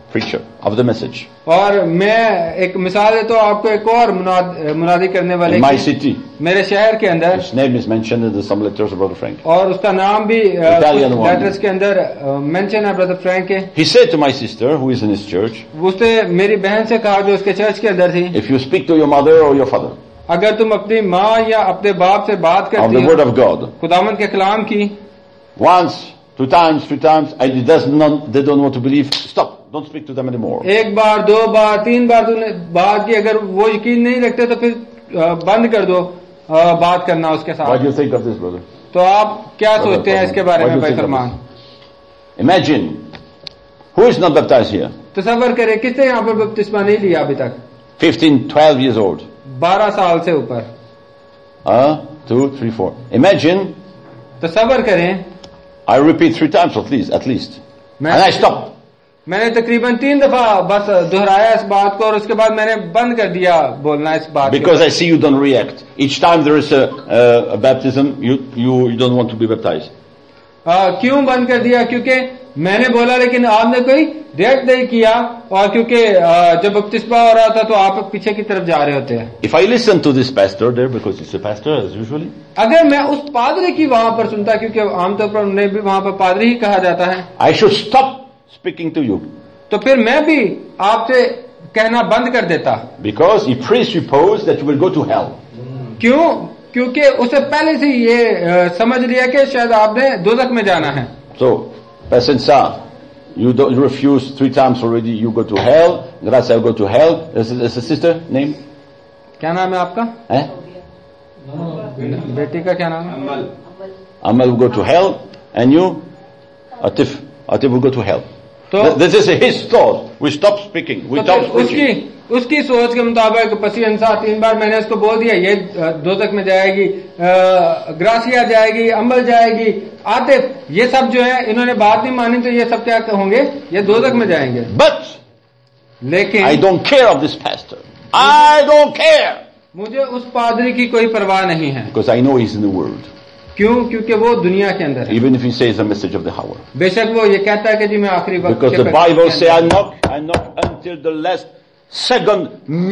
preacher of the message. और मैं एक मिसाल देता हूँ आपको एक और मुनादी करने वाले In my की। city, मेरे शहर के अंदर, his name is mentioned in some letters of Brother Frank. और उसका नाम भी Italian one. लेटर्स के अंदर मेंशन है ब्रदर फ्रैंक के। He said to my sister, who is in his church, उसने मेरी बहन से कहा जो उसके चर्च के अंदर थी, if you speak to your mother or your father अगर तुम अपनी माँ या अपने बाप से बात of the करती word हो of God, खुदावंद के कलाम की, once, 2 times, 3 times, and they don't want to believe, stop, don't speak to them anymore. एक बार, 2 बार, 3 बार तुमने बात की, अगर वो यकीन नहीं रखते तो फिर बंद कर दो बात करना उसके What do साथ। you think of this, brother? तो आप क्या सोचते हैं इसके बारे What do में you भाई think of Farman? this? Imagine, who is not baptized here? तसव्वुर करें किसने यहाँ पर बपतिस्मा नहीं लिया अभी तक? 15, 12 years old. 12 साल से ऊपर। 2, 3, 4. Imagine, तसव्वुर करें, I repeat 3 times at least. And I stop. मैंने तकरीबन 3 दफा बस दोहराया इस बात को और उसके बाद मैंने बंद कर दिया बोलना इस बात Because I see you don't react. Each time there is a baptism, you don't want to be baptized. क्यों बंद कर दिया? क्योंकि मैंने बोला लेकिन आपने कोई रिएक्ट नहीं किया, और क्योंकि जब बपतिस्मा हो रहा था तो आप पीछे की तरफ जा रहे होते हैं। If I listen to this pastor there, because he's a pastor as usually, अगर मैं उस पादरी की वहां पर सुनता, क्योंकि आमतौर पर उन्हें भी वहां पर पादरी ही कहा जाता है, I should stop speaking to you. तो फिर मैं भी आपसे कहना बंद कर देता। Because he presupposed that you will go to hell. क्यों? क्योंकि उसे पहले से ये समझ लिया कि शायद आपने दोजख में जाना है। So, Pastor Sa, you refuse 3 times already, you go to hell. Gracia will go to hell. Is a sister name? क्या नाम है आपका? Eh? बेटी का क्या नाम है? Amal will go to hell, and you, Atif will go to hell. तो This is his thought. We stop speaking. We तो stop फिर preaching. उसकी सोच के मुताबिक पसी इंसा 3 बार मैंने उसको बोल दिया ये दोजख में जाएगी, ग्रासिया जाएगी, अम्बल जाएगी, आतिफ, ये सब जो है इन्होंने बात नहीं मानी तो ये सब क्या होंगे? ये दोजख में जाएंगे। But लेकिन I don't care of this pastor. I don't care. मुझे उस पादरी की कोई परवाह नहीं है। Because I know he's in the world. क्यों? क्योंकि वो दुनिया के अंदर है। Even if he says the message of the hour. बेशक वो ये कहता है कि जी मैं आखिरी वक्त Because the Bible says I knock until the last second,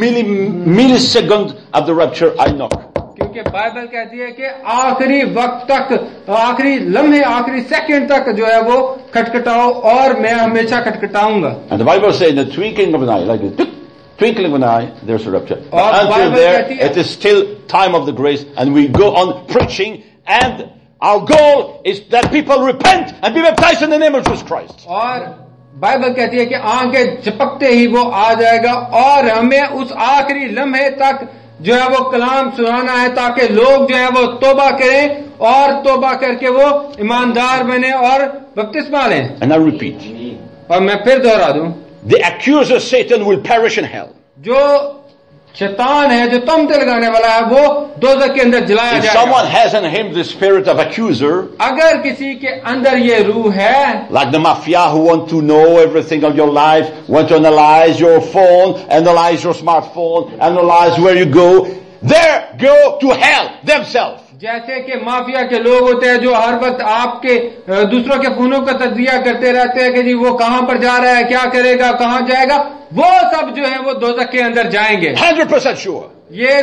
millisecond of the rapture, I knock. क्योंकि बाइबल कहती है कि आखिरी वक्त तक, आखिरी लम्हे, आखिरी सेकंड तक जो है वो खटखटाओ और मैं हमेशा खटखटाऊंगा। And the Bible says in the twinkling of an eye, like a twinkling of an eye, there's a rapture. और Until बाइबल there, कहती है, it is still time of the grace, and we go on preaching, and our goal is that people repent and be baptized in the name of Jesus Christ. और Bible कहती है कि आंखें झपकते ही वो आ जाएगा और हमें उस आखिरी लम्हे तक जो है वो कलाम सुनाना है, ताकि लोग जो है वो तौबा करें और तौबा करके वो ईमानदार बने और बपतिस्मा लें। And I repeat, और मैं फिर दोहरा दूं, the accuser Satan will perish in hell. जो शैतान है, जो तमते लगाने वाला है, वो दोजख के अंदर जलाया If जाएगा। someone has in him the spirit of accuser, अगर किसी के अंदर ये रूह है, like the mafia who want to know everything of your life, want to analyze your phone, analyze your smartphone, analyze where you go, there go to hell themselves. जैसे कि mafia के लोग होते हैं जो हर वक्त आपके दूसरों के फोनों का तज्जिया करते रहते हैं कि जी वो कहां पर जा रहा है, क्या करेगा, कहां जाएगा, वो सब जो है वो दोजख के अंदर जाएंगे। 100% sure. ये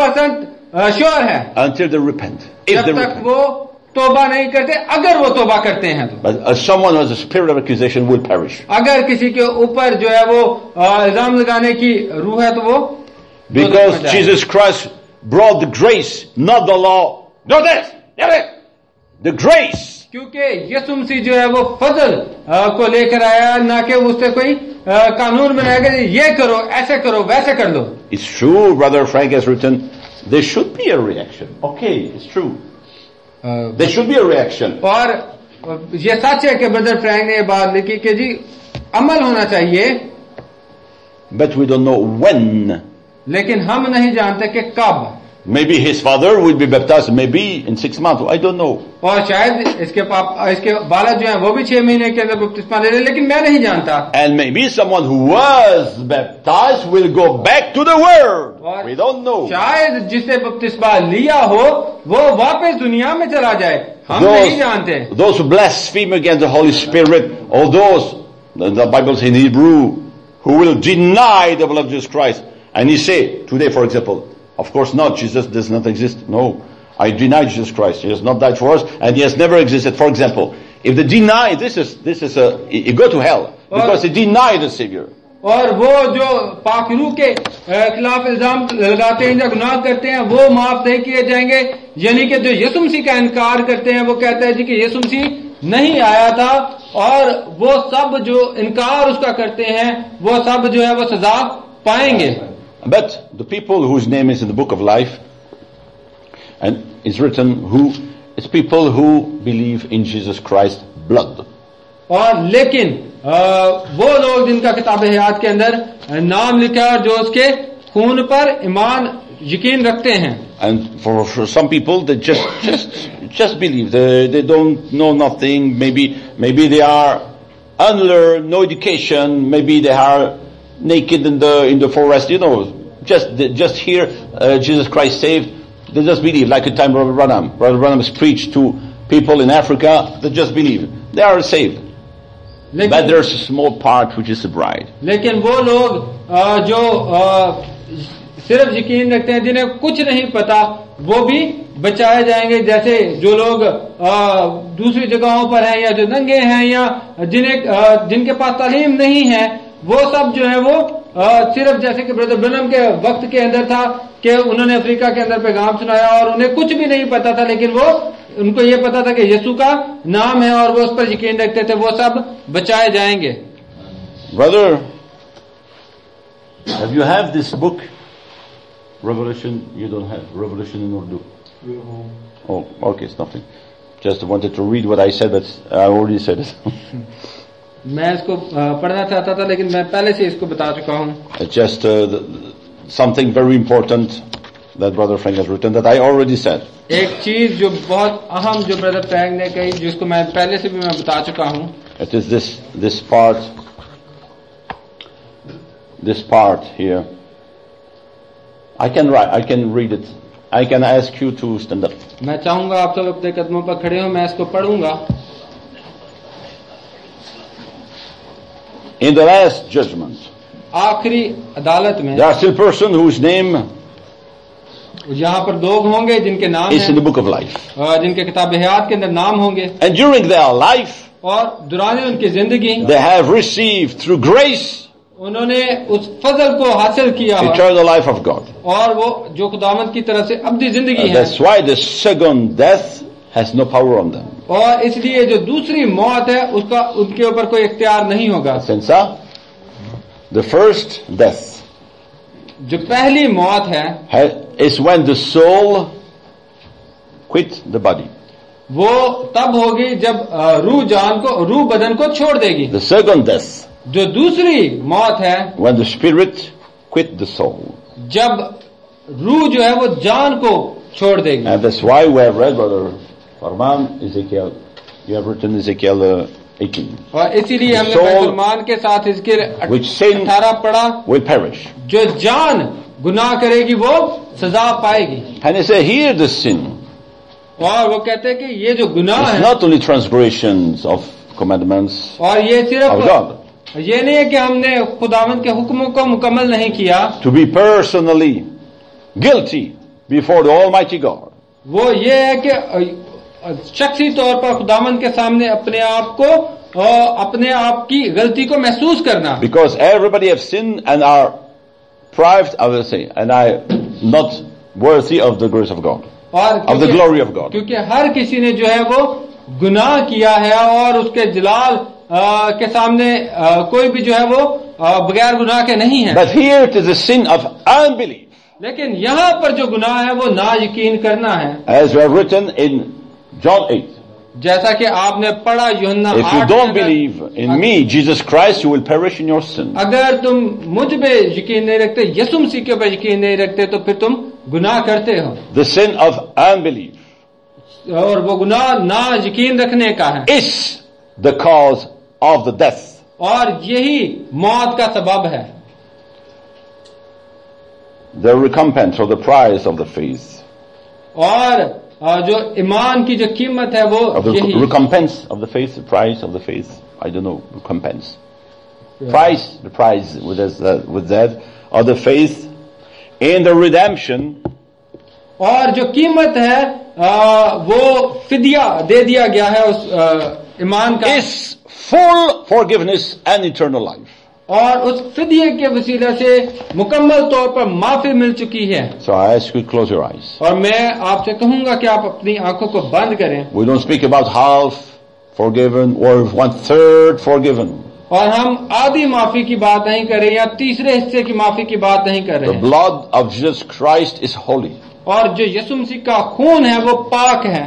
100% श्योर है। Until they repent. If जब they तक repent. वो तौबा नहीं करते, अगर वो तौबा करते हैं तो। But someone who has a spirit of accusation will perish. अगर किसी के ऊपर जो है वो इल्जाम लगाने की रूह है तो वो Because Jesus Christ brought the grace, not the law. No this, the grace. क्योंकि यीशु मसीह जो है वो फजल को लेकर आया, ना कि उससे कोई कानून बनाएगा ये करो, ऐसे करो, वैसे कर दो। It's true, Brother Frank has written, there should be a reaction. Okay, it's true. There should be a reaction. और ये सच है कि ब्रदर फ्रैंक ने ये बात लिखी कि जी अमल होना चाहिए, But we don't know when. लेकिन हम नहीं जानते कि कब। Maybe his father will be baptized, maybe in 6 months. I don't know. और शायद इसके बालक जो है वो भी 6 महीने के अंदर बपतिस्मा ले लें, लेकिन मैं नहीं जानता। And maybe someone who was baptized will go back to the world. We don't know. शायद जिसने बपतिस्मा लिया हो वो वापस दुनिया में चला जाए, हम नहीं जानते। Those who blaspheme against the Holy Spirit, or those, the Bible says in Hebrew, who will deny the blood of Jesus Christ. And he say, today for example, of course not, Jesus does not exist. No, I deny Jesus Christ. He has not died for us and he has never existed. For example, if they deny, you go to hell because they deny the Savior. और वो जो पाखरू के खिलाफ इल्जाम लगाते हैं, जो गुनाह करते हैं, वो माफ नहीं किए जाएंगे। यानी कि जो यीशु मसीह का इनकार करते हैं, वो कहते हैं जी कि यीशु मसीह नहीं आया था, और वो सब जो इनकार उसका करते हैं, वो सब जो है वो सजा पाएंगे। But the people whose name is in the book of life and is written, it's people who believe in Jesus Christ's blood. और लेकिन वो लोग जिनका किताब हयात के अंदर नाम लिखा है, जो उसके खून पर ईमान यकीन रखते हैं। And for some people, they just believe. They don't know nothing. Maybe they are unlearned, no education. Maybe they are naked in the forest. You know, just hear Jesus Christ saved. They just believe. Like a time Brother Branham preached to people in Africa. They just believe. They are saved. But there's a small part which is the bride. लेकिन वो लोग जो सिर्फ यकीन रखते हैं, जिन्हें कुछ नहीं पता, वो भी बचाए जाएंगे। जैसे जो लोग दूसरी जगहों पर हैं, या जो नंगे हैं, या जिनके पास तालीम नहीं है, वो सब जो है वो सिर्फ जैसे कि ब्रदर ब्रनम के वक्त के अंदर था कि उन्होंने अफ्रीका के अंदर पैगाम सुनाया और उन्हें कुछ भी नहीं पता था, लेकिन उनको ये पता था कि यीशु का नाम है और वो उस पर यकीन रखते थे, वो सब बचाए जाएंगे। Brother, have you have this book? Revelation, you don't have Revelation in Urdu. Oh, okay, it's nothing. Just wanted to read what I said, but I already said it. मैं इसको पढ़ना चाहता था, लेकिन मैं पहले से इसको बता चुका हूँ। Just something very important that Brother Frank has written that I already said. एक चीज जो बहुत अहम जो ब्रदर फ्रैंक ने कही, जिसको मैं पहले से भी मैं बता चुका हूँ। It is this part here. I can read it. I can ask you to stand up. मैं चाहूंगा आप सब अपने कदमों पर खड़े हो, मैं इसको पढ़ूंगा। In the last judgment, आखिरी अदालत में, there are still person whose name यहाँ पर लोग होंगे जिनके नाम is in the book of life, जिनके किताब हयात के अंदर नाम होंगे, and during their life, और दुराने उनकी जिंदगी, they have received through grace उन्होंने उस फजल को हासिल किया eternal life of God. और वो जो खुदावंद की तरफ से अब्दी जिंदगी है। That's why the second death has no power on them. और इसलिए जो दूसरी मौत है उसका उनके ऊपर कोई इख्तियार नहीं होगा। Sensa, the first death जो पहली मौत है is when the soul quit the body. वो तब होगी जब रूह बदन को छोड़ देगी। The second death, जो दूसरी मौत है, when the spirit quit the soul. जब रूह जो है वो जान को छोड़ देगी। And that's why we have read, Brother Farman, Ezekiel. You have written Ezekiel 18. और इसीलिए हमने फरमान के साथ इसके 18 पढ़ा, will perish. जो जान गुनाह करेगी वो सजा पाएगी। And they say here the sin. और वो कहते हैं कि ये जो गुनाह है, not only transgressions of commandments और ये सिर्फ of God. ये नहीं है कि हमने खुदावंद के हुक्मों को मुकम्मल नहीं किया, to be personally guilty before the Almighty God. वो ये है कि शख्सी तौर पर खुदावंद के सामने अपने आप की गलती को महसूस करना। Because everybody have sinned and are deprived, I will say, and are not worthy of the grace of God, of the glory of God. क्योंकि हर किसी ने जो है वो गुनाह किया है और उसके जलाल के सामने कोई भी जो है वो बगैर गुनाह के नहीं है। But here it is a sin of unbelief. लेकिन यहाँ पर जो गुनाह है वो ना यकीन करना है। As we have written in John 8. जैसा कि आपने पढ़ा यूहन्ना 8। If you don't believe in me, Jesus Christ, you will perish in your sin. अगर तुम मुझ पे यकीन नहीं रखते, यीशु मसीह के ऊपर यकीन नहीं रखते, तो फिर तुम गुनाह करते हो। The sin of unbelief. और वो गुनाह ना यकीन रखने का है। Is the cause of the death. और यही मौत का सबब है। The recompense or the price of the faith. और जो ईमान की जो कीमत है वो of the यही। recompense of the faith, the price of the faith. I don't know, recompense. price, the price with that, of the faith in the redemption. और जो कीमत है वो फिदिया दे दिया गया है उस ईमान का, is full forgiveness and eternal life. और उस फिदिये के वसीले से मुकम्मल तौर पर माफी मिल चुकी है. So I ask you to close your eyes. और मैं आपसे कहूंगा कि आप अपनी आंखों को बंद करें. We don't speak about half forgiven or 1/3 forgiven. और हम आधी माफी की बात नहीं कर रहे या तीसरे हिस्से की माफी की बात नहीं कर रहे. The blood of Jesus Christ is holy. और जो यीशु मसीह का खून है वो पाक है.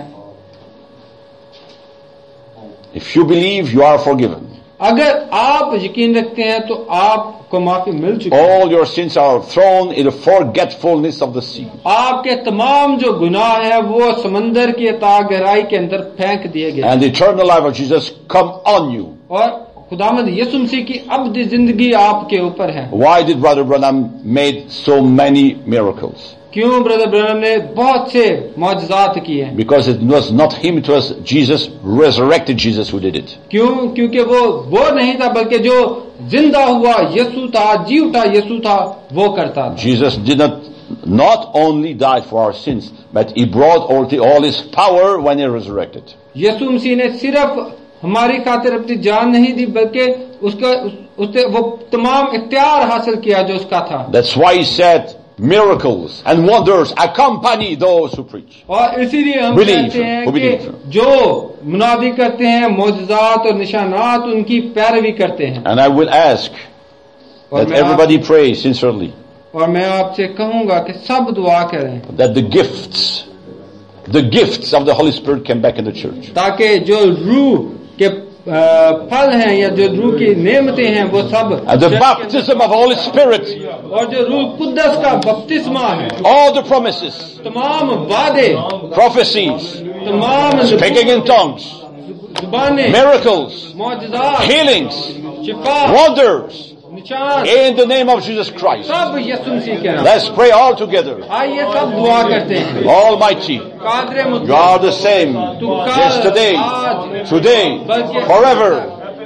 If you believe, you are forgiven. अगर आप यकीन रखते हैं तो आपको माफी मिल चुकी है. All your sins are thrown in the forgetfulness of the sea. आपके तमाम जो गुनाह है वो समंदर की अथाह गहराई के अंदर फेंक दिए गए. And the eternal life of Jesus come on you. और खुदावंद यीशु मसीह की अब्दी जिंदगी आपके ऊपर है. Why did Brother Branham made so many miracles? क्यों ब्रदर ब्रैनम ने बहुत से मौजज़ात किए? Because it was not him, it was Jesus, resurrected Jesus who did it. क्यों? क्योंकि वो नहीं था बल्कि जो जिंदा हुआ यीशु था, जी उठा यीशु था, वो करता था. Jesus did not only die for our sins, but he brought all his power when he resurrected. यीशु मसीह ने सिर्फ हमारी खातिर अपनी जान नहीं दी बल्कि उससे वो तमाम इख्तियार हासिल किया जो उसका था. That's why he said miracles and wonders accompany those who preach. और इसीलिए हम कहते हैं कि जो मुनादी करते हैं मौजज़ात और निशानात उनकी पैरवी करते हैं. And I will ask that everybody pray sincerely. और मैं आपसे कहूंगा कि सब दुआ करें. That the gifts of the Holy Spirit come back in the church. ताकि जो रूह के फल हैं या जो रूह की नेमतें हैं वो सब. And the baptism of the Holy Spirit. और जो रूह कुद्दस का बपतिस्मा है. All the promises. तमाम वादे. Prophecies. तमाम speaking in tongues. जुबानें. Miracles. मौजज़ात. Healings. Shifa. Wonders. निशान. In the name of Jesus Christ. सब यीशु मसीह के नाम. Let's pray all together. आइए सब दुआ करते हैं. Almighty, you are the same yesterday, today, forever.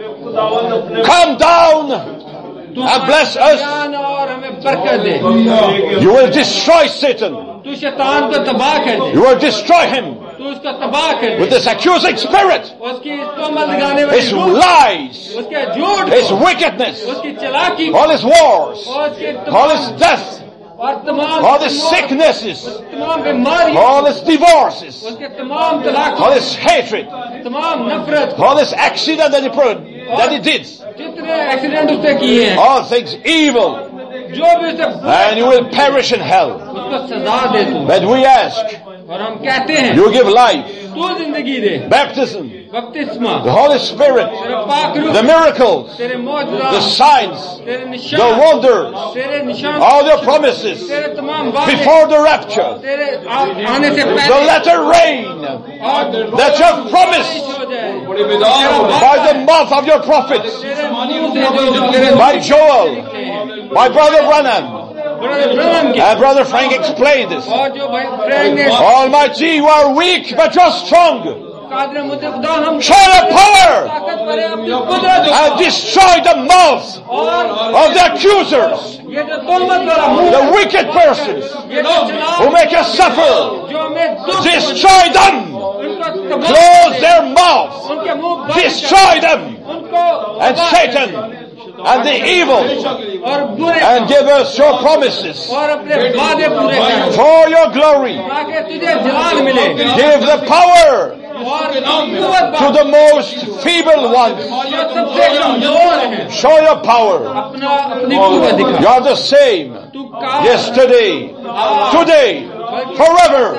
Come down and bless us. और हमें बरकत दे. You will destroy Satan. तू शैतान को तबाह कर दे. You will destroy him तू उसको तबाह कर दे. with this accusing spirit, उसकी तोहमत लगाने वाली his रूह, lies, उसके झूठ, his wickedness, उसकी चालाकी, all his wars, और उसके all his death, और तमाम all his sicknesses, तमाम बीमारियां, all his divorces, उसके तमाम तलाक, all his hatred, तमाम नफरत, all his accident that he did, जितने एक्सीडेंट उसने किए हैं, all things evil, जो भी उसे, and you will perish in hell. उसको सजा दे तू. But we ask, और हम कहते हैं you give life, तू जिंदगी दे. baptism, बपतिस्मा, the Holy Spirit, तेरे पाक रूह, the miracles, तेरे मौजज़ात, the signs, तेरे the निशान, wonders, तेरे निशान, all your promises तेरे तमाम वादे, before the rapture, तेरे आने से the पहले, latter rain और that you have promised हो जाए. by the mouth of your prophets, तेरे मुंह से जो तेरे by Joel, by Brother Branham, brother Branham के, and Brother Frank explained this. और जो भाई फ्रैंक ने Almighty, you are weak, but you are strong. Kader मुझे खुदा हम Show your power ताकतवर है अपनी कुदरत and destroy the mouth और of the accusers, ये जो तोहमत वाला मुंह, the wicked persons ये जो जनाब who make us suffer. जो हमें दुख, Destroy them. उनको तबाह Close कर दे. their mouths. उनके मुंह बंद कर Destroy them. दे. उनको And तबाह Satan कर दे. and the evil. और बुरे And give us your promises और अपने वादे पूरे कर for your glory. ताकि तुझे जलाल मिले Give the power और कुव्वत to the most feeble ones. जो सबसे कमजोर हैं Show your power. अपनी कुव्वत दिखा. You are the same तू काल, yesterday, today, forever.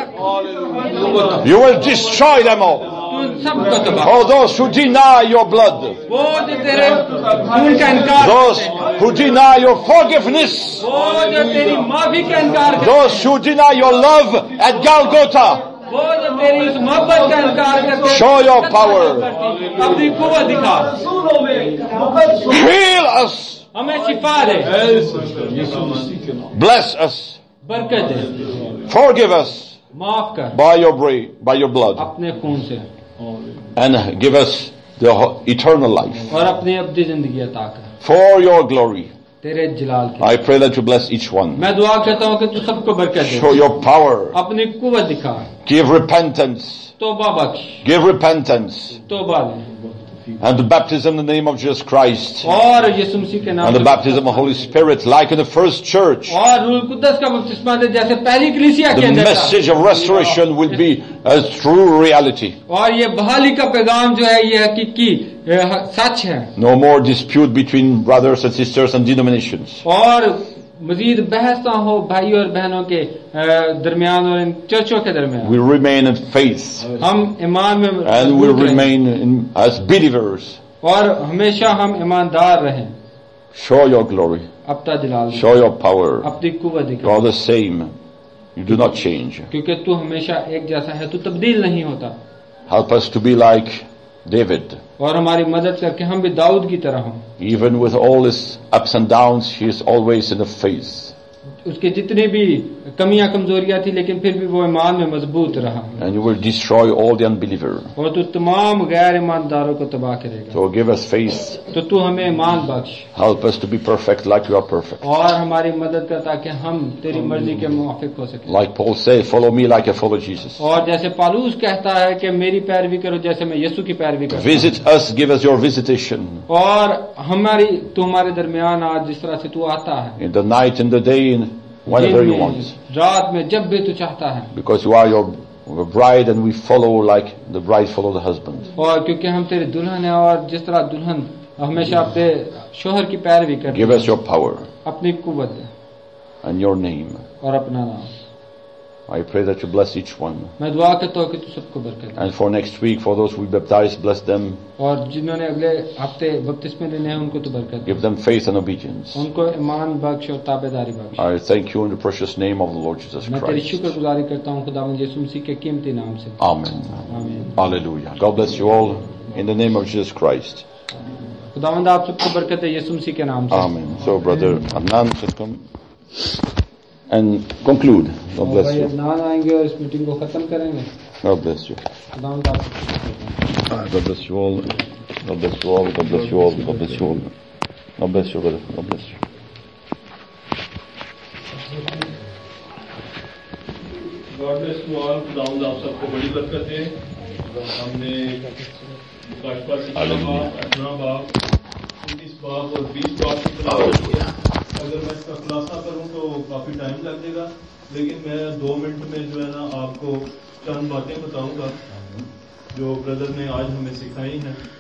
You will destroy them all. तू सबको तबाह. All those who deny your blood, वो जो तेरे खून का इनकार those करते हैं, who deny your forgiveness, वो जो तेरी माफी का इनकार करते हैं, those who deny your love at Golgotha, वो जो तेरी उस मोहब्बत का इनकार करते हैं, show your power. अपनी कुव्वत दिखा. Heal us, हमें शिफा दे, bless us, बरकत दे, forgive us माफ कर by your blood, अपने खून से and give us the eternal life. और अपनी अब्दी जिंदगी अता कर. For your glory. तेरे जलाल के I pray that you bless each one. मैं दुआ करता हूँ कि तू सबको बरकत दे, Show your power. अपनी कुव्वत दिखा, Give repentance. तौबा बख्श, Give repentance. तौबा ले, And the baptism in the name of Jesus Christ. और यीशु मसीह के नाम And the baptism of the Holy Spirit, like in the first church. और रूह कुद्दस का बपतिस्मा दे जैसे पहली कलीसिया के The अंदर था। message of restoration will be a true reality. और ये बहाली का पैगाम जो है ये हकीकी सच है। No more dispute between brothers and sisters and denominations. और मजीद बहस ना हो भाई और बहनों के दरमियान और इन चर्चों के दरमियान। We remain in faith. हम ईमान में And we remain as believers. और हमेशा हम ईमानदार रहें। Show your glory. अपना जलाल, Show your power. अपनी कुव्वत दिखा, God the same. You do not change. क्योंकि तू हमेशा एक जैसा है, तू तब्दील नहीं होता। Help us to be like David. और हमारी मदद करके हम भी दाऊद की तरह हों। Even with all his ups and downs, he is always in the faith. उसके जितनी भी कमियां कमजोरियां थी लेकिन फिर भी वो ईमान में मजबूत रहा। And you will destroy all the unbeliever. और तू तमाम गैर ईमानदारों को तबाह करेगा। So give us faith. तो तू हमें ईमान बख्श Help us to be perfect like you are perfect. और हमारी मदद कर ताकि हम तेरी मर्जी के मुवाफिक हो सके। Like Paul said, follow me like I follow Jesus. और जैसे पालूस कहता है कि मेरी पैरवी करो जैसे मैं यीशु की पैरवी करूं। Visit us, give us your visitation. और तू हमारे दरमियान आज जिस तरह से तू आता है, In the night, in the day, whenever you want. रात में जब भी तू चाहता है। Because you are your bride and we follow like the bride follow the husband. और क्योंकि हम तेरे दुल्हन हैं और जिस तरह दुल्हन हमेशा अपने शोहर की पैरवी करती है। Give us your power अपनी कुव्वत दे and your name. और अपना नाम। I pray that you bless each one. मैं दुआ करता हूँ कि तू सबको बरकत दे। And for next week, for those who will be baptized, bless them. और जिन्होंने अगले हफ्ते बपतिस्मे लेने हैं उनको तू बरकत दे। Give them faith and obedience. उनको ईमान बख्श और ताबेदारी बख्श। I thank you in the precious name of the Lord Jesus मैं तेरी Christ. शुक्रगुजारी करता हूँ खुदावंद यीशु मसीह के कीमती नाम से। Amen. आमीन। Hallelujah. God bless you all in the name of Jesus Christ. खुदावंद आप सबको बरकत है यीशु मसीह के नाम से। Amen. So brother Adnan should come and conclude. God bless भाई you. अदनान आएंगे और इस मीटिंग को खत्म करेंगे। God bless you. खुदावंद आप सबको God bless you all. God bless you all. God bless you all. God bless you all. God bless you, brother. God bless you. God bless you all. खुदावंद आप सबको बड़ी बरकत है। हमने अपना बाप 19 बाप और 20 बाप की तरह, अगर मैं इसका खुलासा करूं तो काफी टाइम लग जाएगा, लेकिन मैं 2 मिनट में जो है ना आपको चंद बातें बताऊंगा जो ब्रदर ने आज हमें सिखाई हैं।